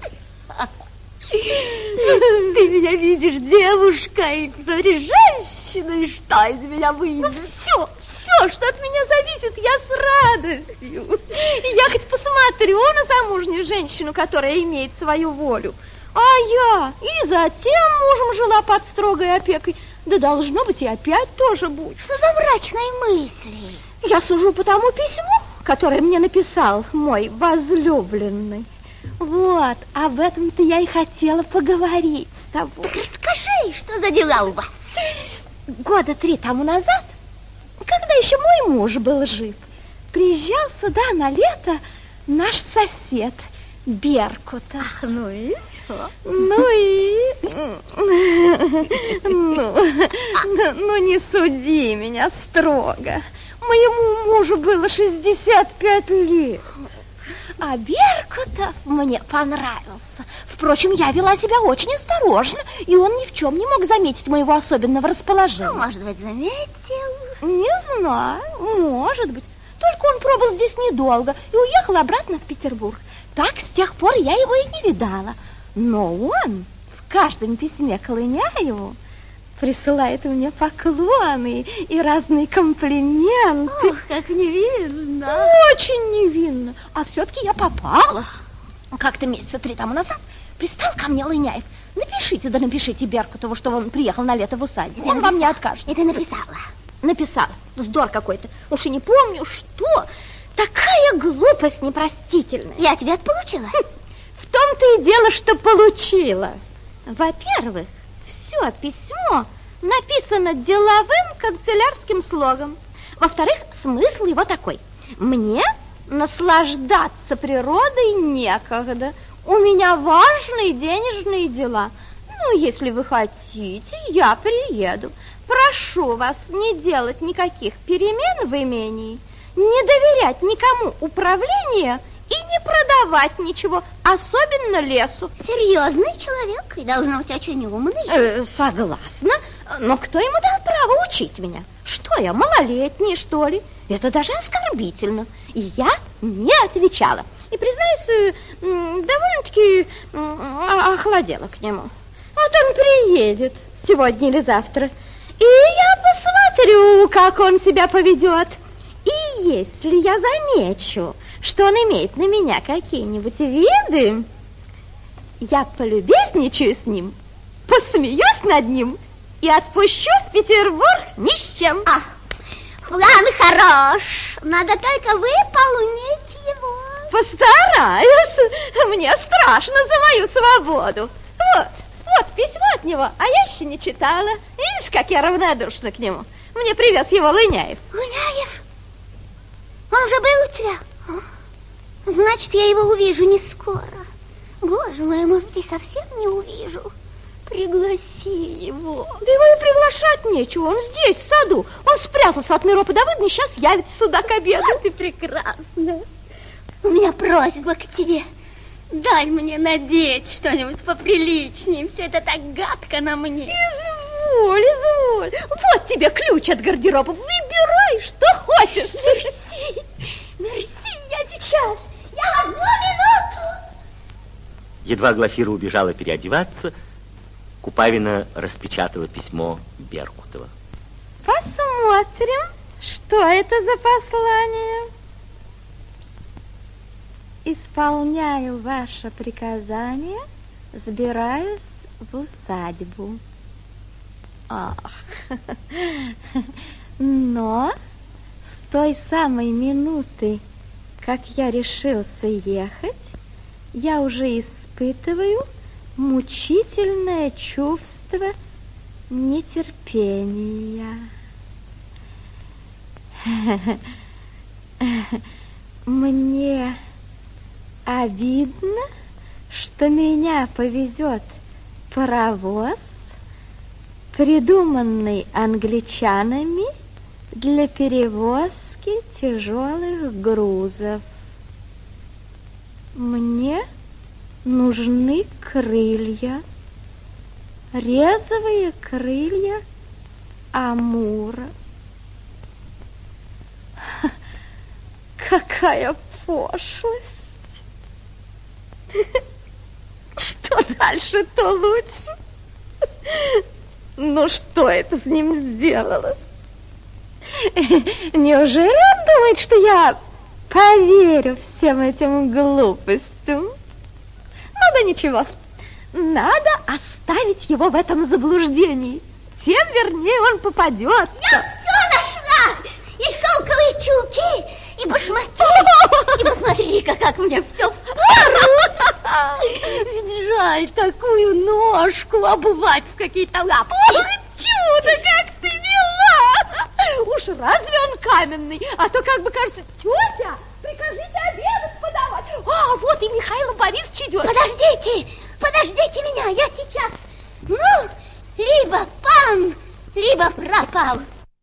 Speaker 9: Ты меня видишь девушкой, теперь женщиной, что из меня выйдет?
Speaker 5: Ну, все, все, что от меня зависит, я с радостью. Я хоть посмотрю на замужнюю женщину, которая имеет свою волю. А я и затем мужем жила под строгой опекой. Да должно быть, и опять тоже будет.
Speaker 9: Что за мрачные мысли?
Speaker 5: Я сужу по тому письму, которое мне написал мой возлюбленный. Вот, об этом-то я и хотела поговорить с тобой.
Speaker 9: Так расскажи, что за дела у вас?
Speaker 5: Года три тому назад, когда еще мой муж был жив, приезжал сюда на лето наш сосед Беркута.
Speaker 9: Ах, ну и что?
Speaker 5: Ну и... Ну, ну, не суди меня строго. Моему мужу было шестьдесят пять лет. А Беркутов мне понравился. Впрочем, я вела себя очень осторожно, и он ни в чем не мог заметить моего особенного расположения.
Speaker 9: Ну, может быть, заметил?
Speaker 5: Не знаю, может быть. Только он пробыл здесь недолго и уехал обратно в Петербург. Так с тех пор я его и не видала. Но он в каждом письме к Лыняеву присылает мне поклоны и разные комплименты.
Speaker 9: Ох, как невинно.
Speaker 5: Очень невинно. А все-таки я попала. Как-то месяца три тому назад пристал ко мне Лыняев. Напишите, да напишите Беркутову, что он приехал на лето в усадьбу. Он вам не откажет.
Speaker 9: И ты написала?
Speaker 5: Написала. Вздор какой-то. Уж и не помню, что. Такая глупость непростительная.
Speaker 9: Я тебе это получила?
Speaker 5: В том-то и дело, что получила. Во-первых, все письмо написано деловым канцелярским слогом. Во-вторых, смысл его такой. Мне наслаждаться природой некогда. У меня важные денежные дела. Ну, если вы хотите, я приеду. Прошу вас не делать никаких перемен в имении, не доверять никому управление и не продавать ничего, особенно лесу.
Speaker 9: Серьезный человек и должно быть очень умный.
Speaker 5: Э, согласна, но кто ему дал право учить меня? Что я, малолетняя, что ли? Это даже оскорбительно. И я не отвечала. И, признаюсь, довольно-таки охладела к нему. Вот он приедет сегодня или завтра, и я посмотрю, как он себя поведет. И если я замечу, что он имеет на меня какие-нибудь виды, я полюбезничаю с ним, посмеюсь над ним и отпущу в Петербург ни с чем.
Speaker 9: А, план хорош, надо только выполнить его.
Speaker 5: Постараюсь, мне страшно за мою свободу. Вот, вот письмо от него, а я еще не читала. Видишь, как я равнодушна к нему. Мне привез его Лыняев.
Speaker 9: Лыняев? Он уже был у тебя? Значит, я его увижу не скоро. Боже мой, может, и совсем не увижу. Пригласи его.
Speaker 5: Да его и приглашать нечего, он здесь, в саду. Он спрятался от Миропа Давыдовны и сейчас явится сюда к обеду.
Speaker 9: А ты прекрасна. У меня просьба к тебе. Дай мне надеть что-нибудь поприличнее. Все это так гадко на мне.
Speaker 5: Изволь, изволь. Вот тебе ключ от гардероба. Выбирай, что хочешь.
Speaker 9: Мерси, мерси, я сейчас. Я в одну минуту.
Speaker 1: Едва Глафира убежала переодеваться, Купавина распечатала письмо Беркутова.
Speaker 5: Посмотрим, что это за послание. Исполняю ваше приказание, сбираюсь в усадьбу. Ах. Но с той самой минуты, как я решился ехать, я уже испытываю мучительное чувство нетерпения. Мне обидно, что меня повезет паровоз, придуманный англичанами для перевозки тяжелых грузов. Мне нужны крылья, резвые крылья амура. Какая пошлость! Что дальше, то лучше. Ну, что это с ним сделалось? Неужели он думает, что я поверю всем этим глупостям? Ну да ничего, надо оставить его в этом заблуждении. Тем вернее он попадет.
Speaker 9: Я все нашла! И шелковые чулки, и башмаки. И посмотри-ка, как мне все в пару. Ведь жаль такую ножку обувать в какие-то лапки.
Speaker 5: Чудо, как ты мила! Уж разве он каменный? А то, как бы кажется, тетя, прикажите обедать подавать. А, вот и Михаил Борисович идет.
Speaker 9: Подождите, подождите меня, я сейчас. Ну, либо пан, либо пропал.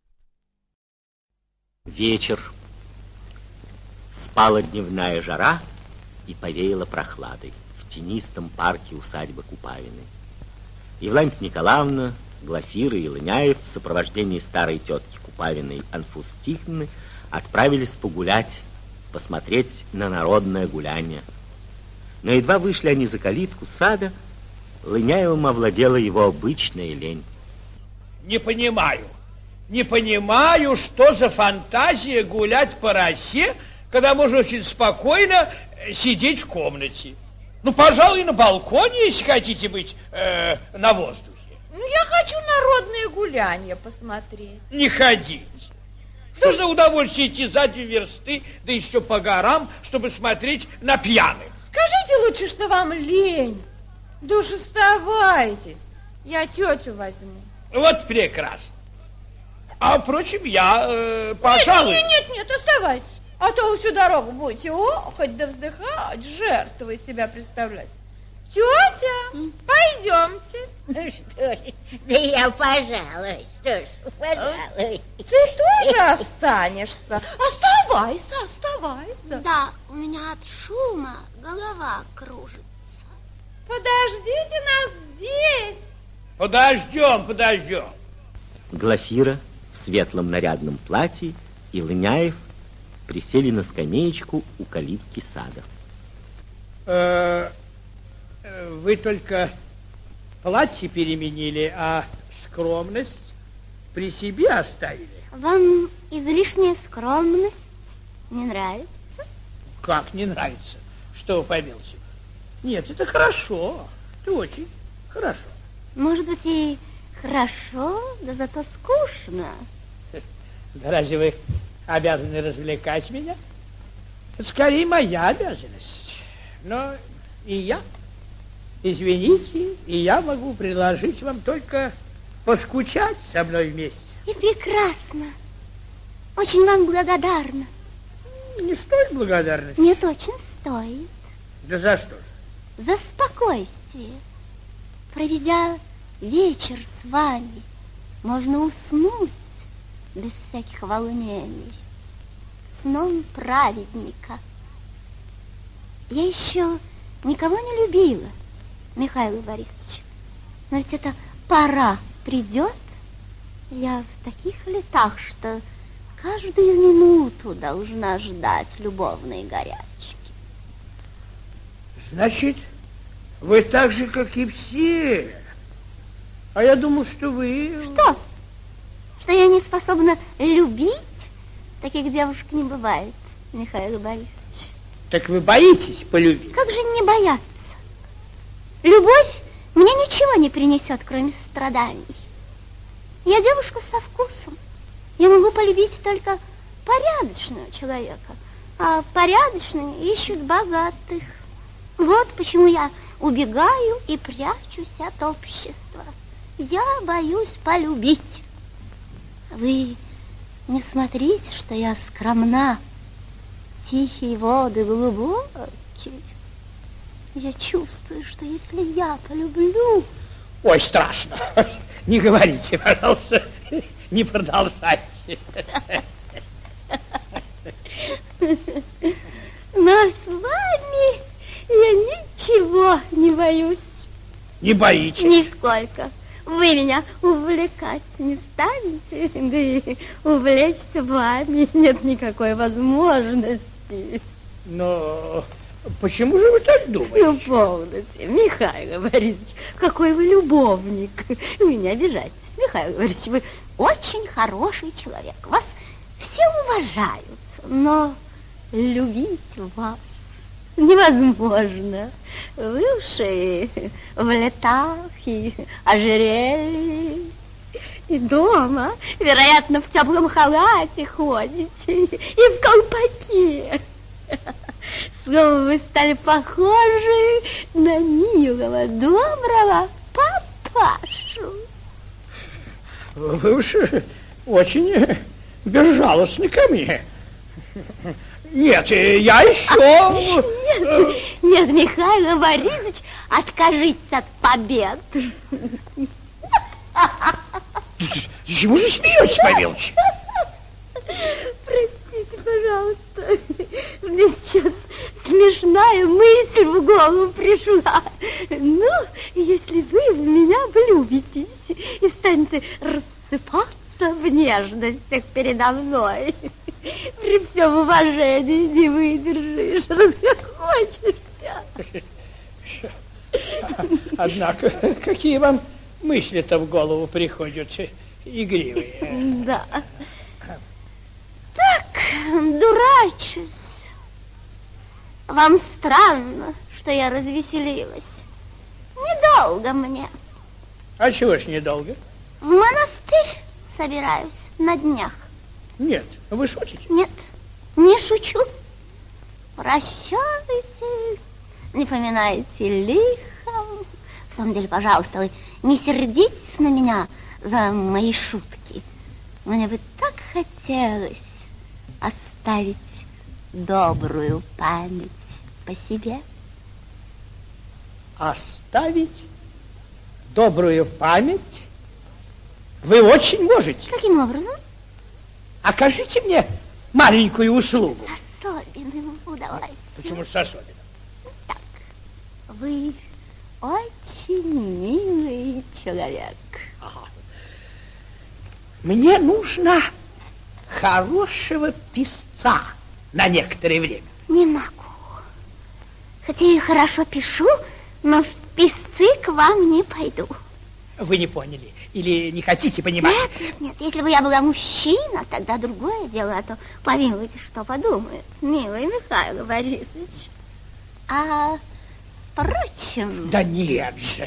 Speaker 1: Вечер. Спала дневная жара и повеяла прохладой в тенистом парке усадьбы Купавиной. Евлампия Николаевна, Глафира и Лыняев в сопровождении старой тетки Купавиной Анфусы Тихоновны отправились погулять, посмотреть на народное гуляние. Но едва вышли они за калитку сада, Лыняевым овладела его обычная лень.
Speaker 4: Не понимаю, не понимаю, что за фантазия гулять по росе, когда можно очень спокойно сидеть в комнате. Ну, пожалуй, на балконе, если хотите быть э, на воздухе.
Speaker 5: Ну, я хочу народные гуляния посмотреть.
Speaker 4: Не ходите. Что за удовольствие идти за две версты, да еще по горам, чтобы смотреть на пьяных?
Speaker 5: Скажите лучше, что вам лень. Да уж оставайтесь, я тетю возьму.
Speaker 4: Вот прекрасно. А, впрочем, я, э, пожалуй...
Speaker 5: Нет, нет, нет, оставайтесь. А то вы всю дорогу будете охоть да вздыхать, жертвой себя представлять. Тетя, пойдемте.
Speaker 2: Ну что ж, да я, пожалуй, что ж, пожалуй.
Speaker 5: Ты тоже останешься? Оставайся, оставайся.
Speaker 9: Да, у меня от шума голова кружится.
Speaker 5: Подождите нас здесь.
Speaker 4: Подождем, подождем.
Speaker 1: Глафира в светлом нарядном платье, и Лыняев присели на скамеечку у калитки сада.
Speaker 4: Э, вы только платье переменили, а скромность при себе оставили.
Speaker 9: Вам излишняя скромность не нравится?
Speaker 4: Как не нравится? Что вы помилуйте? Нет, это хорошо. Это очень хорошо.
Speaker 9: Может быть, и хорошо, да зато скучно.
Speaker 4: Да разве вы обязаны развлекать меня? Это скорее моя обязанность. Но и я, извините, и я могу предложить вам только поскучать со мной вместе.
Speaker 9: И прекрасно. Очень вам благодарна.
Speaker 4: Не стоит благодарности.
Speaker 9: Нет, очень стоит.
Speaker 4: Да за что же?
Speaker 9: За спокойствие. Проведя вечер с вами, можно уснуть без всяких волнений, сном праведника. Я еще никого не любила, Михаил Борисович, но ведь эта пора придет. Я в таких летах, что каждую минуту должна ждать любовной горячки.
Speaker 4: Значит, вы так же, как и все. А я думал, что вы...
Speaker 9: Что? Что я не способна любить? Таких девушек не бывает, Михаил Борисович.
Speaker 4: Так вы боитесь полюбить?
Speaker 9: Как же не бояться? Любовь мне ничего не принесет, кроме страданий. Я девушка со вкусом. Я могу полюбить только порядочного человека, а порядочные ищут богатых. Вот почему я убегаю и прячусь от общества. Я боюсь полюбить. Вы не смотрите, что я скромна. Тихие воды глубокие. Я чувствую, что если я полюблю...
Speaker 4: Ой, страшно. Не говорите, пожалуйста, не продолжайте.
Speaker 9: Но с вами я ничего не боюсь.
Speaker 4: Не боитесь?
Speaker 9: Нисколько. Вы меня увлекать не станете, да и увлечься вами нет никакой возможности.
Speaker 4: Но почему же вы так думаете?
Speaker 9: Ну, полностью, Михаил Борисович, какой вы любовник. Вы не обижайтесь, Михаил Борисович, вы очень хороший человек. Вас все уважают, но любить вас невозможно. Вы уж и в летах, и ожерелье, и дома, вероятно, в теплом халате ходите, и в колпаке. Словом, вы стали похожи на милого, доброго папашу.
Speaker 4: Вы уж очень безжалостны ко мне. Нет, я еще...
Speaker 9: Нет, нет, Михаил Борисович, откажитесь от побед.
Speaker 4: Чему же смеетесь, помилуйте?
Speaker 9: Простите, пожалуйста, мне сейчас смешная мысль в голову пришла. Ну, если вы в меня влюбитесь и станете рассыпаться в нежностях передо мной, при всем уважении не выдержишь, расхохочешься.
Speaker 4: Однако, какие вам мысли-то в голову приходят игривые?
Speaker 9: Да. Так, дурачусь. Вам странно, что я развеселилась. Недолго мне.
Speaker 4: А чего ж недолго?
Speaker 9: В монастырь собираюсь на днях.
Speaker 4: Нет, вы шутите?
Speaker 9: Нет, не шучу. Прощайте, не поминайте лихом. В самом деле, пожалуйста, вы не сердитесь на меня за мои шутки. Мне бы так хотелось оставить добрую память по себе.
Speaker 4: Оставить добрую память? Вы очень можете.
Speaker 9: Каким образом?
Speaker 4: Окажите мне маленькую услугу.
Speaker 9: С особенным удовольствием.
Speaker 4: Почему с особенным?
Speaker 9: Так, вы очень милый человек.
Speaker 4: Ага. Мне нужно хорошего писца на некоторое время.
Speaker 9: Не могу. Хотя я хорошо пишу, но в писцы к вам не пойду.
Speaker 4: Вы не поняли или не хотите понимать?
Speaker 9: Нет, нет, нет. Если бы я была мужчина, тогда другое дело, а то помилуйте, что подумает, милый Михаил Борисович. А впрочем...
Speaker 4: Да нет же.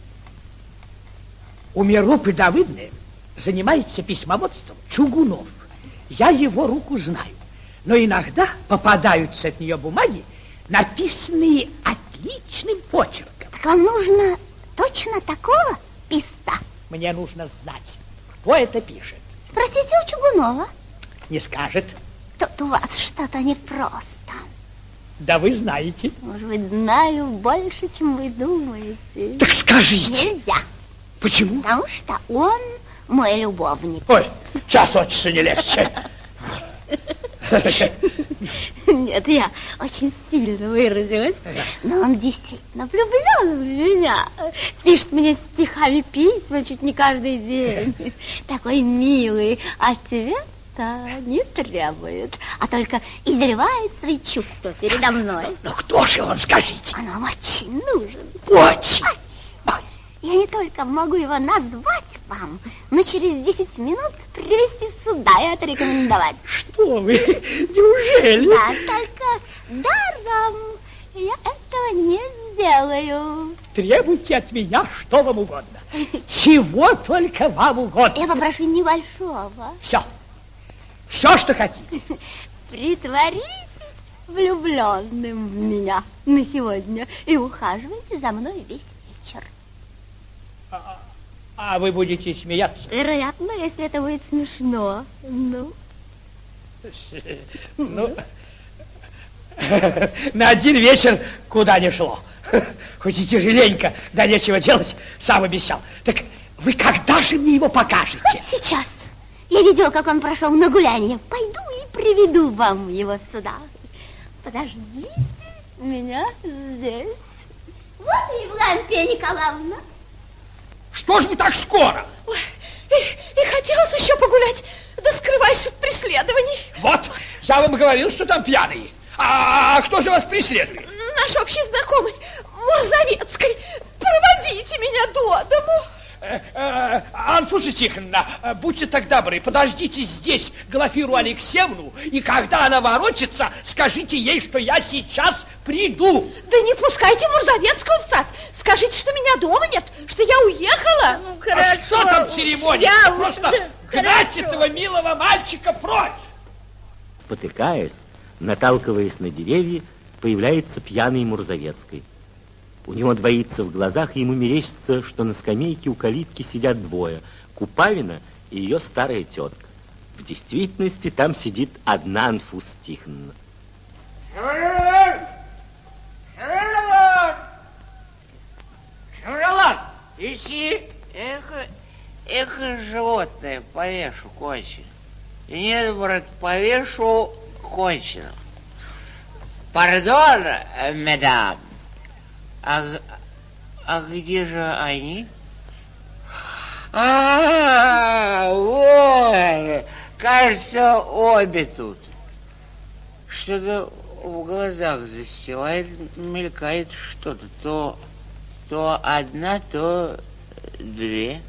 Speaker 4: У Миропы Давыдны занимается письмоводством Чугунов. Я его руку знаю. Но иногда попадаются от нее бумаги, написанные отличным почерком.
Speaker 9: Так вам нужно точно такого писца?
Speaker 4: Мне нужно знать, кто это пишет.
Speaker 9: Спросите у Чугунова.
Speaker 4: Не скажет.
Speaker 9: Тут у вас что-то непросто.
Speaker 4: Да вы знаете.
Speaker 9: Может быть, знаю больше, чем вы думаете.
Speaker 4: Так скажите.
Speaker 9: Нельзя.
Speaker 4: Почему?
Speaker 9: Потому что он мой любовник.
Speaker 4: Ой, час от часу не легче.
Speaker 9: Нет, я очень сильно выразилась, но он действительно влюблен в меня. Пишет мне стихами письма чуть не каждый день. Такой милый, ответа не требует, а только изливает свои чувства передо мной.
Speaker 4: Ну кто же он, скажите?
Speaker 9: Он вам очень нужен.
Speaker 4: Очень.
Speaker 9: Я не только могу его назвать вам, но через десять минут привести сюда и отрекомендовать.
Speaker 4: Что вы? Неужели?
Speaker 9: Да, только даром я этого не сделаю.
Speaker 4: Требуйте от меня что вам угодно. Чего только вам угодно.
Speaker 9: Я попрошу небольшого.
Speaker 4: Все. Все, что хотите.
Speaker 9: Притворитесь влюбленным в меня на сегодня и ухаживайте за мной весь вечер.
Speaker 4: А, а вы будете смеяться?
Speaker 9: Вероятно, если это будет смешно. Ну?
Speaker 4: Ну, на один вечер куда не шло. Хоть и тяжеленько, да нечего делать, сам обещал. Так вы когда же мне его покажете?
Speaker 9: Вот сейчас. Я видела, как он прошел на гуляние. Пойду и приведу вам его сюда. Подождите меня здесь. Вот и Евлампия Николаевна.
Speaker 4: Что ж вы так скоро?
Speaker 5: Ой, и, и хотелось еще погулять, да скрываясь от преследований.
Speaker 4: Вот, я вам говорил, что там пьяные. А, а кто же вас преследует?
Speaker 5: Наш общий знакомый, Мурзовецкий. Проводите меня до дому.
Speaker 4: Э, э, Анфуса Тихоновна, будьте так добры, подождите здесь Глафиру Алексеевну, и когда она воротится, скажите ей, что я сейчас приду.
Speaker 5: Да не пускайте Мурзовецкого в сад. Скажите, что меня дома нет, что я уехала.
Speaker 2: Ну,
Speaker 4: А что там церемониться?
Speaker 2: Я...
Speaker 4: Просто гнать этого милого мальчика прочь.
Speaker 1: Спотыкаясь, наталкиваясь на деревья, появляется пьяный Мурзовецкий. У него двоится в глазах, и ему мерещится, что на скамейке у калитки сидят двое. Купавина и ее старая тетка. В действительности там сидит одна Анфуса Тихоновна.
Speaker 2: Шевролон! Шевролон! Шевролон! Ищи! Эхо, эхо животное, повешу кончено. И нет, брат, повешу кончено. Пардон, мадам. А, а где же они? А, вот, кажется, обе тут. Что-то в глазах застилает, мелькает что-то. То, то одна, то две.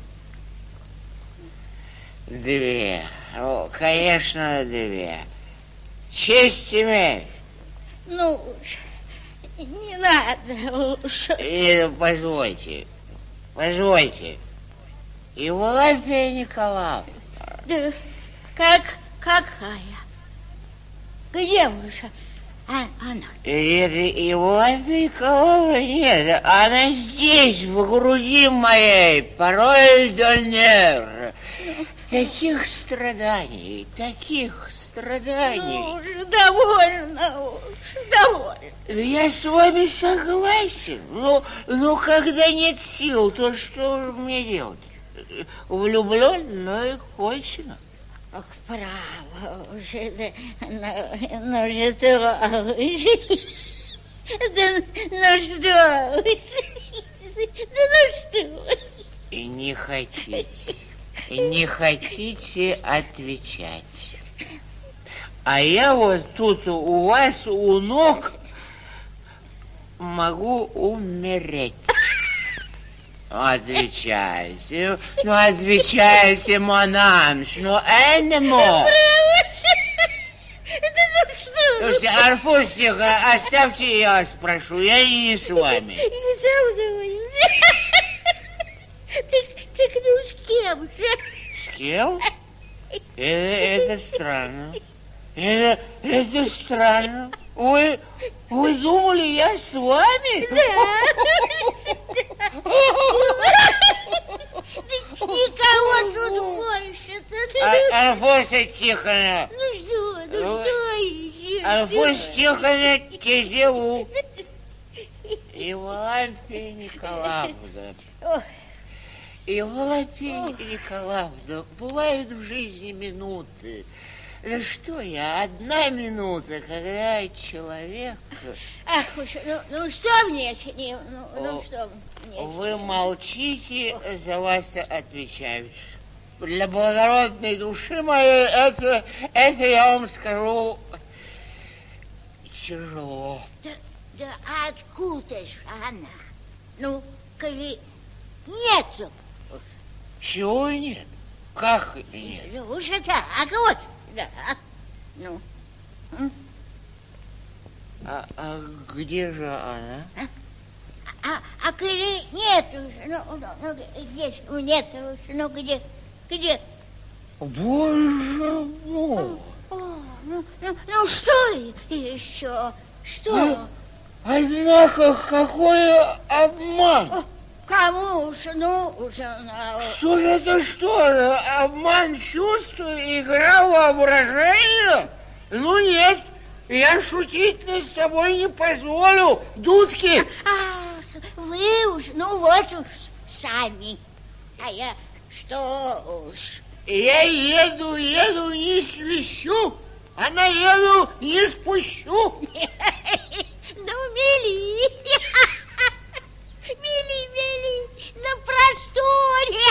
Speaker 2: Две. О, конечно, две. Честь имеешь.
Speaker 5: Ну, не надо уж.
Speaker 2: И, позвольте, позвольте. Евлампия Николаевна.
Speaker 5: Да, как, какая? Где уже а, она?
Speaker 2: Это Евлампия Николаевна нет, она здесь, в груди моей, пароль донер. Таких страданий, таких страданий.
Speaker 5: Ну уж, довольно уж, довольно.
Speaker 2: Я с вами согласен, но, но когда нет сил, то что же мне делать? Влюблен, но и кончено.
Speaker 5: Ох, право уже, да, ну, ну что, да, ну что, да ну что.
Speaker 2: И не хотите. не хотите отвечать. А я вот тут у вас у ног могу умереть. Отвечайте, ну отвечайте, Монанж, ну энемо. Слушайте, Арфусиха, оставьте, я вас прошу, я не с вами.
Speaker 9: Не сам Так, так ну с кем же?
Speaker 2: С кем? Это, это странно. Это, это странно. Вы, вы думали, я с вами?
Speaker 9: Да. Никого тут больше-то.
Speaker 2: А, Арфуся Тихоновна.
Speaker 9: Ну что, ну что еще?
Speaker 2: Арфуся Тихоновна Тезеву. Евлампия Николаевна. Евлампия Николаевна, бывают в жизни минуты. Да что я, одна минута, когда человек...
Speaker 9: Ах уж, ну, ну что мне с ним, ну, ну что мне?
Speaker 2: Вы молчите, за вас отвечаю. Для благородной души моей это, это я вам скажу, тяжело.
Speaker 9: Да, да откуда ж она? Ну, коли нету.
Speaker 2: Чего нет? Как нет?
Speaker 9: Ну, уже так вот, да. Ну.
Speaker 2: А, а где же она?
Speaker 9: А, а, а коли нет уже, ну, ну, ну где ж нет уже, ну где, где?
Speaker 2: Боже мой!
Speaker 9: О, ну, ну, ну что еще? Что?
Speaker 2: А, однако, какой обман!
Speaker 9: О, кому уже, ну, уже... Ну...
Speaker 2: Что же это, что? Обман чувств, игра воображения? Ну нет, я шутить над собой не позволю, дудки.
Speaker 9: А, вы уж, ну вот уж сами. А я что уж...
Speaker 2: Я еду, еду, не свищу, а наеду, не спущу.
Speaker 9: Ну, мили, мили, мили, на просторе.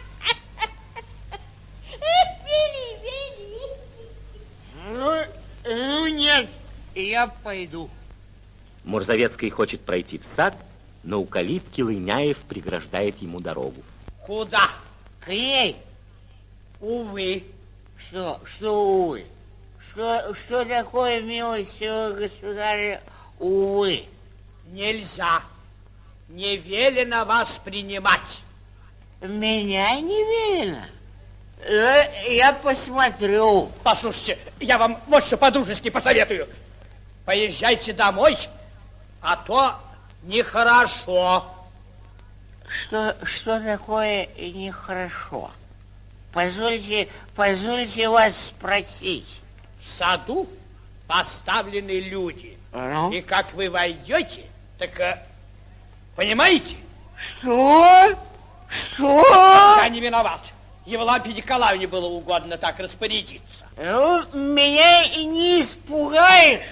Speaker 9: Мили, мили.
Speaker 2: Ну, ну нет, я пойду.
Speaker 1: Мурзовецкий хочет пройти в сад, но у калитки Лыняев преграждает ему дорогу.
Speaker 4: Куда?
Speaker 2: К ней.
Speaker 4: Увы.
Speaker 2: Что, что увы? Что, что такое, милостивый государь, увы?
Speaker 4: Нельзя. Не велено вас принимать.
Speaker 2: Меня не велено. Я посмотрю.
Speaker 4: Послушайте, я вам вот что по-дружески посоветую. Поезжайте домой, а то нехорошо.
Speaker 2: Что, что такое нехорошо? Позвольте, позвольте вас спросить.
Speaker 4: В саду поставлены люди.
Speaker 2: Ну?
Speaker 4: И как вы войдете, так, э, понимаете?
Speaker 2: Что? Что?
Speaker 4: Я не виноват. Евлампии Николаевне было угодно так распорядиться.
Speaker 2: Ну, меня и не испугаешь.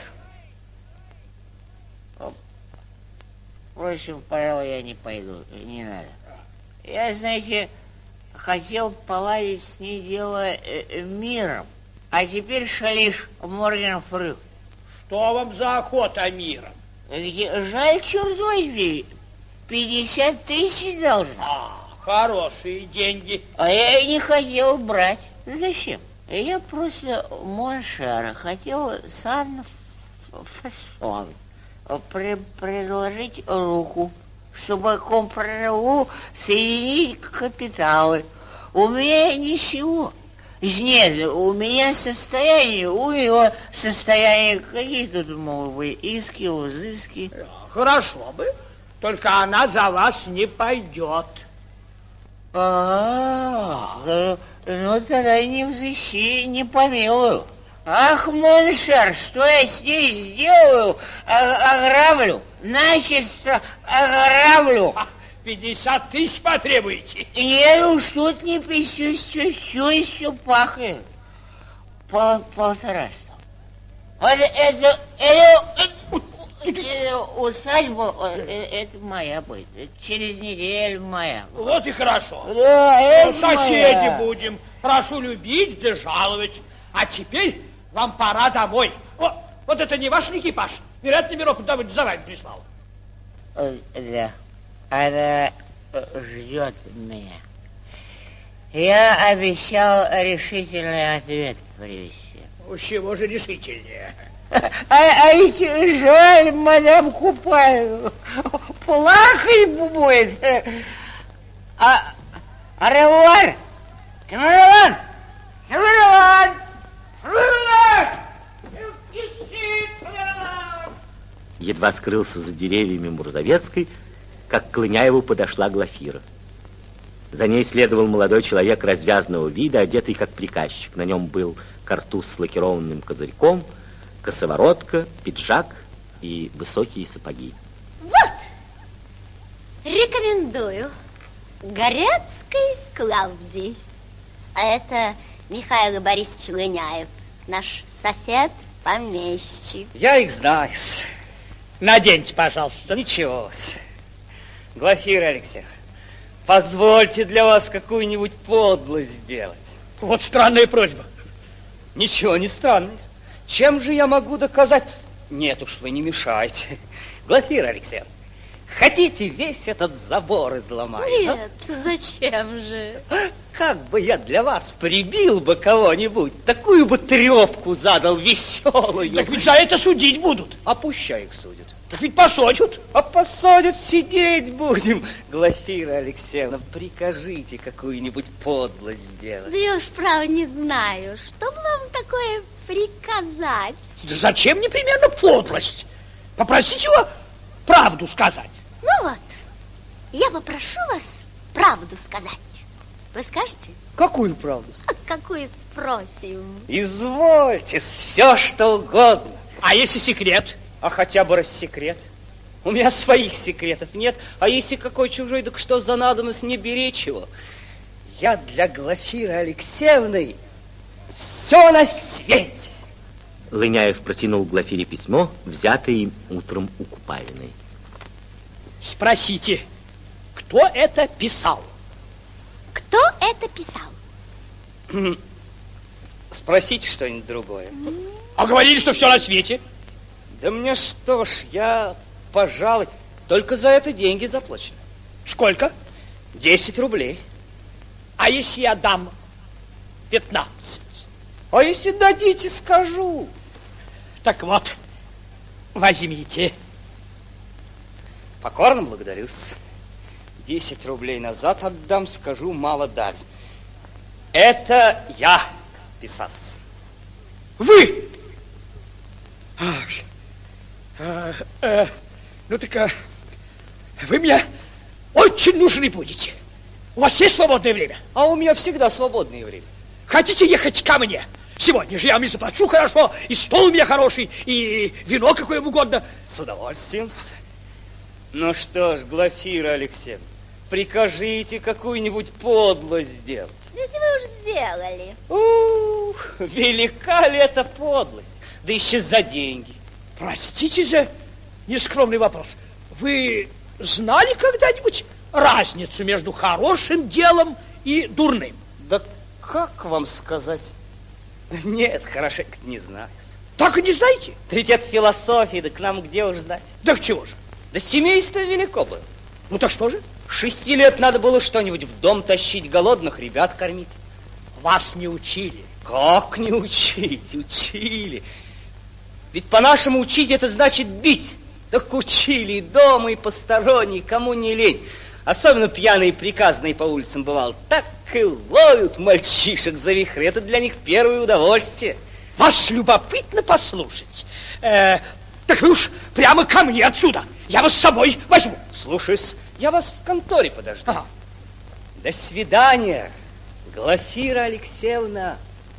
Speaker 2: Впрочем, пожалуй, я не пойду, не надо. Я, знаете, хотел поладить с ней дело э, миром, а теперь шалишь Моргенфрюк.
Speaker 4: Что вам за охота миром?
Speaker 2: Жаль, черт возьми, пятьдесят тысяч должен.
Speaker 4: А, хорошие деньги.
Speaker 2: А я и не хотел брать. Зачем? Я просто Моншера хотел сам фасон при предложить руку, чтобы комправу соединить капиталы. У меня ничего. Нет, у меня состояние, у него состояние. Какие тут могут быть иски, узыски?
Speaker 4: Хорошо бы, только она за вас не пойдет.
Speaker 2: А, ну тогда не взыщи, не помилую. Ах, Моншер, что я с ней сделаю? Ограблю, начисто ограблю.
Speaker 4: Пятьдесят тысяч потребуете?
Speaker 2: Нет уж, тут не пищусь, все еще пахнет. Пол, полтораста. Вот это, это, Усадьба, это моя будет. Через неделю моя.
Speaker 4: Вот и хорошо.
Speaker 2: Да, это
Speaker 4: соседи
Speaker 2: моя.
Speaker 4: будем. Прошу любить да жаловать. А теперь вам пора домой. О, вот это не ваш экипаж. Вероятно, Миропа Давыдовна за вами прислал.
Speaker 2: Да. Она ждет меня. Я обещал решительный ответ привезти.
Speaker 4: Ну, чего же решительнее?
Speaker 2: А, а ведь жаль, мадам Купаеву. Плакать будет. А, аревуар! Камерлан! Камерлан! Камерлан!
Speaker 1: Едва скрылся за деревьями Мурзовецкой, как к Лыняеву подошла Глафира. За ней следовал молодой человек развязного вида, одетый как приказчик. На нем был картуз с лакированным козырьком, косоворотка, пиджак и высокие сапоги.
Speaker 9: Вот! Рекомендую. Горецкой Клавдии. А это Михаил Борисович Лыняев, наш сосед-помещик.
Speaker 10: Я их знаю.
Speaker 4: Наденьте, пожалуйста.
Speaker 10: Ничего. Глафира Алексеевна, позвольте для вас какую-нибудь подлость сделать.
Speaker 4: Вот странная просьба.
Speaker 10: Ничего не странно. Чем же я могу доказать? Нет уж, вы не мешайте. Глафира Алексеевна, хотите весь этот забор изломать?
Speaker 9: Нет, а? Зачем же?
Speaker 10: Как бы я для вас прибил бы кого-нибудь, такую бы трепку задал веселую.
Speaker 4: Так ведь за это судить будут.
Speaker 10: А пущай их судят.
Speaker 4: Так ведь посадят.
Speaker 10: А посадят, сидеть будем. Глафира Алексеевна, прикажите какую-нибудь подлость сделать.
Speaker 9: Да я уж право не знаю, что бы вам такое приказать.
Speaker 4: Да зачем непременно подлость? Попросите его правду сказать.
Speaker 9: Ну вот, я попрошу вас правду сказать. Вы скажете?
Speaker 10: Какую правду?
Speaker 9: А какую спросим?
Speaker 10: Извольте, все что угодно.
Speaker 4: А если секрет?
Speaker 10: А хотя бы рассекрет. У меня своих секретов нет. А если какой чужой, так что за надобность мне беречь его? Я для Глафиры Алексеевны все на свете.
Speaker 1: Лыняев протянул Глафире письмо, взятое им утром у Купавиной.
Speaker 4: Спросите, кто это писал?
Speaker 9: Кто это писал?
Speaker 10: Спросите что-нибудь другое.
Speaker 4: А говорили, что все на свете.
Speaker 10: Да мне что ж, я, пожалуй, только за это деньги заплачены.
Speaker 4: Сколько?
Speaker 10: Десять рублей.
Speaker 4: А если я дам пятнадцать?
Speaker 10: А если дадите, скажу.
Speaker 4: Так вот, возьмите.
Speaker 10: Покорно благодарюсь. Десять рублей назад отдам, скажу, мало дали. Это я писал.
Speaker 4: Вы? Ах, а, а, ну так а, вы мне очень нужны будете. У вас есть свободное время?
Speaker 10: А у меня всегда свободное время.
Speaker 4: Хотите ехать ко мне? Сегодня же я вам и заплачу хорошо, и стол у меня хороший, и вино какое угодно.
Speaker 10: С удовольствием. Ну что ж, Глафира Алексеевна, прикажите какую-нибудь подлость сделать.
Speaker 9: Ведь вы уж сделали.
Speaker 10: Ух, велика ли эта подлость? Да еще за деньги.
Speaker 4: Простите за нескромный вопрос. Вы знали когда-нибудь разницу между хорошим делом и дурным?
Speaker 10: Да как вам сказать? Нет, хорошенько не знаю.
Speaker 4: Так и не знаете?
Speaker 10: Да ведь это философия, да к нам где уж знать?
Speaker 4: Да к чего же?
Speaker 10: Да семейство велико было.
Speaker 4: Ну так что же?
Speaker 10: Шести лет надо было что-нибудь в дом тащить, голодных ребят кормить.
Speaker 4: Вас не учили.
Speaker 10: Как не учить? Учили. Ведь по-нашему учить это значит бить. Так учили и дома, и посторонние, кому не лень. Особенно пьяные приказные по улицам бывал. Так и ловят мальчишек за вихры. Это для них первое удовольствие.
Speaker 4: Вас любопытно послушать. Э, так вы уж прямо ко мне отсюда. Я вас с собой возьму.
Speaker 10: Слушаюсь. Я вас в конторе подожду.
Speaker 4: Ага.
Speaker 10: До свидания, Глафира Алексеевна.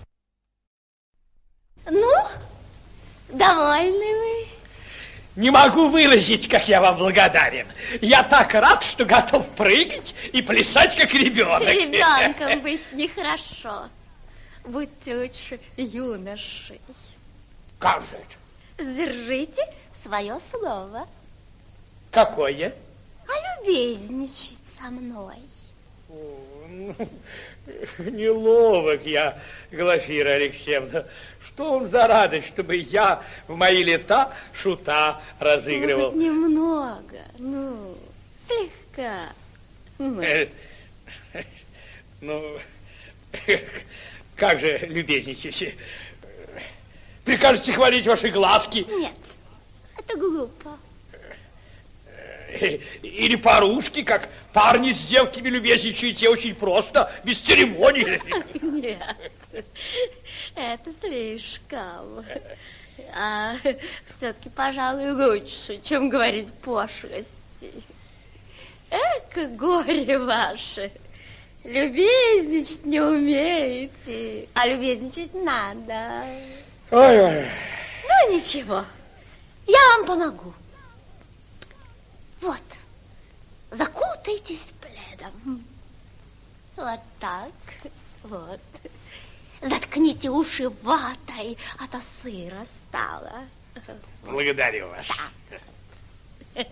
Speaker 9: Ну, довольны вы?
Speaker 4: Не могу выразить, как я вам благодарен. Я так рад, что готов прыгать и плясать, как ребенок.
Speaker 9: Ребенком быть нехорошо. Будьте лучше юношей.
Speaker 4: Как же это?
Speaker 9: Сдержите свое слово.
Speaker 4: Какое?
Speaker 9: А любезничать со мной.
Speaker 4: О, ну, неловок я, Глафира Алексеевна. Что вам за радость, чтобы я в мои лета шута разыгрывал?
Speaker 5: Ну, хоть немного, ну, слегка. Ну,
Speaker 4: ну как же любезничаете? Прикажете хвалить ваши глазки?
Speaker 9: Нет, это глупо.
Speaker 4: Или по-русски, как парни с девками любезничаете, очень просто, без церемоний.
Speaker 5: Нет, это слишком. А все-таки, пожалуй, лучше, чем говорить пошлости. Эка горе ваше. Любезничать не умеете, а любезничать надо.
Speaker 4: Ой-ой.
Speaker 5: Ну, ничего, я вам помогу. Вот, закутайтесь пледом. Вот так, вот. Заткните уши ватой, а то сыро стало.
Speaker 4: Благодарю вас.
Speaker 5: Да.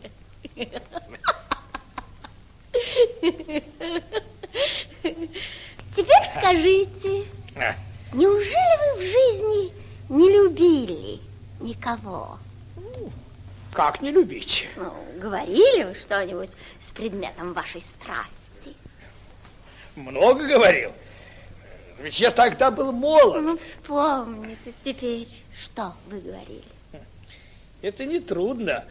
Speaker 5: Теперь скажите,
Speaker 4: а?
Speaker 5: Неужели вы в жизни не любили никого?
Speaker 4: Как не любить?
Speaker 5: Ну, говорили вы что-нибудь с предметом вашей страсти?
Speaker 4: Много говорил. Ведь я тогда был молод.
Speaker 5: Ну, вспомните теперь, что вы говорили.
Speaker 4: Это нетрудно.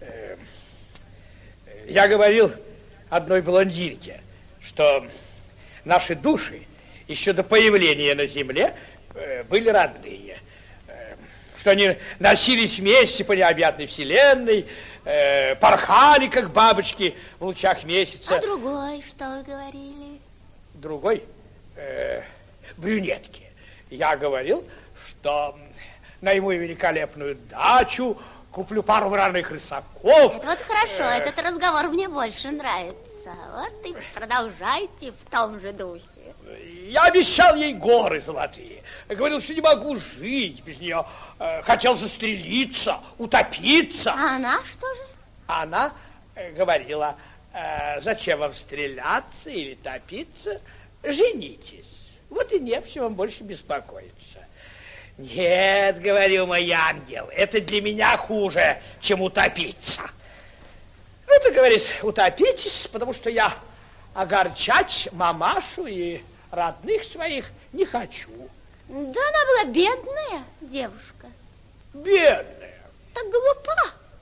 Speaker 4: Я говорил одной блондинке, что наши души еще до появления на земле были родные. Что они носились вместе по необъятной вселенной, э, порхали, как бабочки в лучах месяца.
Speaker 5: А другой, что вы говорили?
Speaker 4: Другой? Э, брюнетки. Я говорил, что найму великолепную дачу, куплю пару враных рысаков.
Speaker 5: Это вот хорошо, э, этот разговор мне больше нравится. Вот и продолжайте в том же духе.
Speaker 4: Я обещал ей горы золотые. Говорил, что не могу жить без нее. Хотел застрелиться, утопиться.
Speaker 5: А она что же?
Speaker 4: Она говорила, зачем вам стреляться или топиться? Женитесь. Вот и не в чем вам больше беспокоиться. Нет, говорил мой ангел, это для меня хуже, чем утопиться. Ну, ты, говорит, утопитесь, потому что я огорчать мамашу и родных своих не хочу.
Speaker 5: Да она была бедная девушка.
Speaker 4: Бедная?
Speaker 5: Так глупа.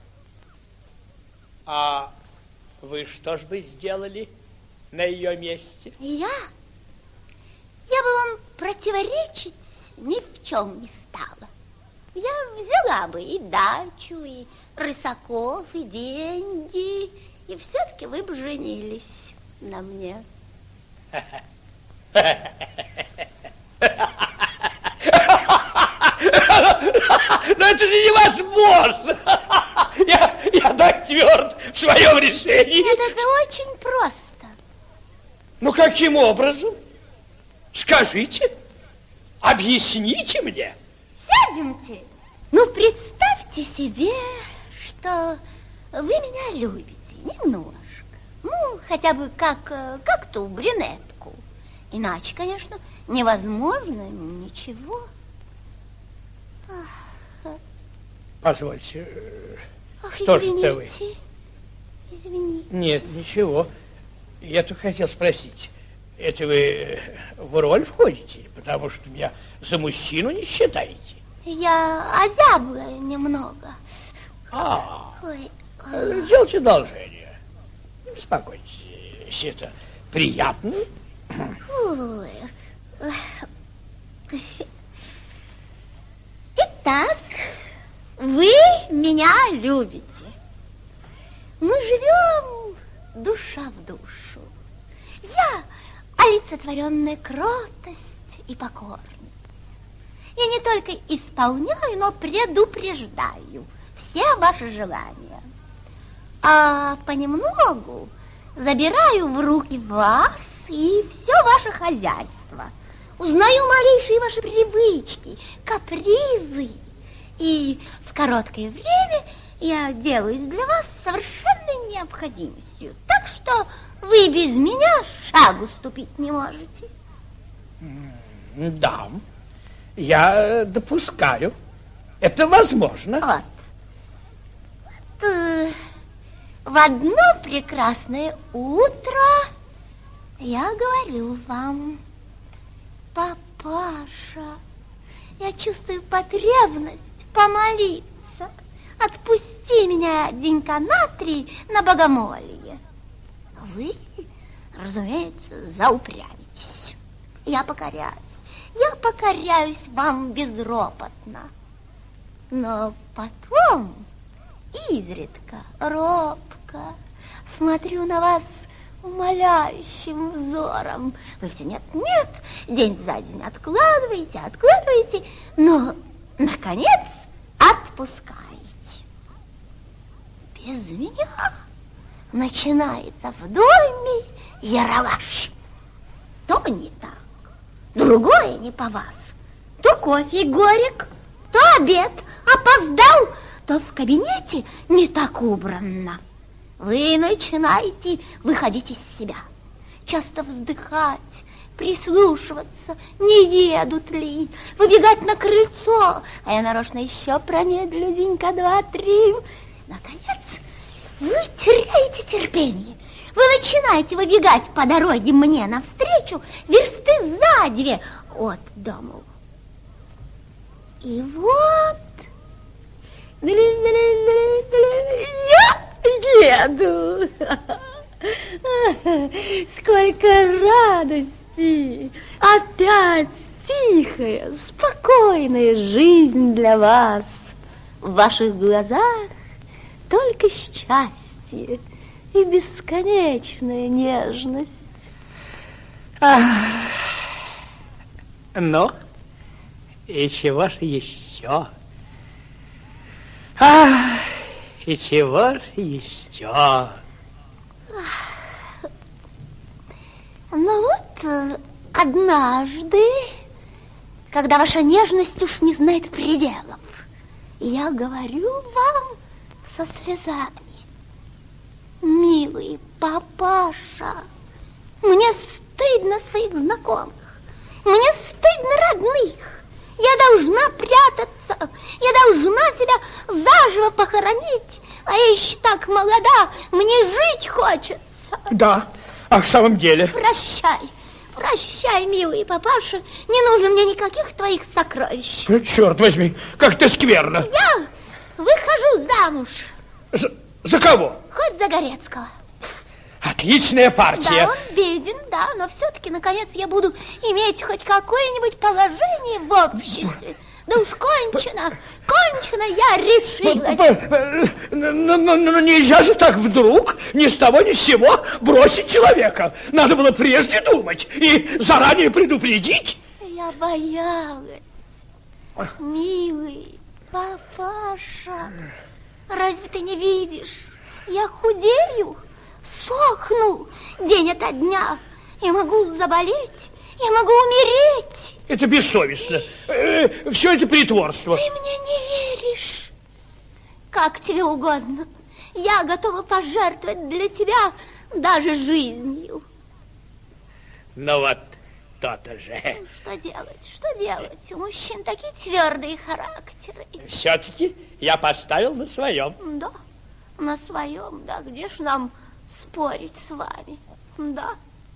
Speaker 4: А вы что ж бы сделали на ее месте?
Speaker 5: Я? Я бы вам противоречить ни в чем не стала. Я взяла бы и дачу, и рысаков, и деньги, и все-таки вы бы женились на мне.
Speaker 4: Но это же невозможно. Я, я так тверд в своем решении.
Speaker 5: Нет, это очень просто.
Speaker 4: Ну, каким образом? Скажите, объясните мне.
Speaker 5: Сядемте. Ну, представьте себе, что вы меня любите немножко. Ну, хотя бы как, как ту брюнетку. Иначе, конечно, невозможно ничего.
Speaker 4: Позвольте,
Speaker 5: Ах,
Speaker 4: что
Speaker 5: извините,
Speaker 4: же это вы?
Speaker 5: Извините.
Speaker 4: Нет, ничего. Я только хотел спросить, это вы в роль входите? Потому что меня за мужчину не считаете.
Speaker 5: Я озябла немного.
Speaker 4: А,
Speaker 5: Ой,
Speaker 4: а... делайте одолжение. Не беспокойтесь, это приятно.
Speaker 5: Ой. Итак, вы меня любите. Мы живем душа в душу. Я олицетворенная кротость и покорность. Я не только исполняю, но предупреждаю все ваши желания. А понемногу забираю в руки вас и все ваше хозяйство. Узнаю малейшие ваши привычки, капризы. И в короткое время
Speaker 9: я делаюсь для вас совершенной необходимостью. Так что вы без меня шагу ступить не можете.
Speaker 4: Да, я допускаю. Это возможно.
Speaker 9: Вот. Вот, э, в одно прекрасное утро я говорю вам: папаша, я чувствую потребность помолиться. Отпусти меня денька на три на богомолье. Вы, разумеется, заупрямитесь. Я покоряюсь. Я покоряюсь вам безропотно. Но потом, изредка, робко, смотрю на вас умоляющим взором. Вы все нет-нет, день за день откладываете, откладываете, но, наконец, отпускаете. Без меня начинается в доме яралаш. То не так, другое не по вас. То кофе горек, то обед опоздал, то в кабинете не так убрано. Вы начинаете выходить из себя, часто вздыхать, прислушиваться, не едут ли, выбегать на крыльцо, а я нарочно еще промедлю денька два-три. Наконец, вы теряете терпение. Вы начинаете выбегать по дороге мне навстречу версты за две от дому. И вот я еду. Сколько радости! Опять тихая, спокойная жизнь для вас. В ваших глазах только счастье и бесконечная нежность.
Speaker 4: Ах, ну, и чего же еще? Ах, и чего же еще?
Speaker 9: Ну вот, однажды, когда ваша нежность уж не знает пределов, я говорю вам со слезами: милый папаша, мне стыдно своих знакомых, мне стыдно родных. Я должна прятаться, я должна себя заживо похоронить, а я еще так молода, мне жить хочется.
Speaker 4: Да, а в самом деле?
Speaker 9: Прощай, прощай, милый папаша, не нужно мне никаких твоих сокровищ.
Speaker 4: Черт возьми, как ты скверно.
Speaker 9: Я выхожу замуж.
Speaker 4: За, за кого?
Speaker 9: Хоть за Горецкого.
Speaker 4: Отличная партия.
Speaker 9: Да, он беден, да, но все-таки, наконец, я буду иметь хоть какое-нибудь положение в обществе. Да уж кончено, кончено, я решилась.
Speaker 4: Но нельзя же так вдруг, ни с того ни с сего, бросить человека. Надо было прежде думать и заранее предупредить.
Speaker 9: Я боялась, милый папаша. Разве ты не видишь? Я худею, сохну день ото дня. Я могу заболеть, я могу умереть.
Speaker 4: Это бессовестно. Э, все это притворство.
Speaker 9: Ты мне не веришь. Как тебе угодно. Я готова пожертвовать для тебя даже жизнью.
Speaker 4: Ну вот, то-то же.
Speaker 9: Что делать, что делать? У мужчин такие твердые характеры.
Speaker 4: Все-таки я поставил на своем.
Speaker 9: Да, на своем, да. Где ж нам спорить с вами? Да.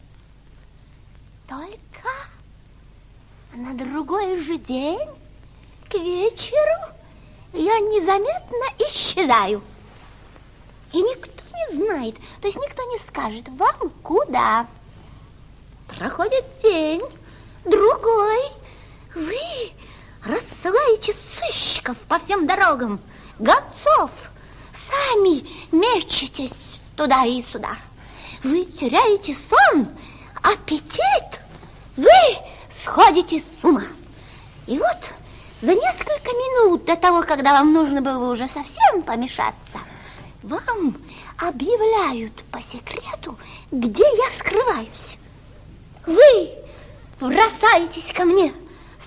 Speaker 9: Только на другой же день, к вечеру, я незаметно исчезаю. И никто не знает, то есть никто не скажет вам, куда. Проходит день, другой. Вы рассылаете сыщиков по всем дорогам, гонцов. Сами мечетесь туда и сюда. Вы теряете сон, аппетит. Вы сходите с ума. И вот за несколько минут до того, когда вам нужно было уже совсем помешаться, вам объявляют по секрету, где я скрываюсь. Вы бросаетесь ко мне,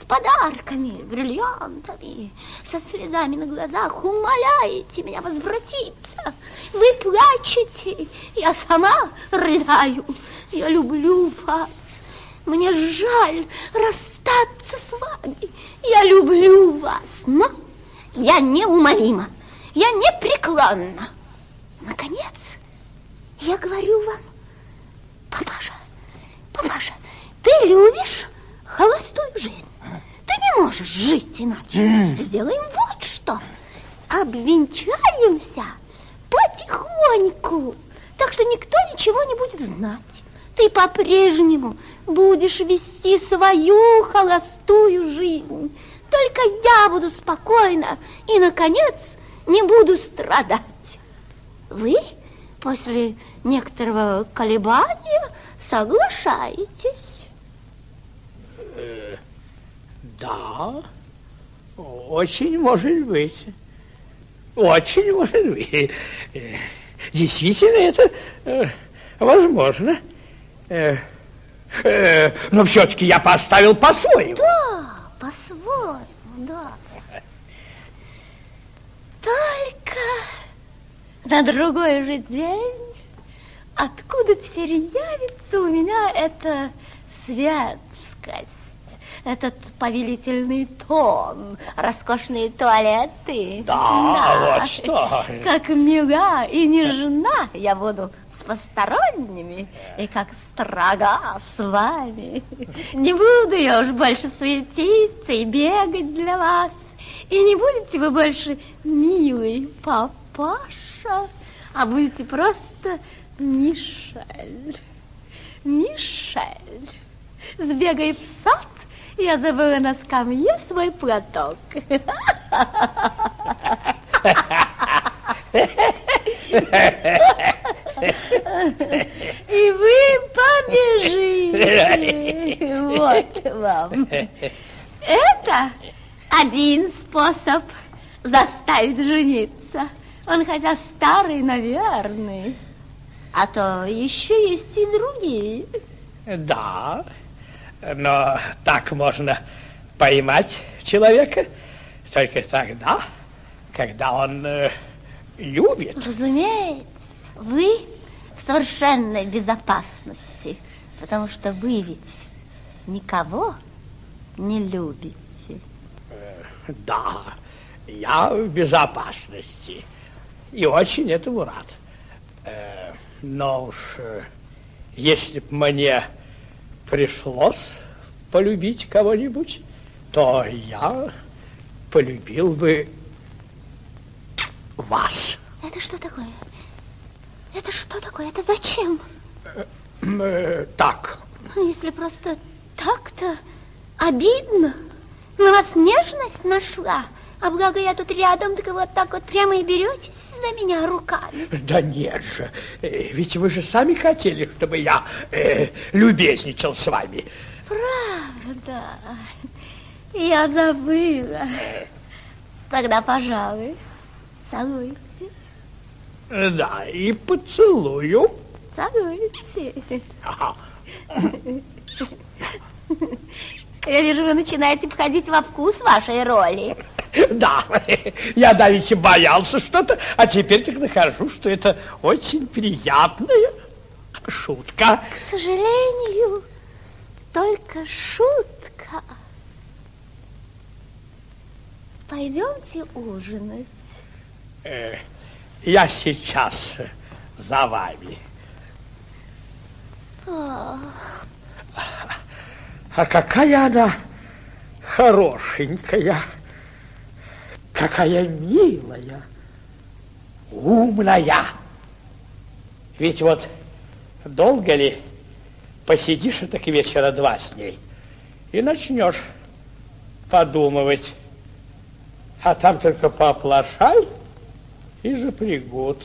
Speaker 9: с подарками, бриллиантами, со слезами на глазах умоляете меня возвратиться. Вы плачете, я сама рыдаю. Я люблю вас. Мне жаль расстаться с вами. Я люблю вас, но я неумолима, я непреклонна. Наконец, я говорю вам, папаша, папаша, ты любишь холостую жизнь. Ты не можешь жить иначе. Сделаем вот что. Обвенчаемся потихоньку, так что никто ничего не будет знать. Ты по-прежнему будешь вести свою холостую жизнь. Только я буду спокойна и, наконец, не буду страдать. Вы после некоторого колебания соглашаетесь?
Speaker 4: Э, да, очень может быть. Очень может быть. Действительно, это э, возможно. Э, э, но все-таки я поставил по-своему.
Speaker 9: Да, по-своему, да. Только на другой же день, откуда теперь явится у меня эта светскость, этот повелительный тон, роскошные туалеты.
Speaker 4: Да,
Speaker 9: да.
Speaker 4: Вот что.
Speaker 9: Как мила и нежна я буду с посторонними, и как строга с вами. Не буду я уж больше суетиться и бегать для вас, и не будете вы больше милый папаша, а будете просто Мишель. Мишель. Сбегай в сад, я забыла на скамье свой платок. И вы побежите. Вот вам. Это один способ заставить жениться. Он хотя старый, но верный. А то еще есть и другие.
Speaker 4: Да, но так можно поймать человека только тогда, когда он э, любит.
Speaker 9: Разумеется, вы в совершенной безопасности, потому что вы ведь никого не любите.
Speaker 4: Э, да, я в безопасности и очень этому рад. Э, но уж э, если б мне пришлось полюбить кого-нибудь, то я полюбил бы вас.
Speaker 9: Это что такое? Это что такое? Это зачем?
Speaker 4: Э, э, так.
Speaker 9: Если просто так-то обидно. На вас нежность нашла. А благо я тут рядом, так вот так вот прямо и беретесь за меня руками.
Speaker 4: Да нет же, ведь вы же сами хотели, чтобы я э, любезничал с вами.
Speaker 9: Правда, я забыла. Тогда, пожалуй, целуйте.
Speaker 4: Да, и поцелую.
Speaker 9: Целуйте.
Speaker 4: Ага.
Speaker 9: Я вижу, вы начинаете входить во вкус вашей роли.
Speaker 4: Да, я давеча боялся что-то, а теперь так нахожу, что это очень приятная шутка.
Speaker 9: К сожалению, только шутка. Пойдемте ужинать.
Speaker 4: Э, я сейчас за вами.
Speaker 9: О.
Speaker 4: А какая она хорошенькая, какая милая, умная. Ведь вот долго ли посидишь так вечера два с ней и начнешь подумывать, а там только пооплошай и запрягут.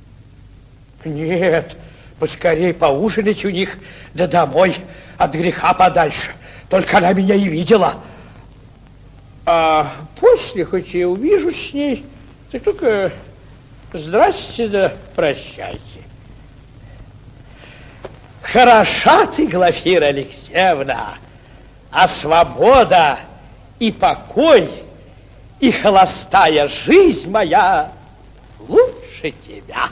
Speaker 4: Нет, поскорей поужинать у них, да домой от греха подальше. Только она меня и видела. А после, хоть и увижу с ней, так только здрасте да прощайте. Хороша ты, Глафира Алексеевна, а свобода и покой, и холостая жизнь моя лучше тебя.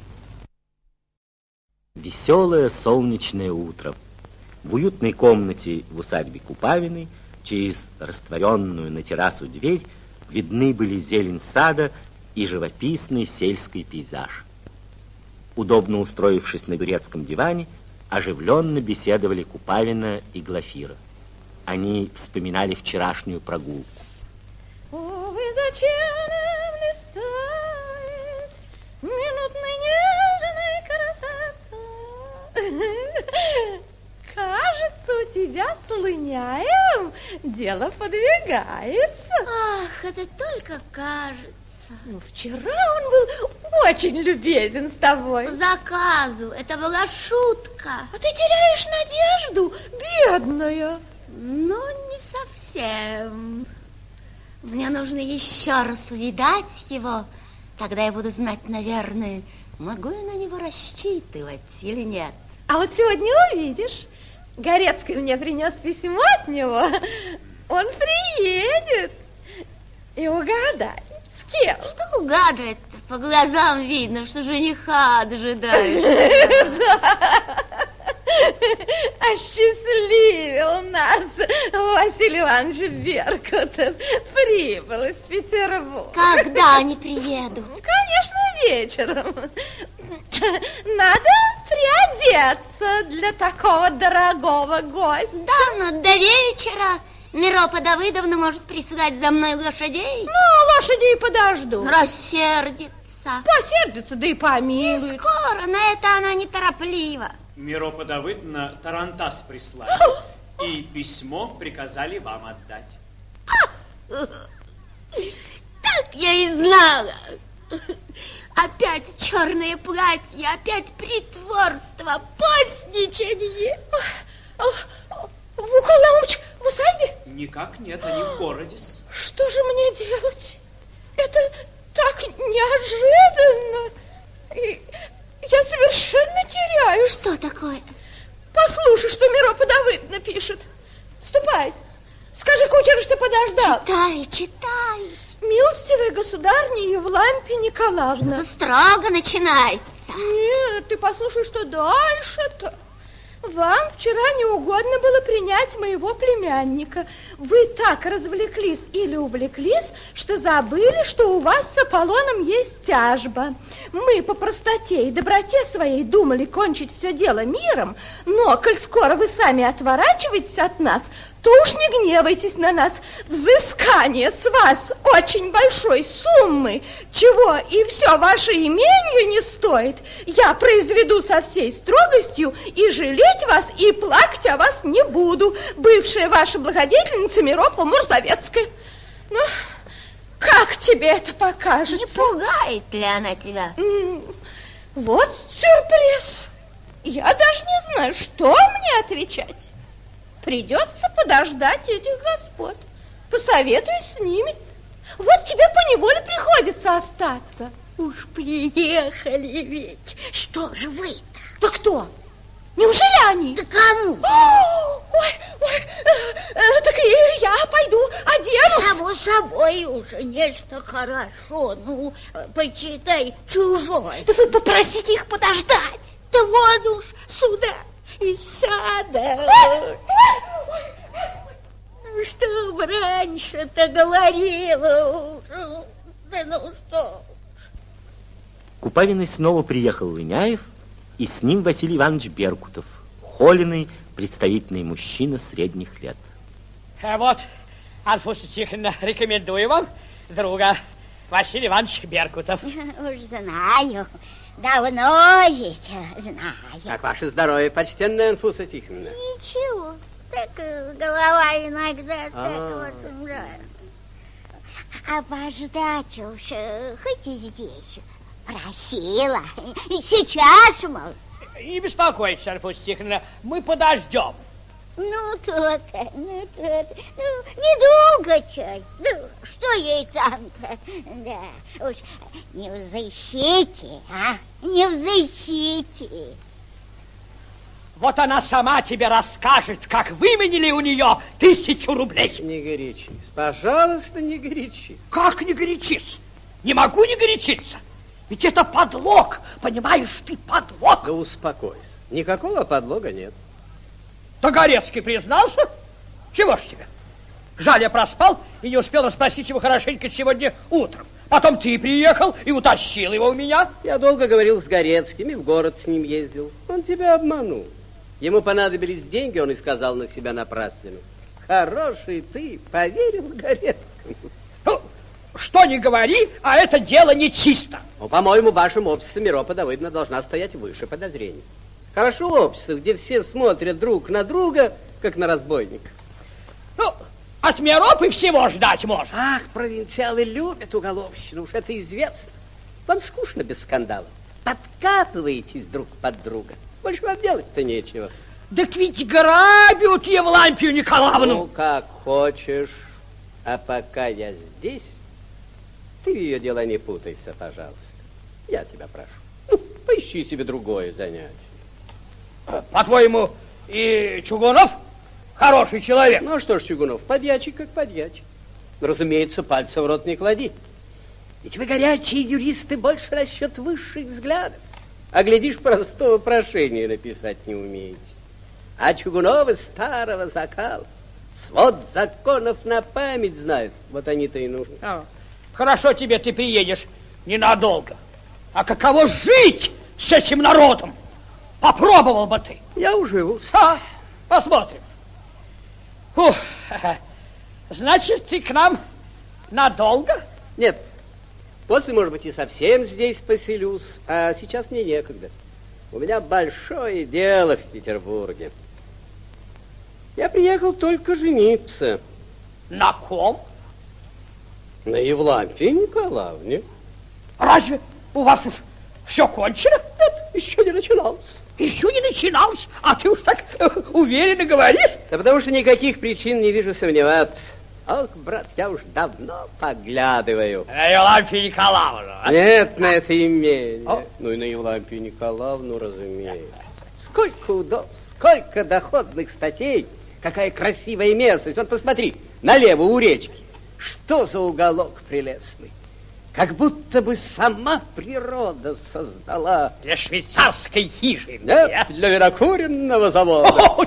Speaker 1: Веселое солнечное утро. В уютной комнате в усадьбе Купавиной через растворенную на террасу дверь видны были зелень сада и живописный сельский пейзаж. Удобно устроившись на турецком диване, оживленно беседовали Купавина и Глафира. Они вспоминали вчерашнюю прогулку.
Speaker 5: Увы, зачем нам листает минутной нежной красоты? Кажется, у тебя с Лыняем дело подвигается.
Speaker 9: Ах, это только кажется.
Speaker 5: Ну, вчера он был очень любезен с тобой.
Speaker 9: По заказу, это была шутка.
Speaker 5: А ты теряешь надежду, бедная.
Speaker 9: Но не совсем. Мне нужно еще раз увидать его. Тогда я буду знать, наверное, могу я на него рассчитывать или нет.
Speaker 5: А вот сегодня увидишь. Горецкий мне принес письмо от него. Он приедет. И угадай, с кем?
Speaker 9: Что угадывает? По глазам видно, что жениха дожидаешься.
Speaker 5: Осчастливил нас Василий Иванович Беркутов. Прибыл из Петербурга.
Speaker 9: Когда они приедут?
Speaker 5: Конечно, вечером. Надо приодеться для такого дорогого гостя.
Speaker 9: Да, но до вечера Миропа Давыдовна может прислать за мной лошадей.
Speaker 5: Ну, лошадей подожду.
Speaker 9: Рассердится.
Speaker 5: Посердится, да и помилует.
Speaker 9: Не скоро, на это она нетороплива.
Speaker 11: Миропа Давыдовна тарантас прислали, и письмо приказали вам отдать.
Speaker 9: Так я и знала. Опять черное платье, опять притворство, постничание.
Speaker 5: Вукол Наумыч в усадьбе?
Speaker 11: Никак нет, они в городе.
Speaker 5: Что же мне делать? Это так неожиданно. И я совершенно теряюсь.
Speaker 9: Что такое?
Speaker 5: Послушай, что Миропа Давыдовна пишет. Ступай. Скажи кучеру, что подождал.
Speaker 9: Читай, читай.
Speaker 5: Милостивая государня Евлампия Николаевна.
Speaker 9: Это строго начинается.
Speaker 5: Нет, ты послушай, что дальше-то. Вам вчера не угодно было принять моего племянника. Вы так развлеклись или увлеклись, что забыли, что у вас с Аполлоном есть тяжба. Мы по простоте и доброте своей думали кончить все дело миром, но, коль скоро вы сами отворачиваетесь от нас, то уж не гневайтесь на нас. Взыскание с вас очень большой суммы, чего и все ваше имение не стоит, я произведу со всей строгостью, и жалеть вас, и плакать о вас не буду. Бывшая ваша благодетельница Миропа Мурзовецкая. Ну, как тебе это покажется?
Speaker 9: Не пугает ли она тебя?
Speaker 5: Вот сюрприз. Я даже не знаю, что мне отвечать. Придется подождать этих господ. Посоветуюсь с ними. Вот тебе поневоле приходится остаться.
Speaker 9: Уж приехали ведь. Что же вы-то?
Speaker 5: Да кто? Неужели они?
Speaker 9: Да кому?
Speaker 5: О, ой, ой, э, э, так и я пойду оденусь.
Speaker 9: Само собой уже нечто хорошо. Ну, почитай, чужой.
Speaker 5: Да вы попросите их подождать.
Speaker 9: Да вот уж сюда. Из сада. Ну, что бы раньше-то говорила уже. Да ну что?
Speaker 1: Купавиной снова приехал Лыняев, и с ним Василий Иванович Беркутов, холеный, представительный мужчина средних лет.
Speaker 4: А вот, Анфуса Тихоновна, рекомендую вам друга Василий Иванович Беркутов.
Speaker 9: Уж знаю. Давно ведь знаю.
Speaker 12: Как ваше здоровье, почтенная Анфуса Тихоновна?
Speaker 9: Ничего, так голова иногда так вот, да. А подождать уж хоть и здесь просила. И сейчас, мол.
Speaker 4: Не беспокойтесь, Анфуса Тихоновна, мы подождем.
Speaker 9: Ну, то-то, ну, то-то. Ну, недолго чай. Ну, что ей там-то? Да, уж не в защите, а? Не в защите.
Speaker 4: Вот она сама тебе расскажет, как выменили у нее тысячу рублей.
Speaker 12: Не горячись, пожалуйста, не горячись.
Speaker 4: Как не горячись? Не могу не горячиться. Ведь это подлог, понимаешь ты, подлог.
Speaker 12: Да успокойся, никакого подлога нет.
Speaker 4: Тогорецкий признался? Чего ж тебе? Жаль, я проспал и не успел расспросить его хорошенько сегодня утром. Потом ты приехал и утащил его у меня.
Speaker 12: Я долго говорил с Горецким и в город с ним ездил. Он тебя обманул. Ему понадобились деньги, он и сказал на себя напраслину. Хороший ты, поверил Горецкому.
Speaker 4: Ну, что ни говори, а это дело нечисто.
Speaker 12: Ну, по-моему, в вашем обществе Миропа Давыдовна должна стоять выше подозрений. Хорошо общество, где все смотрят друг на друга, как на разбойников.
Speaker 4: Ну, от Миропы всего ждать можно.
Speaker 12: Ах, провинциалы любят уголовщину, уж это известно. Вам скучно без скандалов. Подкатываетесь друг под друга. Больше вам делать-то нечего.
Speaker 4: Так ведь грабят Евлампию Николаевну.
Speaker 12: Ну, как хочешь. А пока я здесь, ты в ее дела не путайся, пожалуйста. Я тебя прошу. Ну, поищи себе другое занятие.
Speaker 4: По-твоему, и Чугунов хороший человек?
Speaker 12: Ну, что ж, Чугунов, подьячий как подьячий. Разумеется, пальца в рот не клади. Ведь вы, горячие юристы, больше расчет высших взглядов. А глядишь, простого прошения написать не умеете. А Чугуновы старого закала. Свод законов на память знают. Вот они-то и нужны.
Speaker 4: А, хорошо тебе, ты приедешь ненадолго. А каково жить с этим народом? Попробовал бы ты.
Speaker 12: Я уживусь.
Speaker 4: А, посмотрим. Фух. Значит, ты к нам надолго?
Speaker 12: Нет. После, может быть, и совсем здесь поселюсь, а сейчас мне некогда. У меня большое дело в Петербурге. Я приехал только жениться.
Speaker 4: На ком?
Speaker 12: На Евлампии Николаевне.
Speaker 4: Разве у вас уж все кончено?
Speaker 12: Нет, еще не начиналось.
Speaker 4: Еще не начиналось? А ты уж так э, уверенно говоришь?
Speaker 12: Да потому что никаких причин не вижу сомневаться. Ох, брат, я уж давно поглядываю.
Speaker 4: На Евлампию Николаевну? А?
Speaker 12: Нет, на это имение.
Speaker 4: О.
Speaker 12: Ну и на Евлампию Николаевну, разумеется. Сколько удобств, сколько доходных статей. Какая красивая местность. Вот посмотри, налево у речки. Что за уголок прелестный. Как будто бы сама природа создала.
Speaker 4: Для швейцарской хижины.
Speaker 12: Нет, для винокуренного завода.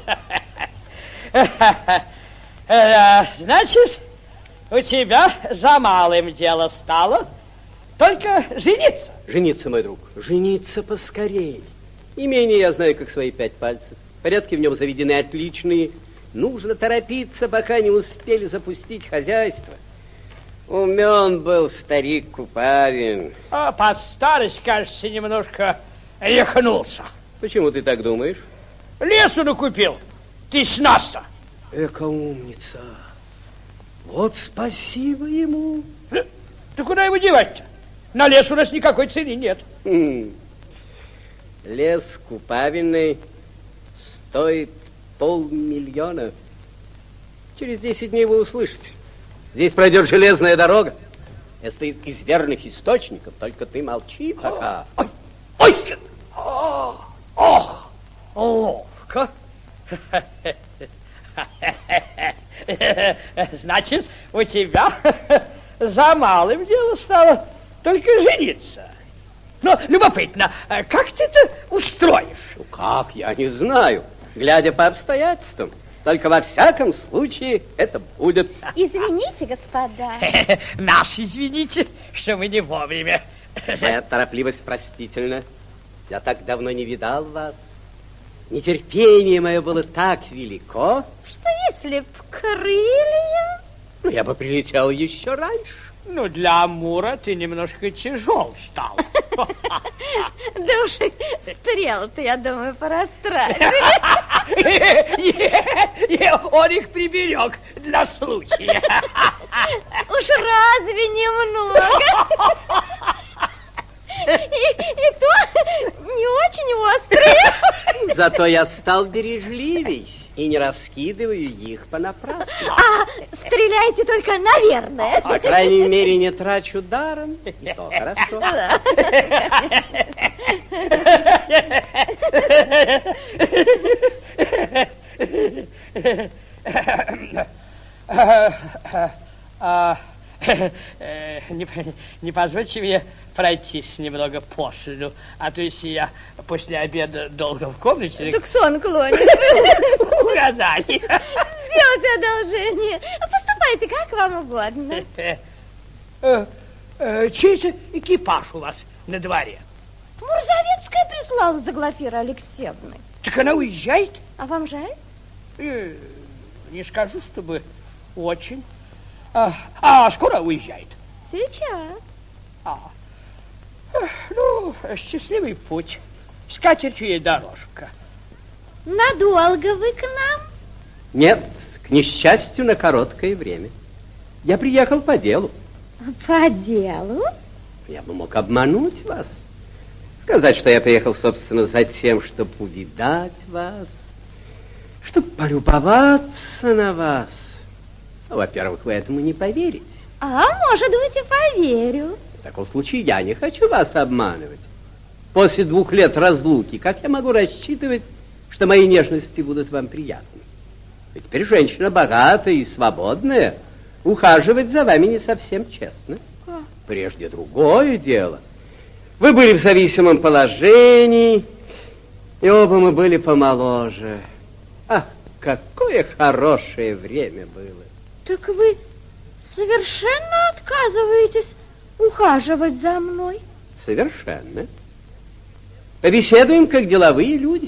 Speaker 4: Значит, у тебя за малым дело стало только жениться.
Speaker 12: Жениться, мой друг, жениться поскорее. Имение я знаю, как свои пять пальцев. Порядки в нем заведены отличные. Нужно торопиться, пока не успели запустить хозяйство. Умен был старик Купавин.
Speaker 4: А под старость, кажется, немножко рехнулся.
Speaker 12: Почему ты так думаешь?
Speaker 4: Лесу накупил. Ты с нас-то.
Speaker 12: Эка умница. Вот спасибо ему.
Speaker 4: Ты куда его девать-то? На лес у нас никакой цены нет.
Speaker 12: Хм. Лес Купавиной стоит полмиллиона. Через десять дней вы услышите. Здесь пройдет железная дорога. Это из верных источников, только ты молчи пока.
Speaker 4: Ой, ой, ой, ох, ловко. Значит, у тебя за малым дело стало только жениться. Но любопытно, как ты это устроишь?
Speaker 12: Ну как, я не знаю. Глядя по обстоятельствам. Только во всяком случае это будет.
Speaker 5: Извините, господа.
Speaker 4: Нас извините, что мы не вовремя.
Speaker 12: Моя торопливость простительна. Я так давно не видал вас. Нетерпение мое было так велико.
Speaker 5: Что если б крылья?
Speaker 12: Ну, я бы прилетел еще раньше.
Speaker 4: Ну, для Амура ты немножко тяжел стал.
Speaker 5: Да уж стрел-то, я думаю, порастратили.
Speaker 4: Он их приберег для случая.
Speaker 5: Уж разве немного? И, и то не очень острые.
Speaker 12: Зато я стал бережливей и не раскидываю их понапрасну.
Speaker 5: А стреляете только, наверное.
Speaker 12: По крайней мере, не трачу даром. И то хорошо.
Speaker 4: не позвольте мне пройтись немного после, а то если я после обеда долго в комнате...
Speaker 5: Так сон клонит.
Speaker 4: Угадали.
Speaker 5: Сделайте одолжение. Поступайте как вам угодно.
Speaker 4: Чей это экипаж у вас на дворе?
Speaker 5: Мурзовецкая прислала за Глафирой Алексеевной.
Speaker 4: Так она уезжает?
Speaker 5: А вам жаль?
Speaker 4: Э, не скажу, чтобы очень. А, а скоро уезжает?
Speaker 5: Сейчас.
Speaker 4: А, ну, счастливый путь. С катертью ей дорожка.
Speaker 5: Надолго вы к нам?
Speaker 12: Нет, к несчастью, на короткое время. Я приехал по делу.
Speaker 5: По делу?
Speaker 12: Я бы мог обмануть вас. Сказать, что я приехал, собственно, за тем, чтобы увидать вас, чтобы полюбоваться на вас. Ну, во-первых, вы этому не поверите.
Speaker 5: А, может быть, и поверю.
Speaker 12: В таком случае я не хочу вас обманывать. После двух лет разлуки, как я могу рассчитывать, что мои нежности будут вам приятны? Ведь теперь женщина богатая и свободная, ухаживать за вами не совсем честно.
Speaker 5: А?
Speaker 12: Прежде другое дело. Вы были в зависимом положении, и оба мы были помоложе. Ах, какое хорошее время было.
Speaker 5: Так вы совершенно отказываетесь ухаживать за мной?
Speaker 12: Совершенно. Побеседуем, как деловые люди.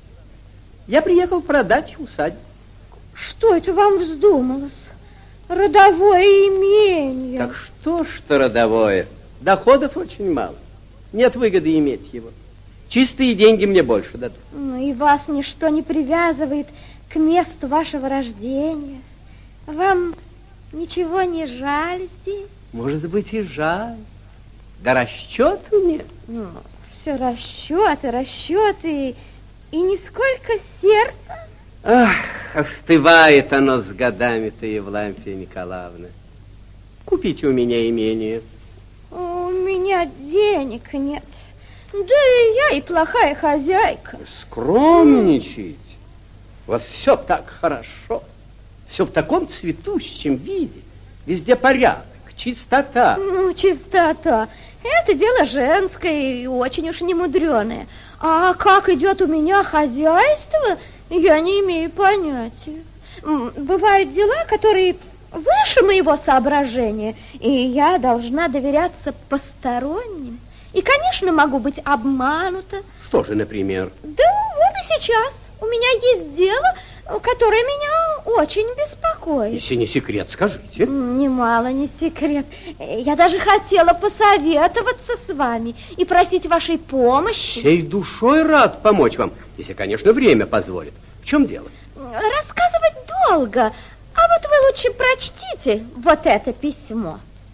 Speaker 12: Я приехал продать усадьбу.
Speaker 5: Что это вам вздумалось? Родовое имение.
Speaker 12: Так что, что родовое? Доходов очень мало. Нет выгоды иметь его. Чистые деньги мне больше дадут.
Speaker 5: Ну, и вас ничто не привязывает к месту вашего рождения. Вам ничего не жаль здесь?
Speaker 12: Может быть, и жаль. Да расчету нет.
Speaker 5: Ну, все расчеты, расчеты, и нисколько сердца.
Speaker 12: Ах, остывает оно с годами-то, Евлампия Николаевна. Купите у меня имение.
Speaker 5: У меня денег нет. Да и я и плохая хозяйка.
Speaker 12: Скромничать. У вас все так хорошо. Все в таком цветущем виде. Везде порядок, чистота.
Speaker 5: Ну, чистота. Это дело женское и очень уж немудреное. А как идет у меня хозяйство, я не имею понятия. Бывают дела, которые выше моего соображения, и я должна доверяться посторонним. И, конечно, могу быть обманута.
Speaker 12: Что же, например?
Speaker 5: Да вот и сейчас. У меня есть дело, которое меня очень беспокоит.
Speaker 12: Если не секрет, скажите.
Speaker 5: Немало не секрет. Я даже хотела посоветоваться с вами и просить вашей помощи.
Speaker 12: Всей душой рад помочь вам, если, конечно, время позволит. В чем дело?
Speaker 5: Рассказывать долго. А вот вы лучше прочтите вот это письмо.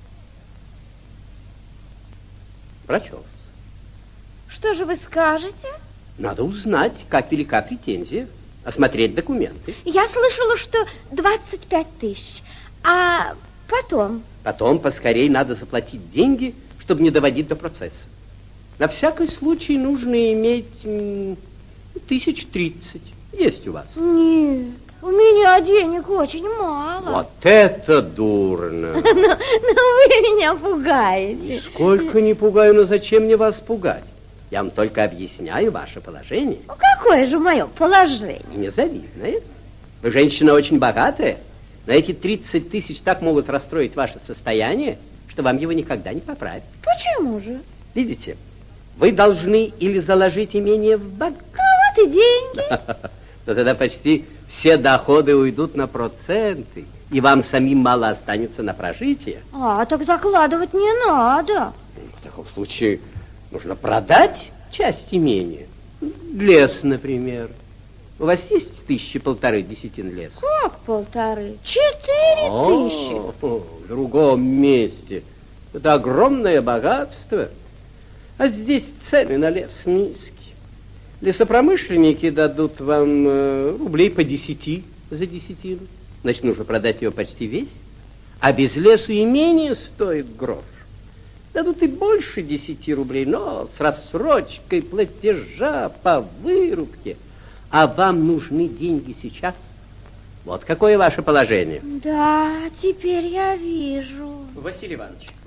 Speaker 12: Прочел.
Speaker 5: Что же вы скажете?
Speaker 12: Надо узнать, как велика претензия, осмотреть документы.
Speaker 5: Я слышала, что двадцать пять тысяч. А потом?
Speaker 12: Потом поскорее надо заплатить деньги, чтобы не доводить до процесса. На всякий случай нужно иметь м, тысяч тридцать. Есть у вас?
Speaker 5: Нет, у меня денег очень мало.
Speaker 12: Вот это дурно.
Speaker 5: Но, но вы меня пугаете.
Speaker 12: Сколько не пугаю, но зачем мне вас пугать? Я вам только объясняю ваше положение.
Speaker 5: Ну, какое же мое положение?
Speaker 12: Незавидное. Вы женщина очень богатая, но эти тридцать тысяч так могут расстроить ваше состояние, что вам его никогда не поправить.
Speaker 5: Почему же?
Speaker 12: Видите, вы должны или заложить имение в банк.
Speaker 5: А вот и деньги.
Speaker 12: Но тогда почти все доходы уйдут на проценты, и вам самим мало останется на прожитие.
Speaker 5: А, так закладывать не надо.
Speaker 12: В таком случае нужно продать часть имения. Лес, например. У вас есть тысячи полторы десятин леса?
Speaker 5: Как полторы? Четыре тысячи.
Speaker 12: О, в другом месте. Это огромное богатство. А здесь цены на лес низкие. Лесопромышленники дадут вам э, рублей по десяти за десятину. Значит, нужно продать его почти весь. А без лесу имение стоит грош. Дадут и больше десяти рублей, но с рассрочкой платежа по вырубке. А вам нужны деньги сейчас. Вот какое ваше положение.
Speaker 5: Да, теперь я вижу.
Speaker 11: Василий Иванович,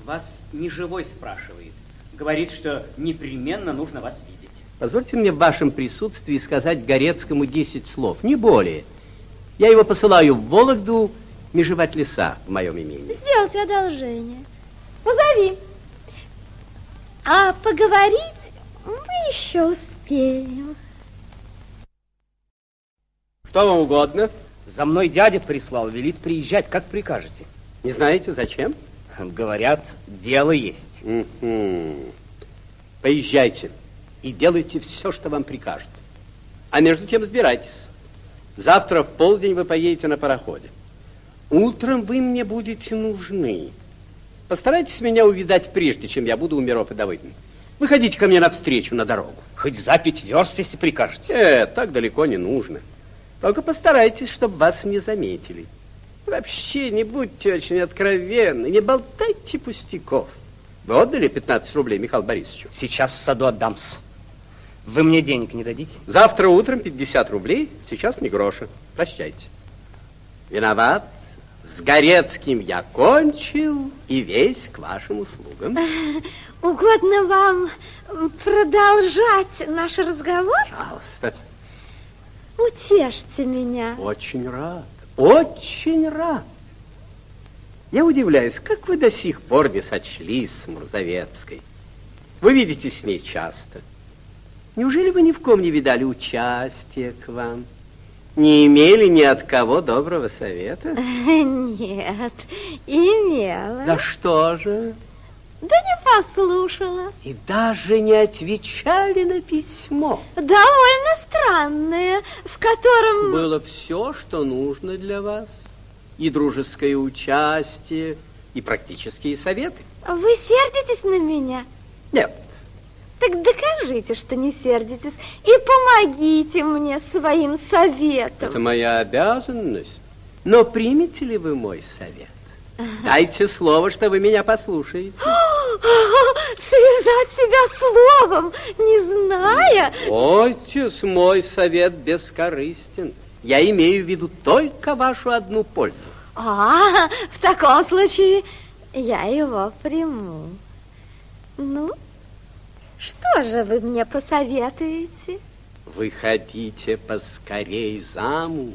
Speaker 11: Вас неживой спрашивает. Говорит, что непременно нужно вас видеть.
Speaker 12: Позвольте мне в вашем присутствии сказать Горецкому десять слов, не более. Я его посылаю в Вологду межевать леса в моем имении.
Speaker 5: Сделайте одолжение. Позови. А поговорить мы еще успеем.
Speaker 12: Что вам угодно?
Speaker 10: За мной дядя прислал, велит приезжать, как прикажете.
Speaker 12: Не знаете, зачем?
Speaker 10: Говорят, дело есть.
Speaker 12: Угу. Поезжайте и делайте все, что вам прикажут. А между тем сбирайтесь. Завтра в полдень вы поедете на пароходе. Утром вы мне будете нужны. Постарайтесь меня увидать прежде, чем я буду у Миропа Давыдовны. Выходите ко мне навстречу на дорогу.
Speaker 10: Хоть за пять верст, если прикажете.
Speaker 12: Э, так далеко не нужно. Только постарайтесь, чтобы вас не заметили. Вообще не будьте очень откровенны, не болтайте пустяков. Вы отдали пятнадцать рублей Михаилу Борисовичу?
Speaker 10: Сейчас в саду отдам-с. Вы мне денег не дадите?
Speaker 12: Завтра утром пятьдесят рублей, сейчас ни гроша. Прощайте. Виноват. С Горецким я кончил и весь к вашим услугам.
Speaker 5: Угодно вам продолжать наш разговор?
Speaker 12: Пожалуйста.
Speaker 5: Утешьте меня.
Speaker 12: Очень рад, очень рад. Я удивляюсь, как вы до сих пор не сочлись с Мурзовецкой. Вы видитесь с ней часто. Неужели вы ни в ком не видали участия к вам? Не имели ни от кого доброго совета?
Speaker 5: Нет, имела.
Speaker 12: Да что же?
Speaker 5: Да не послушала.
Speaker 12: И даже не отвечали на письмо.
Speaker 5: Довольно странное, в котором...
Speaker 12: Было все, что нужно для вас. И дружеское участие, и практические советы.
Speaker 5: Вы сердитесь на меня?
Speaker 12: Нет.
Speaker 5: Так докажите, что не сердитесь, и помогите мне своим советом.
Speaker 12: Это моя обязанность. Но примете ли вы мой совет? Дайте слово, что вы меня послушаете.
Speaker 5: Связать себя словом, не зная...
Speaker 12: Бойтесь, мой совет бескорыстен. Я имею в виду только вашу одну пользу.
Speaker 5: А, в таком случае я его приму. Ну, что же вы мне посоветуете?
Speaker 12: Выходите поскорей замуж.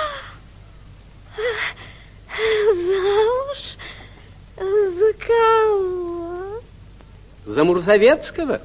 Speaker 5: Замуж? За кого?
Speaker 12: За Мурзовецкого?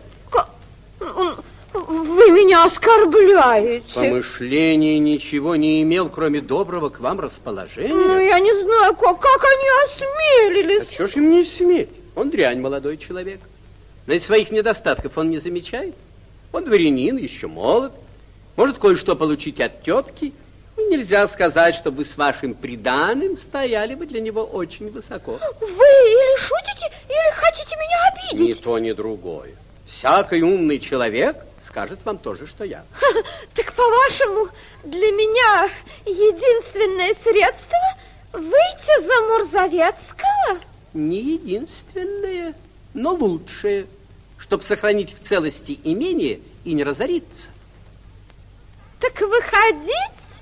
Speaker 5: Вы меня оскорбляете.
Speaker 12: Помышление ничего не имел, кроме доброго к вам расположения.
Speaker 5: Ну, я не знаю, как, как они осмелились.
Speaker 12: А что ж им не сметь? Он дрянь, молодой человек. Но и своих недостатков он не замечает. Он дворянин, еще молод. Может кое-что получить от тетки. И нельзя сказать, что вы с вашим приданым стояли бы для него очень высоко.
Speaker 5: Вы или шутите, или хотите меня обидеть?
Speaker 12: Ни то, ни другое. Всякий умный человек скажет вам то же, что я.
Speaker 5: Так, по-вашему, для меня единственное средство выйти за Мурзовецкого?
Speaker 12: Не единственное, но лучшее, чтобы сохранить в целости имение и не разориться.
Speaker 5: Так выходить?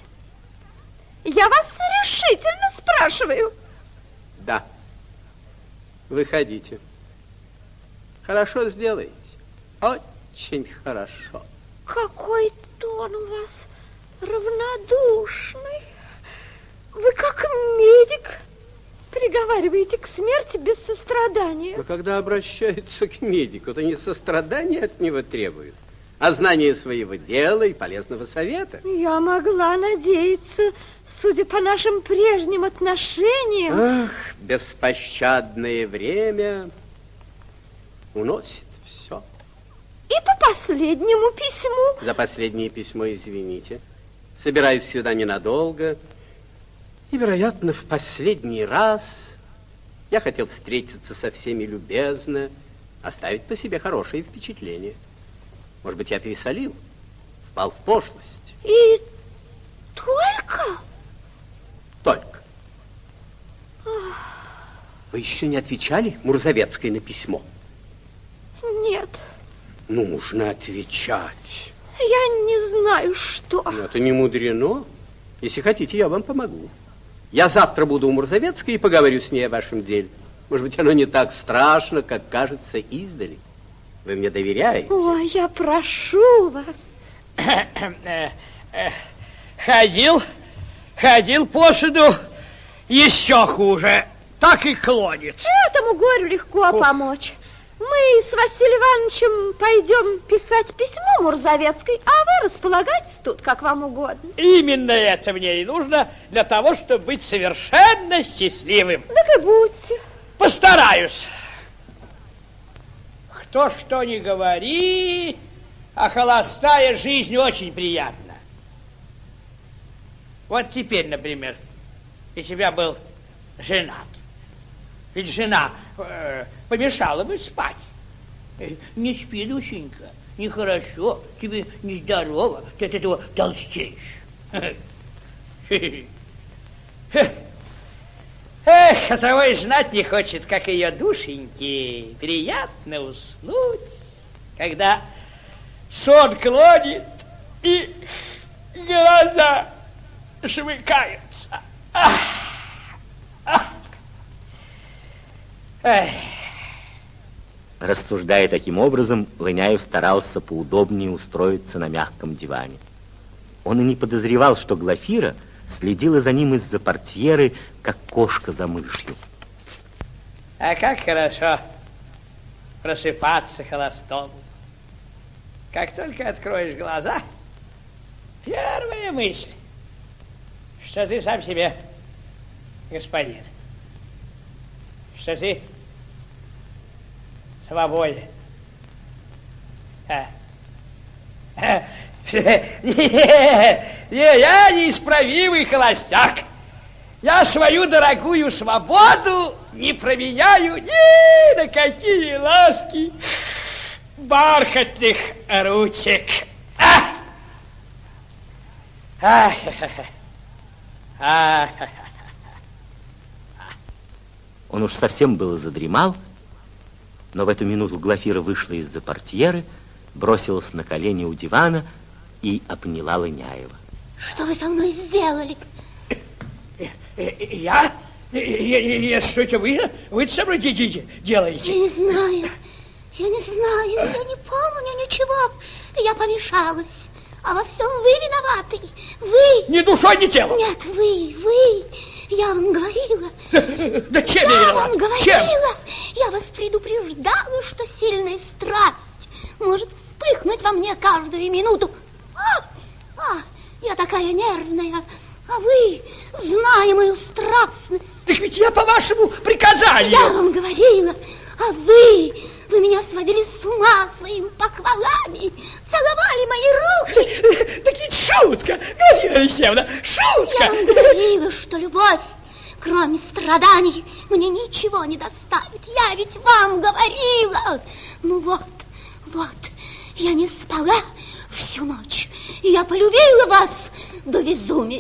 Speaker 5: Я вас решительно спрашиваю.
Speaker 12: Да. Выходите. Хорошо сделаете. Очень хорошо.
Speaker 5: Какой тон у вас равнодушный. Вы как медик приговариваете к смерти без сострадания.
Speaker 12: Но когда обращаются к медику, то не сострадания от него требуют, а знание своего дела и полезного совета.
Speaker 5: Я могла надеяться, судя по нашим прежним отношениям...
Speaker 12: Ах, беспощадное время уносит все.
Speaker 5: И по последнему письму...
Speaker 12: За последнее письмо извините. Собираюсь сюда ненадолго. И, вероятно, в последний раз я хотел встретиться со всеми любезно, оставить по себе хорошее впечатление. Может быть, я пересолил, впал в пошлость.
Speaker 5: И только?
Speaker 12: Только. Вы еще не отвечали Мурзовецкой на письмо?
Speaker 5: Нет.
Speaker 12: Нужно отвечать.
Speaker 5: Я не знаю, что.
Speaker 12: Это не мудрено. Если хотите, я вам помогу. Я завтра буду у Мурзовецкой и поговорю с ней о вашем деле. Может быть, оно не так страшно, как кажется издали. Вы мне доверяете?
Speaker 5: Ой, я прошу вас.
Speaker 4: Ходил, ходил по саду, еще хуже. Так и клонит.
Speaker 5: Этому горю легко помочь. Мы с Василием Ивановичем пойдем писать письмо Мурзовецкой, а вы располагайтесь тут, как вам угодно.
Speaker 4: Именно это мне и нужно для того, чтобы быть совершенно счастливым.
Speaker 5: Так и будьте.
Speaker 4: Постараюсь. Кто что ни говори, а холостая жизнь очень приятна. Вот теперь, например, если бы я был женат, ведь жена э, помешала бы спать. Э, не спи, душенька, нехорошо, тебе нездорово, ты от этого толстеешь. Эх, а того и знать не хочет, как ее душеньке приятно уснуть, когда сон клонит и глаза шмыкаются. Ах! Ах! Эх.
Speaker 1: Рассуждая таким образом, Лыняев старался поудобнее устроиться на мягком диване. Он и не подозревал, что Глафира следила за ним из-за портьеры, как кошка за мышью.
Speaker 4: А как хорошо просыпаться холостому. Как только откроешь глаза, первая мысль, что ты сам себе господин, что ты свободен. А. А. Не, не, я неисправимый холостяк. Я свою дорогую свободу не променяю ни на какие ласки бархатных ручек. А! А! А!
Speaker 1: Он уж совсем было задремал, но в эту минуту Глафира вышла из-за портьеры, бросилась на колени у дивана и обняла Лыняева.
Speaker 9: Что вы со мной сделали?
Speaker 4: Я? Я, я, я что это вы? Вы со мной делаете?
Speaker 9: Я не знаю. Я не знаю. Я не помню ничего. Я помешалась. А во всем вы виноваты. Вы.
Speaker 4: Ни душой, ни телом.
Speaker 9: Нет, вы, вы. Я вам говорила.
Speaker 4: Да чем я
Speaker 9: Я
Speaker 4: виноват?
Speaker 9: вам говорила.
Speaker 4: Чем?
Speaker 9: Я вас предупреждала, что сильная страсть может вспыхнуть во мне каждую минуту. А, а, я такая нервная. А вы, зная мою страстность...
Speaker 4: Так ведь я по вашему приказанию.
Speaker 9: Я вам говорила, а вы... Вы меня сводили с ума своими похвалами, целовали мои руки.
Speaker 4: Так ведь шутка, Глафира Алексеевна, шутка.
Speaker 9: Я вам говорила, что любовь, кроме страданий, мне ничего не доставит. Я ведь вам говорила. Ну вот, вот, я не спала всю ночь, и я полюбила вас до безумия.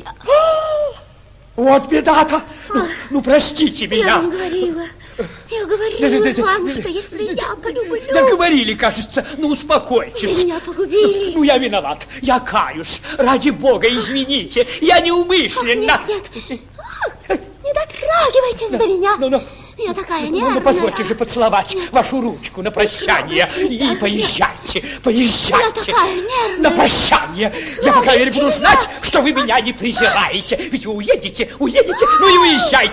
Speaker 4: Вот беда-то. Ну, ну, простите меня.
Speaker 9: Я вам говорила, я говорила
Speaker 4: да, да, да,
Speaker 9: вам,
Speaker 4: да,
Speaker 9: что
Speaker 4: да,
Speaker 9: если
Speaker 4: да,
Speaker 9: я полюблю...
Speaker 4: Да говорили, кажется, ну успокойтесь.
Speaker 9: Вы меня погубили.
Speaker 4: Ну, я виноват, я каюсь. Ради бога, извините, я неумышленно.
Speaker 9: Ах, нет, нет. Ах, не дотрагивайтесь
Speaker 4: да,
Speaker 9: до меня.
Speaker 4: Ну, ну.
Speaker 9: Я такая нервная.
Speaker 4: Ну, ну, позвольте же поцеловать
Speaker 9: Нет.
Speaker 4: вашу ручку на прощание. И поезжайте, поезжайте.
Speaker 9: Я такая нервная.
Speaker 4: На прощание. Я, по крайней мере, буду знать, что вы меня не презираете. Ведь вы уедете, уедете, ну и уезжайте.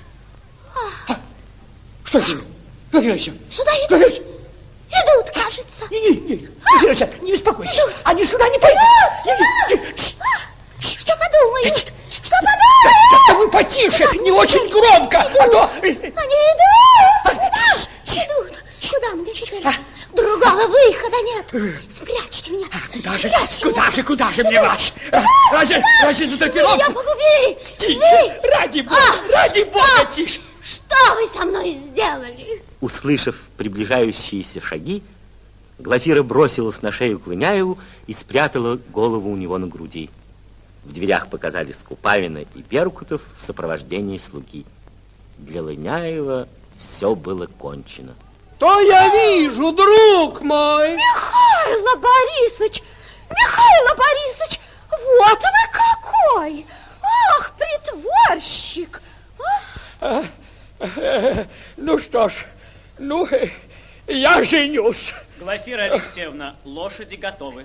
Speaker 4: А, что это? Глафира Алексеевна.
Speaker 9: Сюда идут. Идут, кажется.
Speaker 4: Не, не, не, Глафира Алексеевна, не беспокойтесь.
Speaker 9: Идут.
Speaker 4: Они сюда не пойдут.
Speaker 9: Идут, идут. Что подумают? Что подумают?
Speaker 4: Да, да вы потише, не очень громко, а то...
Speaker 9: Они идут! А, идут! Куда мне теперь?
Speaker 4: А?
Speaker 9: Другого выхода нет. Спрячьте меня.
Speaker 4: А куда же,
Speaker 9: Спрячьте
Speaker 4: куда
Speaker 9: меня.
Speaker 4: же, куда же мне вас? А, Разве, разве за
Speaker 9: Вы
Speaker 4: драпировку?
Speaker 9: меня погубили.
Speaker 4: Тише,
Speaker 9: Вы.
Speaker 4: ради бога,
Speaker 9: А,
Speaker 4: ради бога,
Speaker 9: а,
Speaker 4: тише.
Speaker 9: Что вы со мной сделали?
Speaker 1: Услышав приближающиеся шаги, Глафира бросилась на шею к Лыняеву и спрятала голову у него на груди. В дверях показались Купавина и Беркутов в сопровождении слуги. Для Лыняева все было кончено.
Speaker 8: То я вижу, друг мой.
Speaker 5: Михайло Борисович, Михайло Борисович, вот вы какой! Ах, притворщик!
Speaker 4: А, а, ну,
Speaker 8: что ж, ну, я женюсь.
Speaker 11: Глафира Алексеевна, лошади готовы.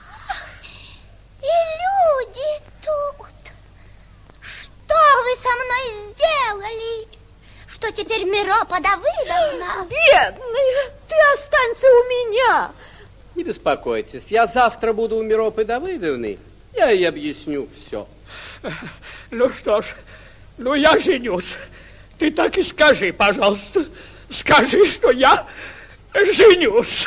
Speaker 9: И люди тут. Что вы со мной сделали? Что теперь Миропа Давыдовна?
Speaker 5: Бедная, ты останься у меня.
Speaker 12: Не беспокойтесь, я завтра буду у Миропы Давыдовны. Я ей объясню все.
Speaker 8: Ну что ж, ну я женюсь. Ты так и скажи, пожалуйста. Скажи, что я женюсь.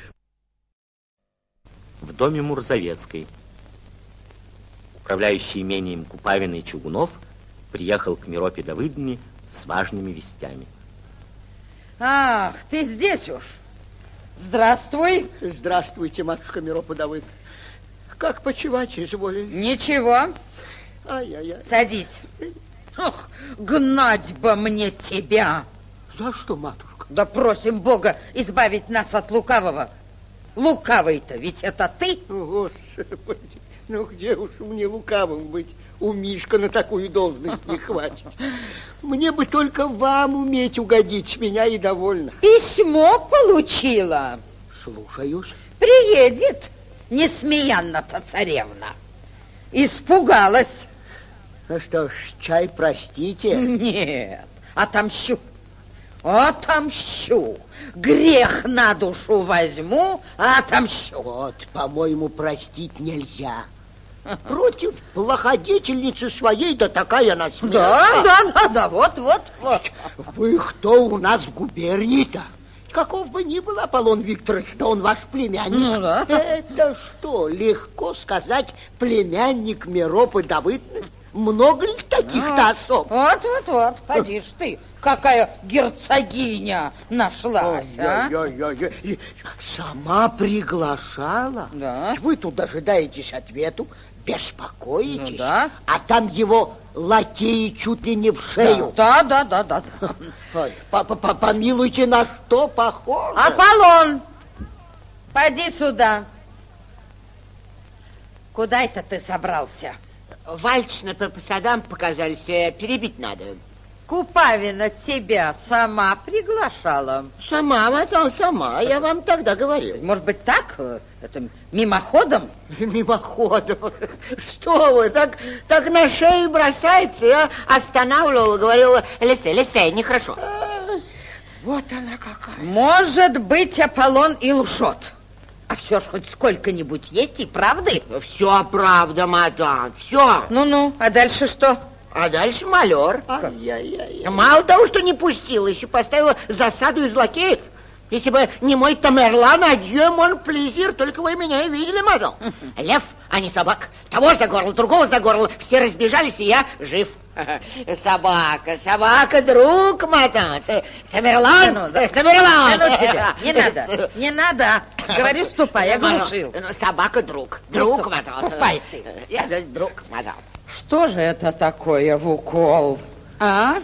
Speaker 1: В доме Мурзовецкой. Управляющий имением Купавиной Чугунов приехал к Миропе Давыдовне с важными вестями.
Speaker 6: Ах, ты здесь уж. Здравствуй.
Speaker 7: Здравствуйте, матушка Миропа Давыдовна. Как почивать изволили?
Speaker 6: Ничего.
Speaker 7: Ай-яй-яй.
Speaker 6: Садись. Ох, гнать бы мне тебя.
Speaker 7: За что, матушка?
Speaker 6: Да просим Бога избавить нас от лукавого. Лукавый-то ведь это ты?
Speaker 7: О, Господи, ну где уж мне лукавым быть? У Мишка на такую должность не хватит. Мне бы только вам уметь угодить, меня и довольно.
Speaker 6: Письмо получила.
Speaker 7: Слушаюсь.
Speaker 6: Приедет Несмеянна-то царевна. Испугалась.
Speaker 7: Ну что ж, чай простите?
Speaker 6: Нет, отомщу. Отомщу. Грех на душу возьму, а отомщу.
Speaker 7: Вот, по-моему, простить нельзя. Против плоходительницы своей, да такая насмешка.
Speaker 6: Да, да, да, да, вот, вот, вот.
Speaker 7: Вы кто у нас в губернии-то? Каков бы ни был Аполлон Викторович, да он ваш племянник.
Speaker 6: Ну да.
Speaker 7: Это что, легко сказать, племянник Миропы Давыдовны? Много ли таких-то особ?
Speaker 6: Вот, вот, вот, поди ж ты, какая герцогиня нашлась, а?
Speaker 7: Ой-ой-ой, сама приглашала?
Speaker 6: Да.
Speaker 7: Вы тут дожидаетесь ответу, беспокоитесь,
Speaker 6: Ну да.
Speaker 7: а там его лакеи чуть ли не в шею.
Speaker 6: Да, да, да, да. да.
Speaker 7: Ой, по-по- помилуйте, на что похоже?
Speaker 6: Аполлон, поди сюда. Куда это ты собрался?
Speaker 2: Вальчно по, по садам показались, э, перебить надо.
Speaker 6: Купавина тебя сама приглашала.
Speaker 7: Сама, мадам, сама, я вам тогда говорил.
Speaker 6: Может быть, так? Это мимоходом?
Speaker 7: Мимоходом. Что вы, так, так на шею бросается, я
Speaker 2: Останавливала, говорила, лисей, лисей, нехорошо.
Speaker 7: Вот она какая.
Speaker 6: Может быть, Аполлон и лжет. А все ж хоть сколько-нибудь есть и правды?
Speaker 2: Все правда, мадам, все.
Speaker 6: Ну-ну, а дальше что?
Speaker 2: А дальше малер.
Speaker 7: Ай-яй-яй.
Speaker 2: Мало того, что не пустила, еще поставила засаду из лакеев. Если бы не мой Тамерлан, адье, мон плезир, только вы меня и видели, мадам. Лев, а не собак. Того за горло, другого за горло. Все разбежались, и я жив. Собака, собака, друг, мадам. Тамерлан,
Speaker 6: Да ну, да.
Speaker 2: Тамерлан.
Speaker 6: Да ну тебя, не надо, не надо. Говорю, ступай, я глушил.
Speaker 2: Ну, собака, друг. Друг, мадам.
Speaker 6: Ступай ты.
Speaker 2: Я говорю, друг, мадам.
Speaker 6: Что же это такое в укол? А?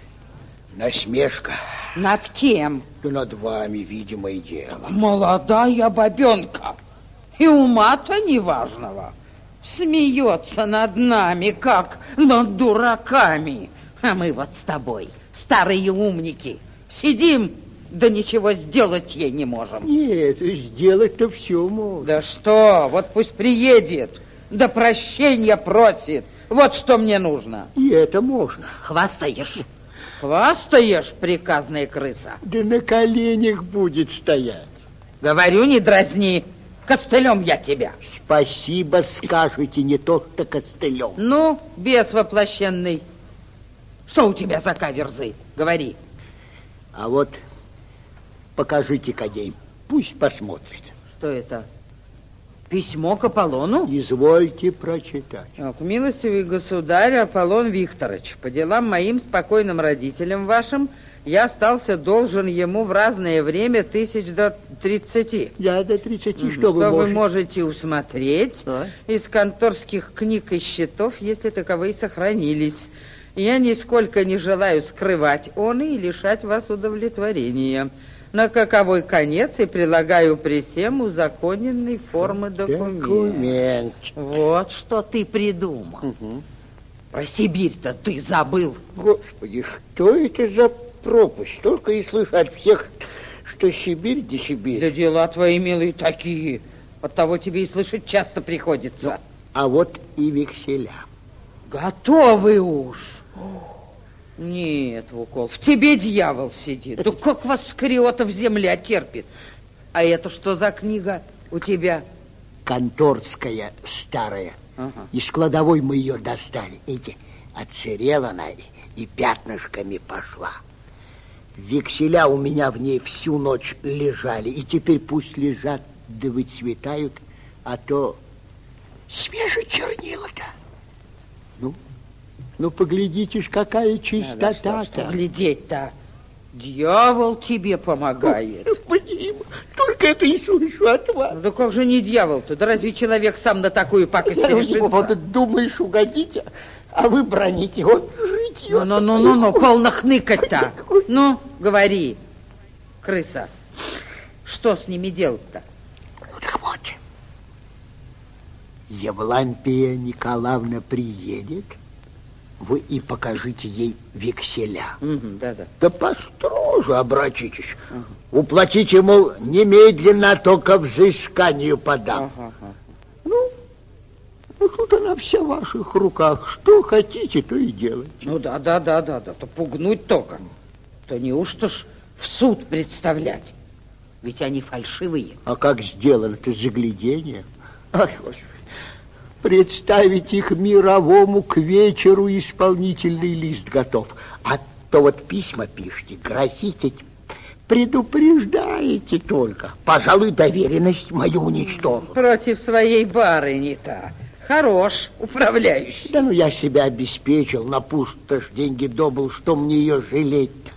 Speaker 7: Насмешка.
Speaker 6: Над кем?
Speaker 7: Да над вами, видимое дело.
Speaker 6: Молодая бабенка. И ума-то неважного. Смеется над нами, как над дураками. А мы вот с тобой, старые умники, сидим, да ничего сделать ей не можем.
Speaker 7: Нет, сделать-то все можно.
Speaker 6: Да что, вот пусть приедет, да прощения просит. Вот что мне нужно.
Speaker 7: И это можно.
Speaker 6: Хвастаешь? Хвастаешь, приказная крыса?
Speaker 7: Да на коленях будет стоять.
Speaker 6: Говорю, не дразни. Костылем я тебя.
Speaker 7: Спасибо скажете, не то-то костылем.
Speaker 6: Ну, бес воплощенный. Что у тебя за каверзы? Говори.
Speaker 7: А вот покажите Кадей, пусть посмотрит.
Speaker 6: Что это? Письмо к Аполлону?
Speaker 7: Извольте прочитать.
Speaker 6: Ох, милостивый государь Аполлон Викторович, по делам моим спокойным родителям вашим, я остался должен ему в разное время тысяч до тридцати.
Speaker 7: Я до тридцати,
Speaker 6: Угу.
Speaker 7: что,
Speaker 6: Что
Speaker 7: вы
Speaker 6: вы
Speaker 7: можете?
Speaker 6: можете усмотреть
Speaker 7: А?
Speaker 6: из конторских книг и счетов, если таковые сохранились. Я нисколько не желаю скрывать он и лишать вас удовлетворения. На каковой конец и прилагаю при сем узаконенной формы документ.
Speaker 7: Документ.
Speaker 6: Вот что ты придумал.
Speaker 7: Угу.
Speaker 6: Про Сибирь-то ты забыл.
Speaker 7: Господи, что это за пропасть. Только и слышу от всех, что Сибирь да Сибирь.
Speaker 6: Да дела твои, милые, такие. Оттого тебе и слышать часто приходится.
Speaker 7: Ну, а вот и векселя.
Speaker 6: Готовы уж. Нет, Вукол, в тебе дьявол сидит. Да как вас скриотов земля терпит? А это что за книга у тебя?
Speaker 7: Конторская старая. Ага. Из кладовой мы ее достали. Видите, отсырела она и пятнышками пошла. Векселя у меня в ней всю ночь лежали. И теперь пусть лежат, да выцветают, а то свежие чернила-то. Ну, ну поглядите ж, какая чистота-то.
Speaker 6: Что, что глядеть-то? Дьявол тебе помогает.
Speaker 7: Господи, только это и слышу от вас.
Speaker 6: Ну, да как же не дьявол-то? Да разве человек сам на такую пакость решится?
Speaker 7: Вот думаешь, угодите, а вы броните. Вот житье.
Speaker 6: Ну-ну-ну-ну, полно хныкать-то. Ну, говори, крыса, что с ними делать-то?
Speaker 7: Ну, так вот, Евлампия Николаевна приедет, вы и покажите ей векселя.
Speaker 6: Угу, да-да.
Speaker 7: Да построже обратитесь. Угу. Уплатите, мол, немедленно, только взысканию подам. Ага, ага. Ну, ну, тут она вся в ваших руках. Что хотите, то и делайте.
Speaker 6: Ну, да-да-да-да, то пугнуть только. То неужто ж в суд представлять? Ведь они фальшивые.
Speaker 7: А как сделано-то заглядение? Ах, Господи. Представить их мировому к вечеру исполнительный лист готов. А то вот письма пишите, грозите, предупреждаете только. Пожалуй, доверенность мою уничтожу.
Speaker 6: Против своей барыни-то. Хорош, управляющий.
Speaker 7: Да ну я себя обеспечил, на пустошь деньги добыл, что мне ее жалеть-то?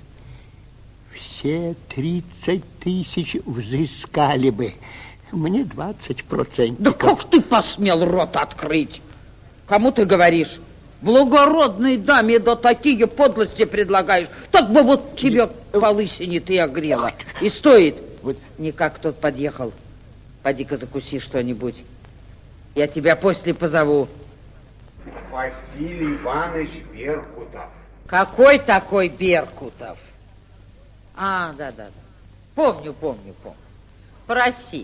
Speaker 7: Все тридцать тысяч взыскали бы. Мне двадцать процентов.
Speaker 6: Да как ты посмел рот открыть? Кому ты говоришь? Благородной даме да такие подлости предлагаешь. Так бы вот тебе по лысине ты огрела. И стоит. Вот. Никак тот подъехал. Поди-ка закуси что-нибудь. Я тебя после позову.
Speaker 3: Василий Иванович Беркутов.
Speaker 6: Какой такой Беркутов? А, да-да-да. Помню, помню, помню. Проси.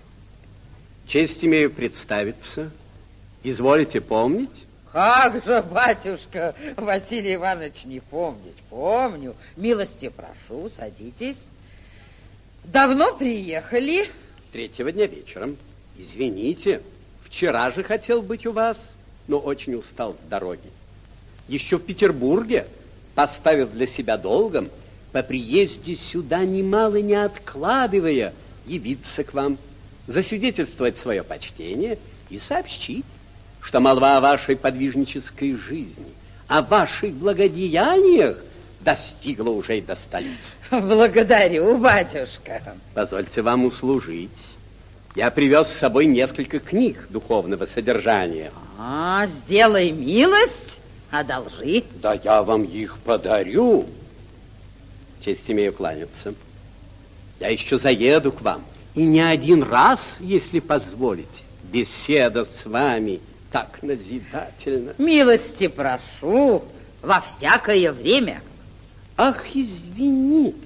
Speaker 12: Честь имею представиться. Изволите помнить?
Speaker 6: Как же, батюшка, Василий Иванович, не помнить? Помню. Милости прошу, садитесь. Давно приехали?
Speaker 12: Третьего дня вечером. Извините, вчера же хотел быть у вас, но очень устал с дороги. Еще в Петербурге, поставив для себя долгом, по приезде сюда немало не откладывая, явиться к вам, засвидетельствовать свое почтение и сообщить, что молва о вашей подвижнической жизни, о ваших благодеяниях достигла уже и до столицы.
Speaker 6: Благодарю, батюшка.
Speaker 12: Позвольте вам услужить. Я привез с собой несколько книг духовного содержания.
Speaker 6: А, сделай милость, одолжи.
Speaker 12: Да я вам их подарю. Честь имею кланяться. Я еще заеду к вам. И не один раз, если позволите, беседа с вами так назидательно.
Speaker 6: Милости прошу, во всякое время.
Speaker 12: Ах, извините,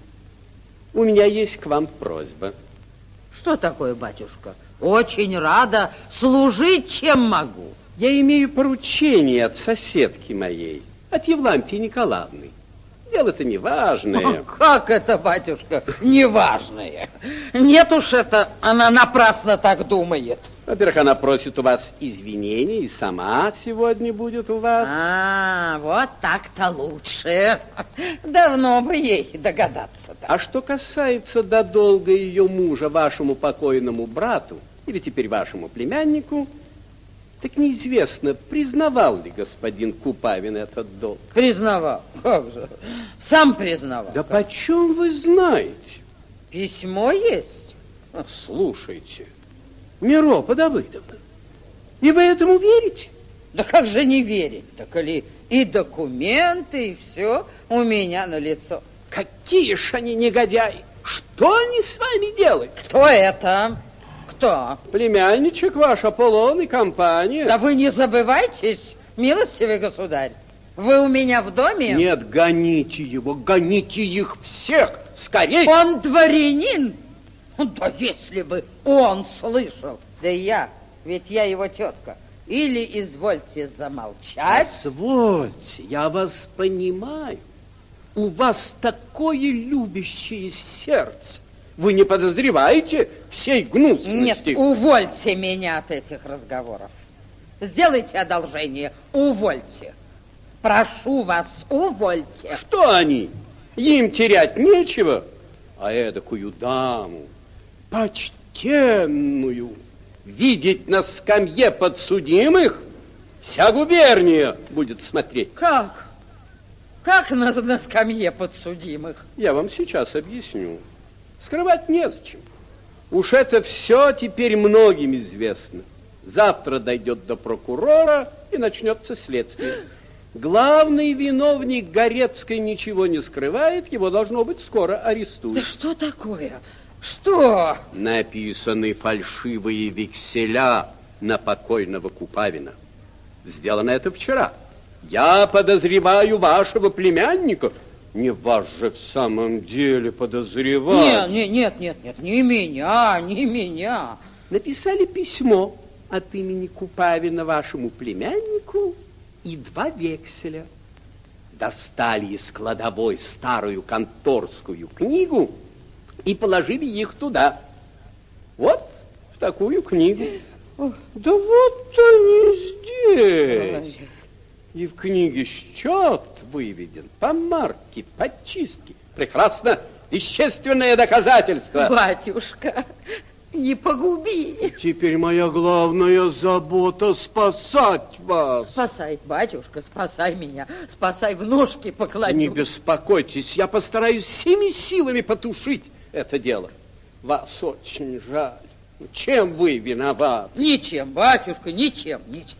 Speaker 12: у меня есть к вам просьба.
Speaker 6: Что такое, батюшка? Очень рада служить, чем могу.
Speaker 12: Я имею поручение от соседки моей, от Евлампии Николаевны. Дело-то неважное.
Speaker 6: О, как это, батюшка, неважное? Нет уж это, она напрасно так думает.
Speaker 12: Во-первых, она просит у вас извинений, и сама сегодня будет у вас.
Speaker 6: А, вот так-то лучше. Давно бы ей догадаться-то.
Speaker 12: А что касается до долга ее мужа, вашему покойному брату, или теперь вашему племяннику, так неизвестно, признавал ли господин Купавин этот долг.
Speaker 6: Признавал. Как же? Сам признавал.
Speaker 12: Да почем вы знаете?
Speaker 6: Письмо есть?
Speaker 12: Слушайте, Миропа Давыдовна, и вы этому верите?
Speaker 6: Да как же не верить? Так или и документы, и все у меня на лицо.
Speaker 12: Какие ж они негодяи! Что они с вами делают?
Speaker 6: Кто это? Кто?
Speaker 12: Племянничек ваш, Аполлон и компания.
Speaker 6: Да вы не забывайтесь, милостивый государь. Вы у меня в доме?
Speaker 12: Нет, гоните его, гоните их всех, скорей!
Speaker 6: Он дворянин? Да если бы он слышал, да я, ведь я его тетка. Или извольте замолчать.
Speaker 12: Позвольте, я вас понимаю. У вас такое любящее сердце. Вы не подозреваете всей гнусности?
Speaker 6: Нет, увольте меня от этих разговоров. Сделайте одолжение, увольте. Прошу вас, увольте.
Speaker 12: Что они? Им терять нечего. А эдакую даму, почтенную, видеть на скамье подсудимых, вся губерния будет смотреть.
Speaker 6: Как? Как на, на скамье подсудимых?
Speaker 12: Я вам сейчас объясню. Скрывать незачем. Уж это все теперь многим известно. Завтра дойдет до прокурора и начнется следствие. Главный виновник Горецкой ничего не скрывает, его, должно быть, скоро арестуют.
Speaker 6: Да что такое? Что?
Speaker 12: Написаны фальшивые векселя на покойного Купавина. Сделано это вчера. Я подозреваю вашего племянника. Не вас же в самом деле подозревать.
Speaker 6: Нет, нет, нет, нет, не меня, не меня.
Speaker 12: Написали письмо от имени Купавина вашему племяннику и два векселя. Достали из кладовой старую конторскую книгу и положили их туда. Вот в такую книгу. Да вот они здесь. И в книге счет выведен по марке, по чистке. Прекрасно. Вещественное доказательство.
Speaker 6: Батюшка, не погуби.
Speaker 12: Теперь моя главная забота — спасать вас.
Speaker 6: Спасай, батюшка, спасай меня. Спасай, в ножки покладу.
Speaker 12: Не беспокойтесь, я постараюсь всеми силами потушить это дело. Вас очень жаль. Чем вы виноваты?
Speaker 6: Ничем, батюшка, ничем, ничем.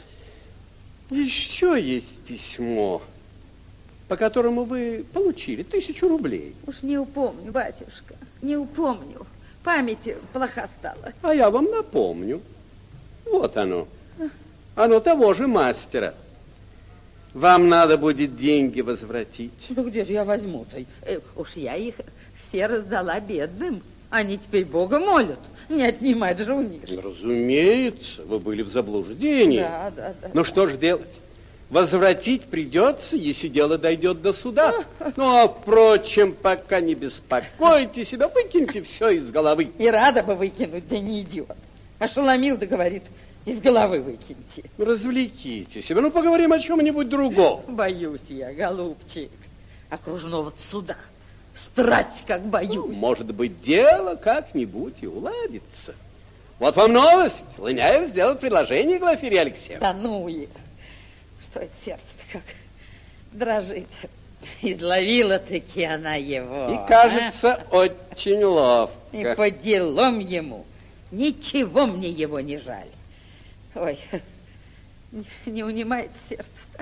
Speaker 12: Еще есть письмо, по которому вы получили тысячу рублей.
Speaker 5: Уж не упомню, батюшка, не упомню. Память плоха стала.
Speaker 12: А я вам напомню. Вот оно. Оно того же мастера. Вам надо будет деньги возвратить.
Speaker 6: Ну, где же я возьму-то? Э, уж я их все раздала бедным. Они теперь Бога молят. Не отнимать же у них.
Speaker 12: Разумеется, вы были в заблуждении.
Speaker 6: Да, да, да.
Speaker 12: Ну, что ж делать? Возвратить придется, если дело дойдет до суда. Ну, а, впрочем, пока не беспокойте себя, выкиньте все из головы.
Speaker 6: И рада бы выкинуть, да не идет. Ошеломил, да говорит, из головы выкиньте.
Speaker 12: Развлеките себя, ну, поговорим о чем-нибудь другом.
Speaker 6: Боюсь я, голубчик, окружного суда. Страсть, как боюсь.
Speaker 12: Ну, может быть, дело как-нибудь и уладится. Вот вам новость. Лыняев сделал предложение Глафире Алексеевне.
Speaker 6: Да ну и... Что это сердце-то как дрожит. Изловила-таки она его.
Speaker 12: И кажется, а? очень ловко.
Speaker 6: И по делам ему. Ничего мне его не жаль. Ой, не, не унимает сердце.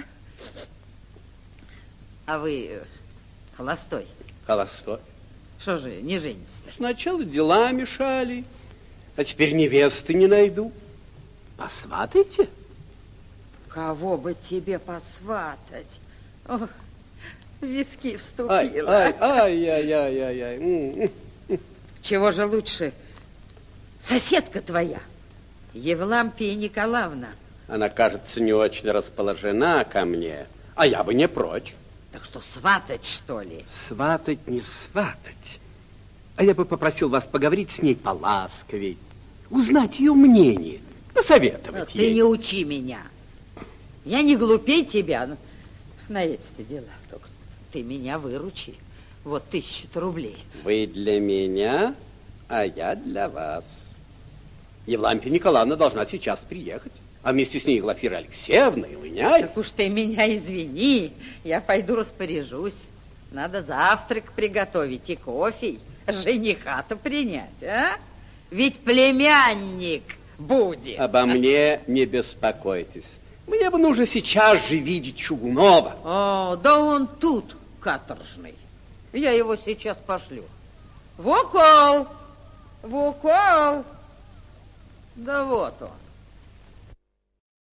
Speaker 6: А вы холостой?
Speaker 12: Холостой.
Speaker 6: Что же, не женитесь?
Speaker 12: Сначала дела мешали, а теперь невесты не найду. Посватайте.
Speaker 6: Кого бы тебе посватать? Ох, в виски вступила.
Speaker 12: Ай, ай, ай, ай, ай, ай.
Speaker 6: Чего же лучше? Соседка твоя, Евлампия Николаевна.
Speaker 12: Она, кажется, не очень расположена ко мне, а я бы не прочь.
Speaker 6: Так что, сватать, что ли?
Speaker 12: Сватать, не сватать. А я бы попросил вас поговорить с ней поласковей, узнать ее мнение, посоветовать
Speaker 6: Ты
Speaker 12: ей.
Speaker 6: не учи меня. Я не глупей тебя на эти-то дела. Только ты меня выручи. Вот тысяча рублей.
Speaker 12: Вы для меня, а я для вас. Евлампия Николаевна должна сейчас приехать. А вместе с ней Глафира Алексеевна и Лыняев.
Speaker 6: Так уж ты меня извини. Я пойду распоряжусь. Надо завтрак приготовить и кофе. Жениха-то принять, а? Ведь племянник будет.
Speaker 12: Обо мне не беспокойтесь. Мне бы нужно сейчас же видеть Чугунова.
Speaker 6: О, да он тут каторжный. Я его сейчас пошлю. В укол! В укол! Да вот он.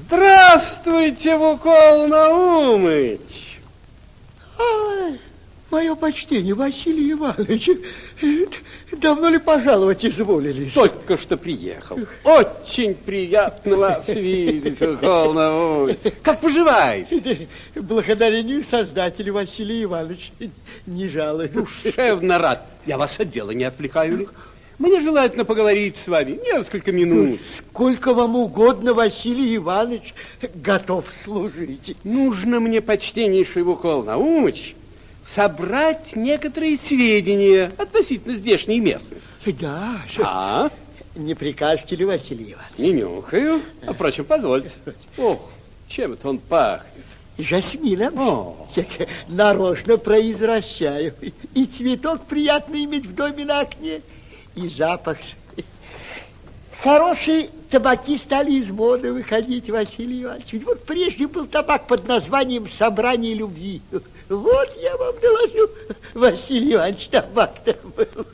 Speaker 12: Здравствуйте, Вукол Наумыч.
Speaker 7: Ай, мое почтение, Василий Иванович. Давно ли пожаловать изволили?
Speaker 12: Только что приехал. Очень приятно вас видеть, Вукол Наумыч. Как поживаете?
Speaker 7: Благодарению Создателю, Василий Иванович. Не жалуюсь.
Speaker 12: Душевно рад. Я вас от дела не отвлекаю ли? Мне желательно поговорить с вами несколько минут.
Speaker 7: Сколько вам угодно, Василий Иванович, готов служить.
Speaker 12: Нужно мне, почтеннейший Вукол Наумыч, собрать некоторые сведения относительно здешней местности.
Speaker 7: Да.
Speaker 12: А?
Speaker 7: Не прикажете ли, Василий Иванович?
Speaker 12: Не нюхаю. А, впрочем, позвольте. Ох, чем это он пахнет?
Speaker 7: Жасмином.
Speaker 12: О.
Speaker 7: Нарочно произвращаю. И цветок приятно иметь в доме на окне, и запах. Хорошие табаки стали из моды выходить, Василий Иванович. Ведь вот прежде был табак под названием «Собрание любви». Вот я вам доложу, Василий Иванович, табак-то был.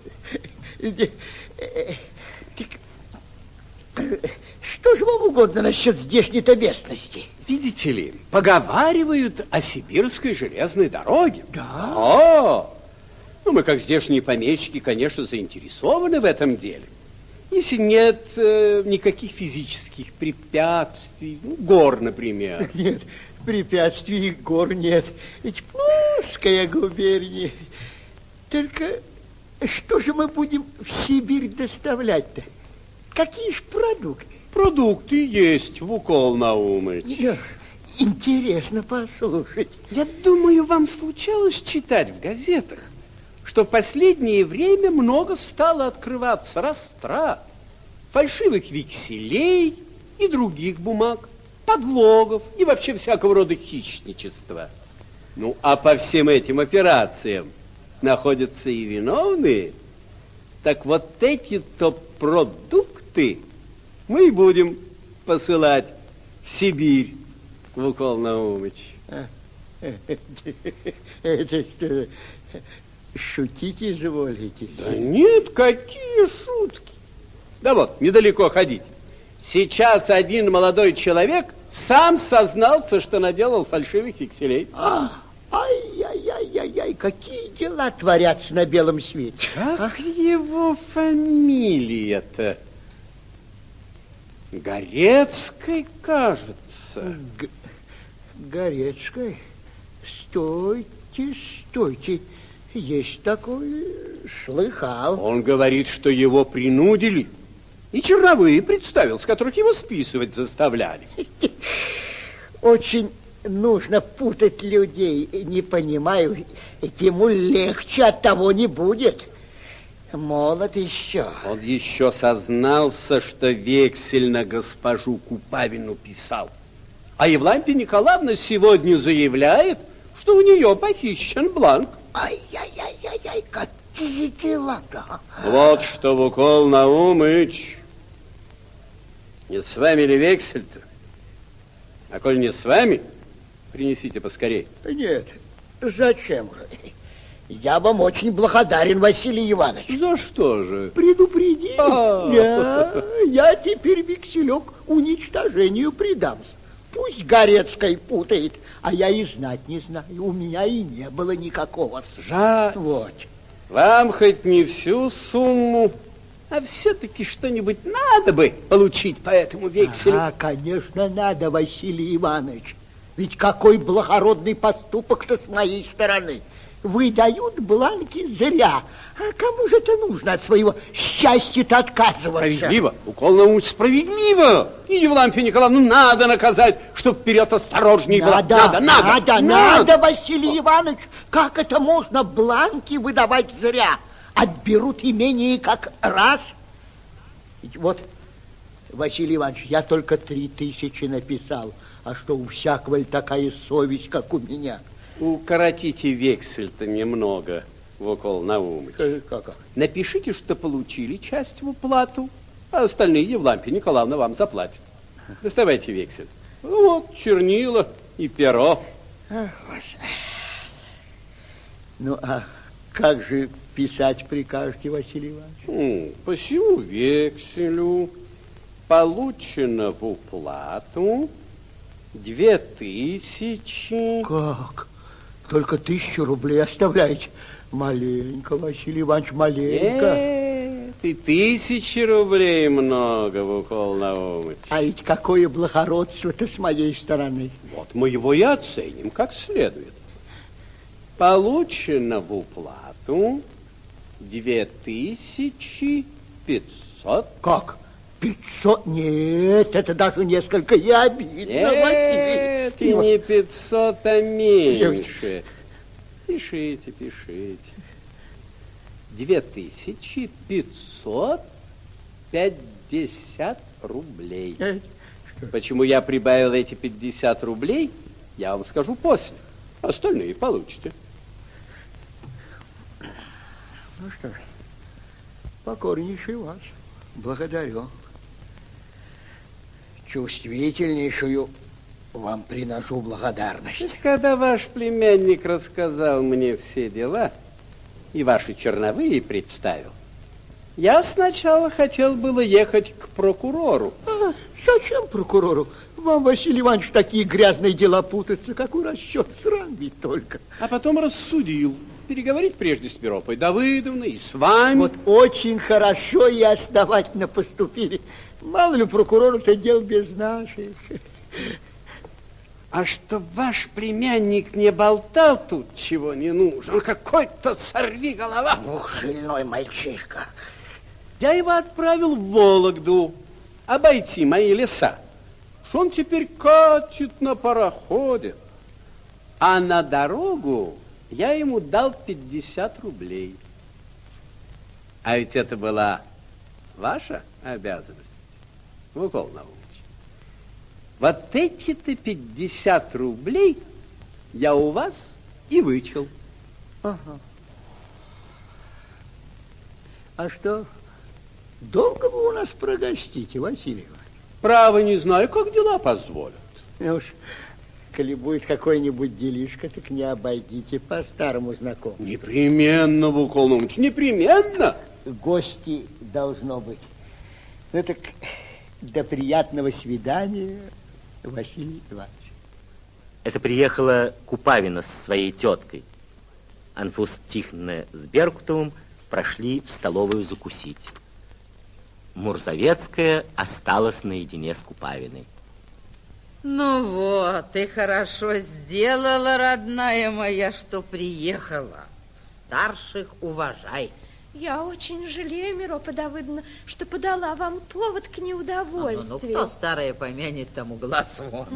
Speaker 7: Что же вам угодно насчет здешней-то местности?
Speaker 12: Видите ли, поговаривают о сибирской железной дороге.
Speaker 7: Да?
Speaker 12: О! Ну, мы, как здешние помещики, конечно, заинтересованы в этом деле. Если нет э, никаких физических препятствий, ну, гор, например.
Speaker 7: Нет, препятствий гор нет. Ведь плоская губерния. Только что же мы будем в Сибирь доставлять-то? Какие ж продукты?
Speaker 12: Продукты есть, Вукол Наумыч.
Speaker 7: Интересно послушать.
Speaker 12: Я думаю, вам случалось читать в газетах, что в последнее время много стало открываться растрат, фальшивых векселей и других бумаг, подлогов и вообще всякого рода хищничества. Ну, а по всем этим операциям находятся и виновные. Так вот эти-то продукты мы и будем посылать в Сибирь, Вукол Наумыч.
Speaker 7: Это что, шутить изволите?
Speaker 12: Да нет, какие шутки. Да вот, недалеко ходить. Сейчас один молодой человек сам сознался, что наделал фальшивых векселей.
Speaker 7: А, ай-яй-яй-яй-яй, какие дела творятся на белом свете.
Speaker 12: Как его фамилия-то? Горецкой, кажется.
Speaker 7: Г Горецкой? Стойте, стойте. Есть такой, слыхал.
Speaker 12: Он говорит, что его принудили. И черновые представил, с которых его списывать заставляли.
Speaker 7: Очень нужно путать людей. Не понимаю, ему легче от того не будет. Молод еще.
Speaker 12: Он еще сознался, что вексель на госпожу Купавину писал. А Евлампия Николаевна сегодня заявляет, что у нее похищен бланк.
Speaker 7: Ай-яй-яй-яй-яй, какие дела-то.
Speaker 12: Вот что, Вукол Наумыч, не с вами ли вексель-то? А коль не с вами, принесите поскорей.
Speaker 7: Нет, зачем же? Я вам очень благодарен, Василий Иванович.
Speaker 12: За что же?
Speaker 7: Предупреди. Я, я теперь векселек уничтожению предамся. Пусть Горецкой путает, а я и знать не знаю. У меня и не было никакого.
Speaker 12: Жаль.
Speaker 7: Вот.
Speaker 12: Вам хоть не всю сумму, а все-таки что-нибудь надо бы получить по этому векселю.
Speaker 7: А, конечно, надо, Василий Иванович. Ведь какой благородный поступок-то с моей стороны. Выдают бланки зря. А кому же это нужно от своего счастья-то отказываться?
Speaker 12: Справедливо, Вукол Наумыч, справедливо. И Евлампию Николаевну надо наказать, чтоб вперед осторожнее было.
Speaker 7: Надо, надо, надо, надо, надо, Василий Иванович. Как это можно бланки выдавать зря? Отберут имение как раз. Ведь вот, Василий Иванович, я только три тысячи написал. А что у всякого ли такая совесть, как у меня?
Speaker 12: Укоротите вексель-то немного, Вукол Наумыч.
Speaker 7: Как?
Speaker 12: Напишите, что получили часть в уплату, а остальные Евлампия Николаевна вам заплатит. Доставайте вексель. Вот, чернила и перо.
Speaker 7: Ах, ну, а как же писать прикажете, Василий Иванович?
Speaker 12: По сему векселю получено в уплату Две тысячи.
Speaker 7: Как? Только тысячу рублей оставляете? Маленько, Василий Иванович, маленько.
Speaker 12: Нет, и тысячи рублей много, Вукол Наумыч.
Speaker 7: А ведь какое благородство-то с моей стороны.
Speaker 12: Вот мы его и оценим как следует. Получено в уплату две тысячи пятьсот.
Speaker 7: Как? Пятьсот? Нет, это даже несколько и обидно,
Speaker 12: Нет,
Speaker 7: Василий.
Speaker 12: и не пятьсот, а меньше. Пишите, пишите. Две тысячи пятьсот пятьдесят рублей. Почему я прибавил эти пятьдесят рублей, я вам скажу после. Остальные получите.
Speaker 7: Ну что ж, покорнейший вас. Благодарю. Чувствительнейшую вам приношу благодарность.
Speaker 12: Когда ваш племянник рассказал мне все дела и ваши черновые представил, я сначала хотел было ехать к прокурору.
Speaker 7: А, зачем прокурору? Вам, Василий Иванович, такие грязные дела путаются. Какой расчет, срам ведь только.
Speaker 12: А потом рассудил переговорить прежде с Миропой Давыдовной и с вами.
Speaker 7: Вот очень хорошо и основательно поступили. Мало ли прокурору-то дел без наших.
Speaker 12: А что ваш племянник не болтал тут, чего не нужно, он какой-то сорвиголова.
Speaker 7: Ух, шальной мальчишка.
Speaker 12: Я его отправил в Вологду обойти мои леса. Что он теперь катит на пароходе. А на дорогу я ему дал пятьдесят рублей. А ведь это была ваша обязанность, Вукол Наумыч. Вот эти-то пятьдесят рублей я у вас и вычел.
Speaker 7: Ага. А что, долго вы у нас прогостите, Василий Иванович?
Speaker 12: Право не знаю, как дела позволят.
Speaker 7: Ну уж, коли будет какой-нибудь делишка, так не обойдите по старому знакомому.
Speaker 12: Непременно, Вукол Наумыч, непременно.
Speaker 7: Гости должно быть. Ну так до приятного свидания, Василий Иванович.
Speaker 1: Это приехала Купавина со своей теткой. Анфус Тихоновна с Беркутовым прошли в столовую закусить. Мурзовецкая осталась наедине с Купавиной.
Speaker 6: Ну вот, ты хорошо сделала, родная моя, что приехала. Старших уважай.
Speaker 5: Я очень жалею, Миропа Давыдовна, что подала вам повод к неудовольствию.
Speaker 6: А, ну, ну, кто старое помянет, тому глаз вон.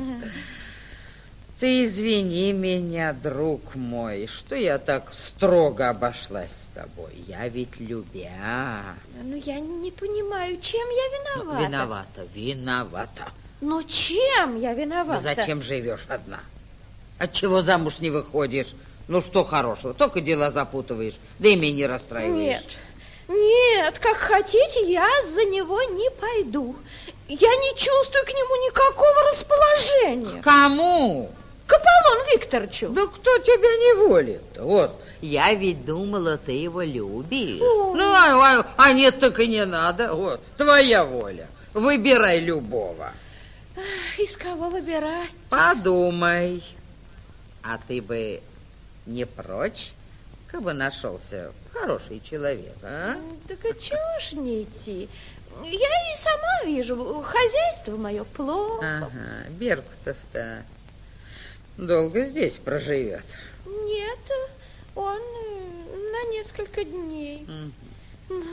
Speaker 6: Ты извини меня, друг мой, что я так строго обошлась с тобой. Я ведь любя.
Speaker 5: Ну, я не понимаю, чем я виновата.
Speaker 6: Ну, виновата, виновата.
Speaker 5: Ну, чем я виновата?
Speaker 6: Ну, зачем живешь одна? Отчего замуж не выходишь? Ну, что хорошего? Только дела запутываешь, да и меня не расстраиваешь.
Speaker 5: Нет, нет, как хотите, я за него не пойду. Я не чувствую к нему никакого расположения.
Speaker 6: К кому?
Speaker 5: К Аполлону Викторовичу.
Speaker 6: Да кто тебя не волит? Вот, я ведь думала, ты его любишь. О. Ну, а, а, а нет, так и не надо. Вот, твоя воля. Выбирай любого.
Speaker 5: Ах, из кого выбирать?
Speaker 6: Подумай. А ты бы не прочь, как бы нашелся хороший человек, а?
Speaker 5: Так а чего ж не идти? Я и сама вижу, хозяйство мое плохо.
Speaker 6: Ага, Беркутов-то долго здесь проживет?
Speaker 5: Нет, он на несколько дней. Угу.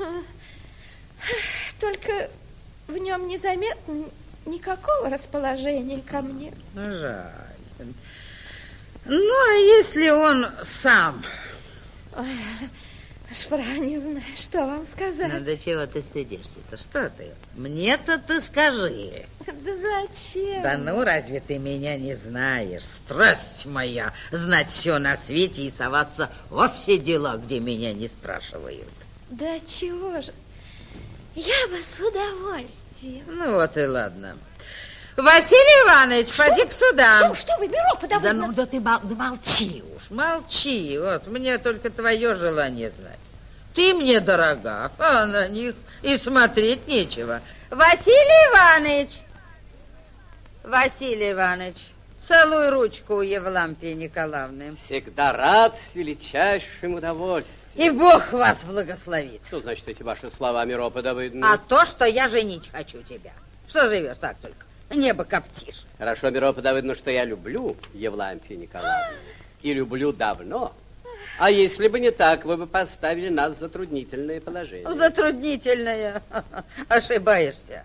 Speaker 5: Только в нем незаметно никакого расположения ко мне.
Speaker 6: Жаль. Ну, а если он сам?
Speaker 5: Ой, аж пора не знаю, что вам сказать.
Speaker 6: Ну, да чего ты стыдишься-то? Что ты? Мне-то ты скажи.
Speaker 5: Да зачем?
Speaker 6: Да ну, разве ты меня не знаешь? Страсть моя, знать все на свете и соваться во все дела, где меня не спрашивают.
Speaker 5: Да чего же? Я бы с удовольствием.
Speaker 6: Ну, вот и ладно. Василий Иванович, поди-ка сюда.
Speaker 5: Что, что вы, Миропа Давыдовна?
Speaker 6: Да ну, да ты мол, да молчи уж, молчи. Вот, мне только твое желание знать. Ты мне дорога, а на них и смотреть нечего. Василий Иванович! Василий Иванович, целуй ручку у Евлампии Николаевны.
Speaker 12: Всегда рад, с величайшим удовольствием.
Speaker 6: И Бог вас благословит.
Speaker 12: Что значит эти ваши слова, Миропа Давыдовна?
Speaker 6: А то, что я женить хочу тебя. Что живешь так только? Небо коптишь.
Speaker 12: Хорошо, Миропа Давыдовна, что я люблю Евлампию Николаевну. И люблю давно. А если бы не так, вы бы поставили нас в затруднительное положение.
Speaker 6: Затруднительное? Ошибаешься.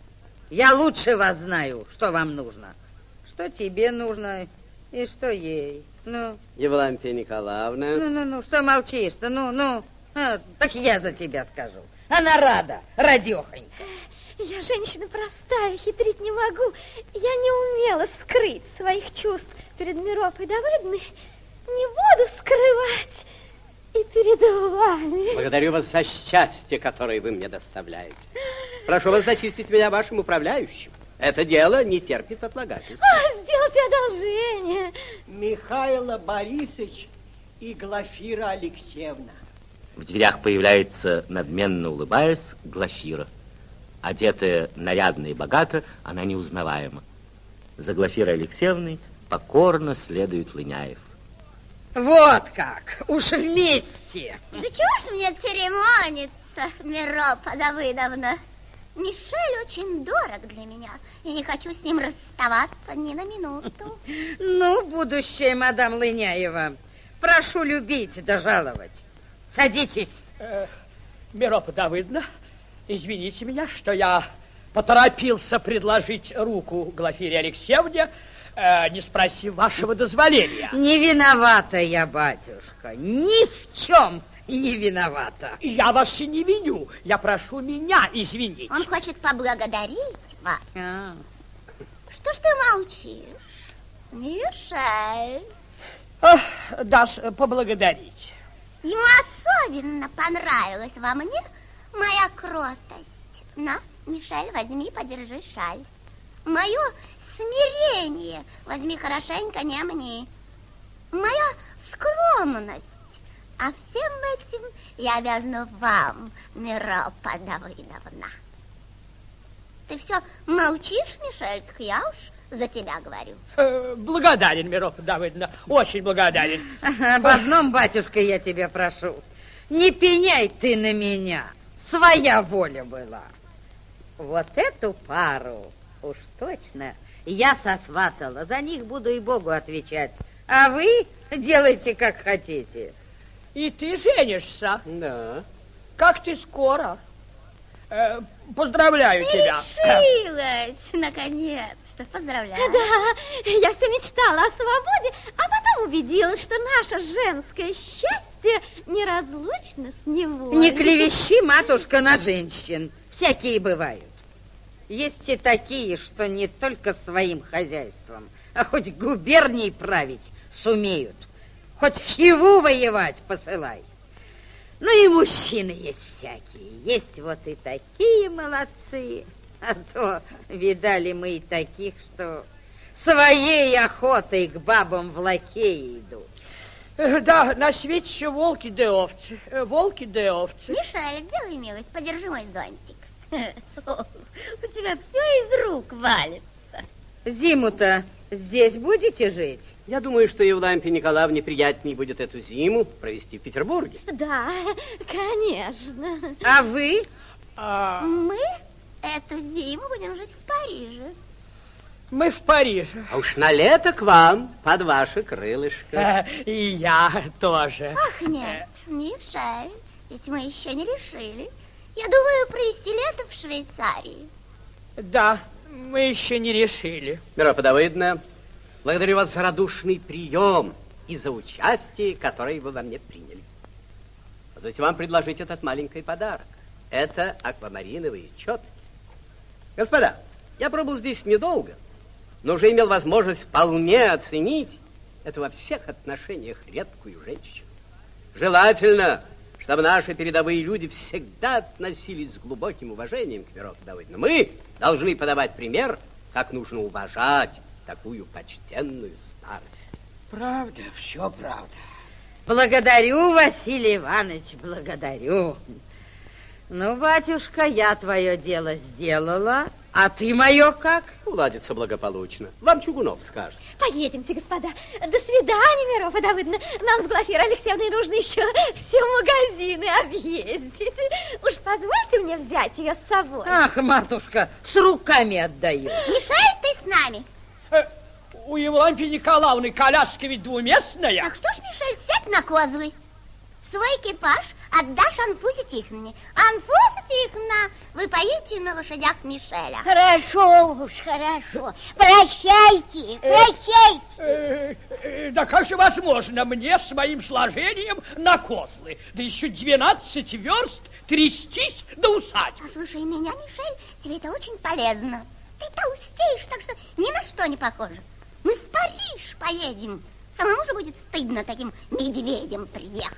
Speaker 6: Я лучше вас знаю, что вам нужно. Что тебе нужно и что ей. Ну.
Speaker 12: Евлампия Николаевна.
Speaker 6: Ну, ну, ну, что молчишь-то? Ну, ну. А, так я за тебя скажу. Она рада, радехонька.
Speaker 5: Я женщина простая, хитрить не могу. Я не умела скрыть своих чувств перед Миропой Давыдовной. Не буду скрывать и перед вами.
Speaker 12: Благодарю вас за счастье, которое вы мне доставляете. Прошу вас зачислить меня вашим управляющим. Это дело не терпит отлагательства.
Speaker 5: А, сделайте одолжение.
Speaker 13: Михаил Борисович и Глафира Алексеевна.
Speaker 1: В дверях появляется, надменно улыбаясь, Глафира. Одетая нарядно и богато, она неузнаваема. За Глафирой Алексеевной покорно следует Лыняев.
Speaker 6: Вот как, уж вместе.
Speaker 9: Да чего ж мне церемониться, Миропа Давыдовна? Мишель очень дорог для меня, и не хочу с ним расставаться ни на минуту.
Speaker 6: Ну, будущая мадам Лыняева, прошу любить да жаловать. Садитесь.
Speaker 8: Э, Миропа Давыдовна, извините меня, что я поторопился предложить руку Глафире Алексеевне, э, не спросив вашего дозволения.
Speaker 6: Не виновата я, батюшка, ни в чем не виновата.
Speaker 8: Я вас и не виню, я прошу меня извинить.
Speaker 9: Он хочет поблагодарить вас.
Speaker 6: А.
Speaker 9: Что ж ты молчишь, Мишель?
Speaker 8: Ах, дашь поблагодарить.
Speaker 9: Ему особенно понравилась во мне моя кротость. На, Мишель, возьми, подержи шаль. Мое смирение возьми хорошенько, не мне. Моя скромность. А всем этим я обязана вам, Миропа Давыдовна. Ты все молчишь, Мишельчик, я уж за тебя говорю.
Speaker 8: Э, благодарен, Миропа Давыдовна, очень благодарен.
Speaker 6: Об одном, батюшка, я тебя прошу. Не пеняй ты на меня. Своя воля была. Вот эту пару уж точно я сосватала. За них буду и Богу отвечать. А вы делайте, как хотите.
Speaker 8: И ты женишься?
Speaker 12: Да.
Speaker 8: Как ты скоро? Э, поздравляю тебя.
Speaker 9: Решилась, наконец-то. Поздравляю.
Speaker 5: Да, я все мечтала о свободе, а потом убедилась, что наше женское счастье неразлучно с неволей.
Speaker 6: Не клевещи, матушка, на женщин. Всякие бывают. Есть и такие, что не только своим хозяйством, а хоть губернией править сумеют. Хоть в Хиву воевать посылай. Ну и мужчины есть всякие. Есть вот и такие молодцы. А то видали мы и таких, что своей охотой к бабам в лакеи идут.
Speaker 8: Э, да, на свете еще волки да овцы. Э, волки да овцы.
Speaker 9: Мишель, сделай милость, подержи мой зонтик. У тебя все из рук валится.
Speaker 6: Зиму-то здесь будете жить?
Speaker 12: Я думаю, что Евлампии Николаевне приятнее будет эту зиму провести в Петербурге.
Speaker 5: Да, конечно.
Speaker 6: А вы?
Speaker 8: А...
Speaker 9: Мы эту зиму будем жить в Париже.
Speaker 8: Мы в Париже.
Speaker 12: А уж на лето к вам, под ваше крылышко.
Speaker 8: И я тоже.
Speaker 9: Ах, нет, Мишель, ведь мы еще не решили. Я думаю провести лето в Швейцарии.
Speaker 8: Да, мы еще не решили.
Speaker 12: Миропа Давыдовна, благодарю вас за радушный прием и за участие, которое вы во мне приняли. Позвольте вам предложить этот маленький подарок. Это аквамариновые четки. Господа, я пробыл здесь недолго, но уже имел возможность вполне оценить эту во всех отношениях редкую женщину. Желательно, чтобы наши передовые люди всегда относились с глубоким уважением к Миропе Давыдовне. Мы должны подавать пример, как нужно уважать такую почтенную старость.
Speaker 13: Правда, все правда.
Speaker 6: Благодарю, Василий Иванович, благодарю. Ну, батюшка, я твое дело сделала, А ты мое как?
Speaker 12: Уладится благополучно. Вам Чугунов скажет.
Speaker 5: Поедемте, господа. До свидания, Миропа Давыдовна. Нам с Глафирой Алексеевной нужно еще все магазины объездить. Уж позвольте мне взять ее с собой.
Speaker 6: Ах, матушка, с руками отдаю.
Speaker 9: Мишель, ты с нами?
Speaker 8: Э, у Евлампии Николаевны коляска ведь двуместная.
Speaker 9: Так что ж, Мишель, сядь на козлы. Свой экипаж отдашь Анфусе Тихоновне. Анфуса Тихоновна, вы поедете на лошадях Мишеля.
Speaker 5: Хорошо уж, хорошо. Прощайте, прощайте.
Speaker 8: Э, э, да как же возможно мне с моим сложением на козлы? Да еще двенадцать верст трястись до усадьбы.
Speaker 9: Послушай меня, Мишель, тебе это очень полезно. Ты толстеешь, так что ни на что не похоже. Мы в Париж поедем. Самому же будет стыдно таким медведем приехать.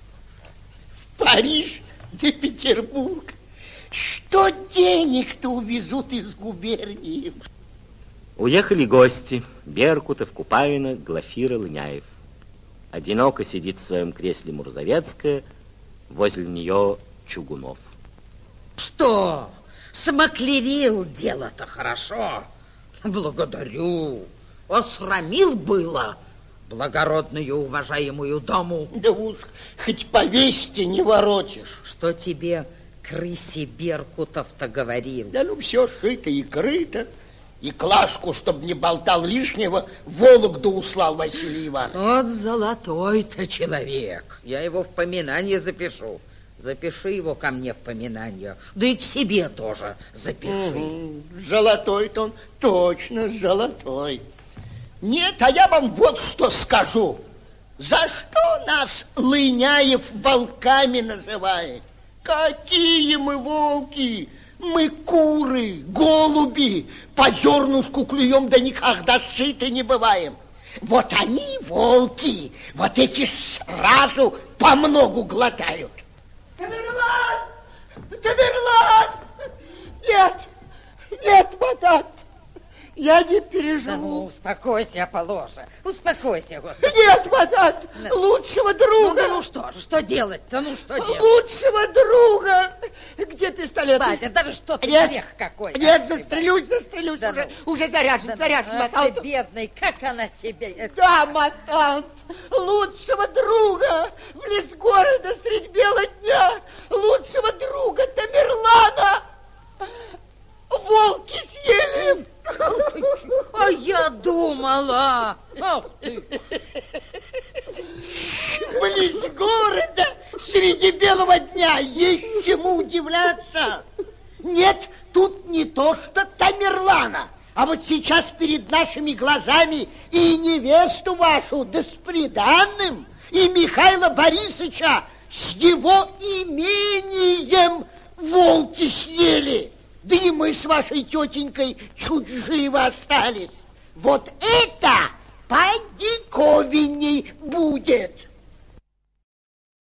Speaker 7: Париж да Петербург. Что денег-то увезут из губернии?
Speaker 1: Уехали гости. Беркутов, Купавина, Глафира, Лыняев. Одиноко сидит в своем кресле Мурзовецкая, возле нее Чугунов.
Speaker 6: Что? Смаклерил дело-то хорошо. Благодарю. Осрамил было благородную, уважаемую даму.
Speaker 7: Да уж, хоть повесьте не воротишь.
Speaker 6: Что тебе крысе Беркутов-то говорил?
Speaker 7: Да ну все шито и крыто. И Клашку, чтобы не болтал лишнего, в Вологду услал Василий Иванович.
Speaker 6: Вот золотой-то человек. Я его в поминание запишу. Запиши его ко мне в поминание. Да и к себе тоже запиши.
Speaker 7: Угу. Золотой-то он точно золотой. Нет, а я вам вот что скажу. За что нас Лыняев волками называет? Какие мы волки? Мы куры, голуби, по зернышку клюем, да никогда сыты не бываем. Вот они волки, вот эти сразу по многу глотают. Тамерлан! Тамерлан! Нет, нет, мадам, я не переживу.
Speaker 6: Да ну, успокойся, Аполлоша, успокойся, Господи.
Speaker 7: Нет, мадам, да. Лучшего друга.
Speaker 6: Ну, да ну что же, что делать-то, ну что делать?
Speaker 7: Лучшего друга. Где пистолет?
Speaker 6: Батя, даже что ты
Speaker 7: нет,
Speaker 6: грех какой.
Speaker 7: Нет, застрелюсь, застрелюсь,
Speaker 6: да
Speaker 7: уже,
Speaker 6: ну.
Speaker 7: уже заряжен, да заряжен,
Speaker 6: ну.
Speaker 7: матант.
Speaker 6: Ах ты, бедный, как она тебе...
Speaker 7: Да, матант, лучшего друга в лес города средь бела дня, лучшего друга Тамерлана волки съели.
Speaker 6: А я думала, ах ты.
Speaker 7: Близ города среди белого дня есть чему удивляться. Нет, тут не то что Тамерлана, а вот сейчас перед нашими глазами и невесту вашу, да с приданным, и Михаила Борисовича с его имением волки съели. Да и мы с вашей тетенькой чуть живы остались. Вот это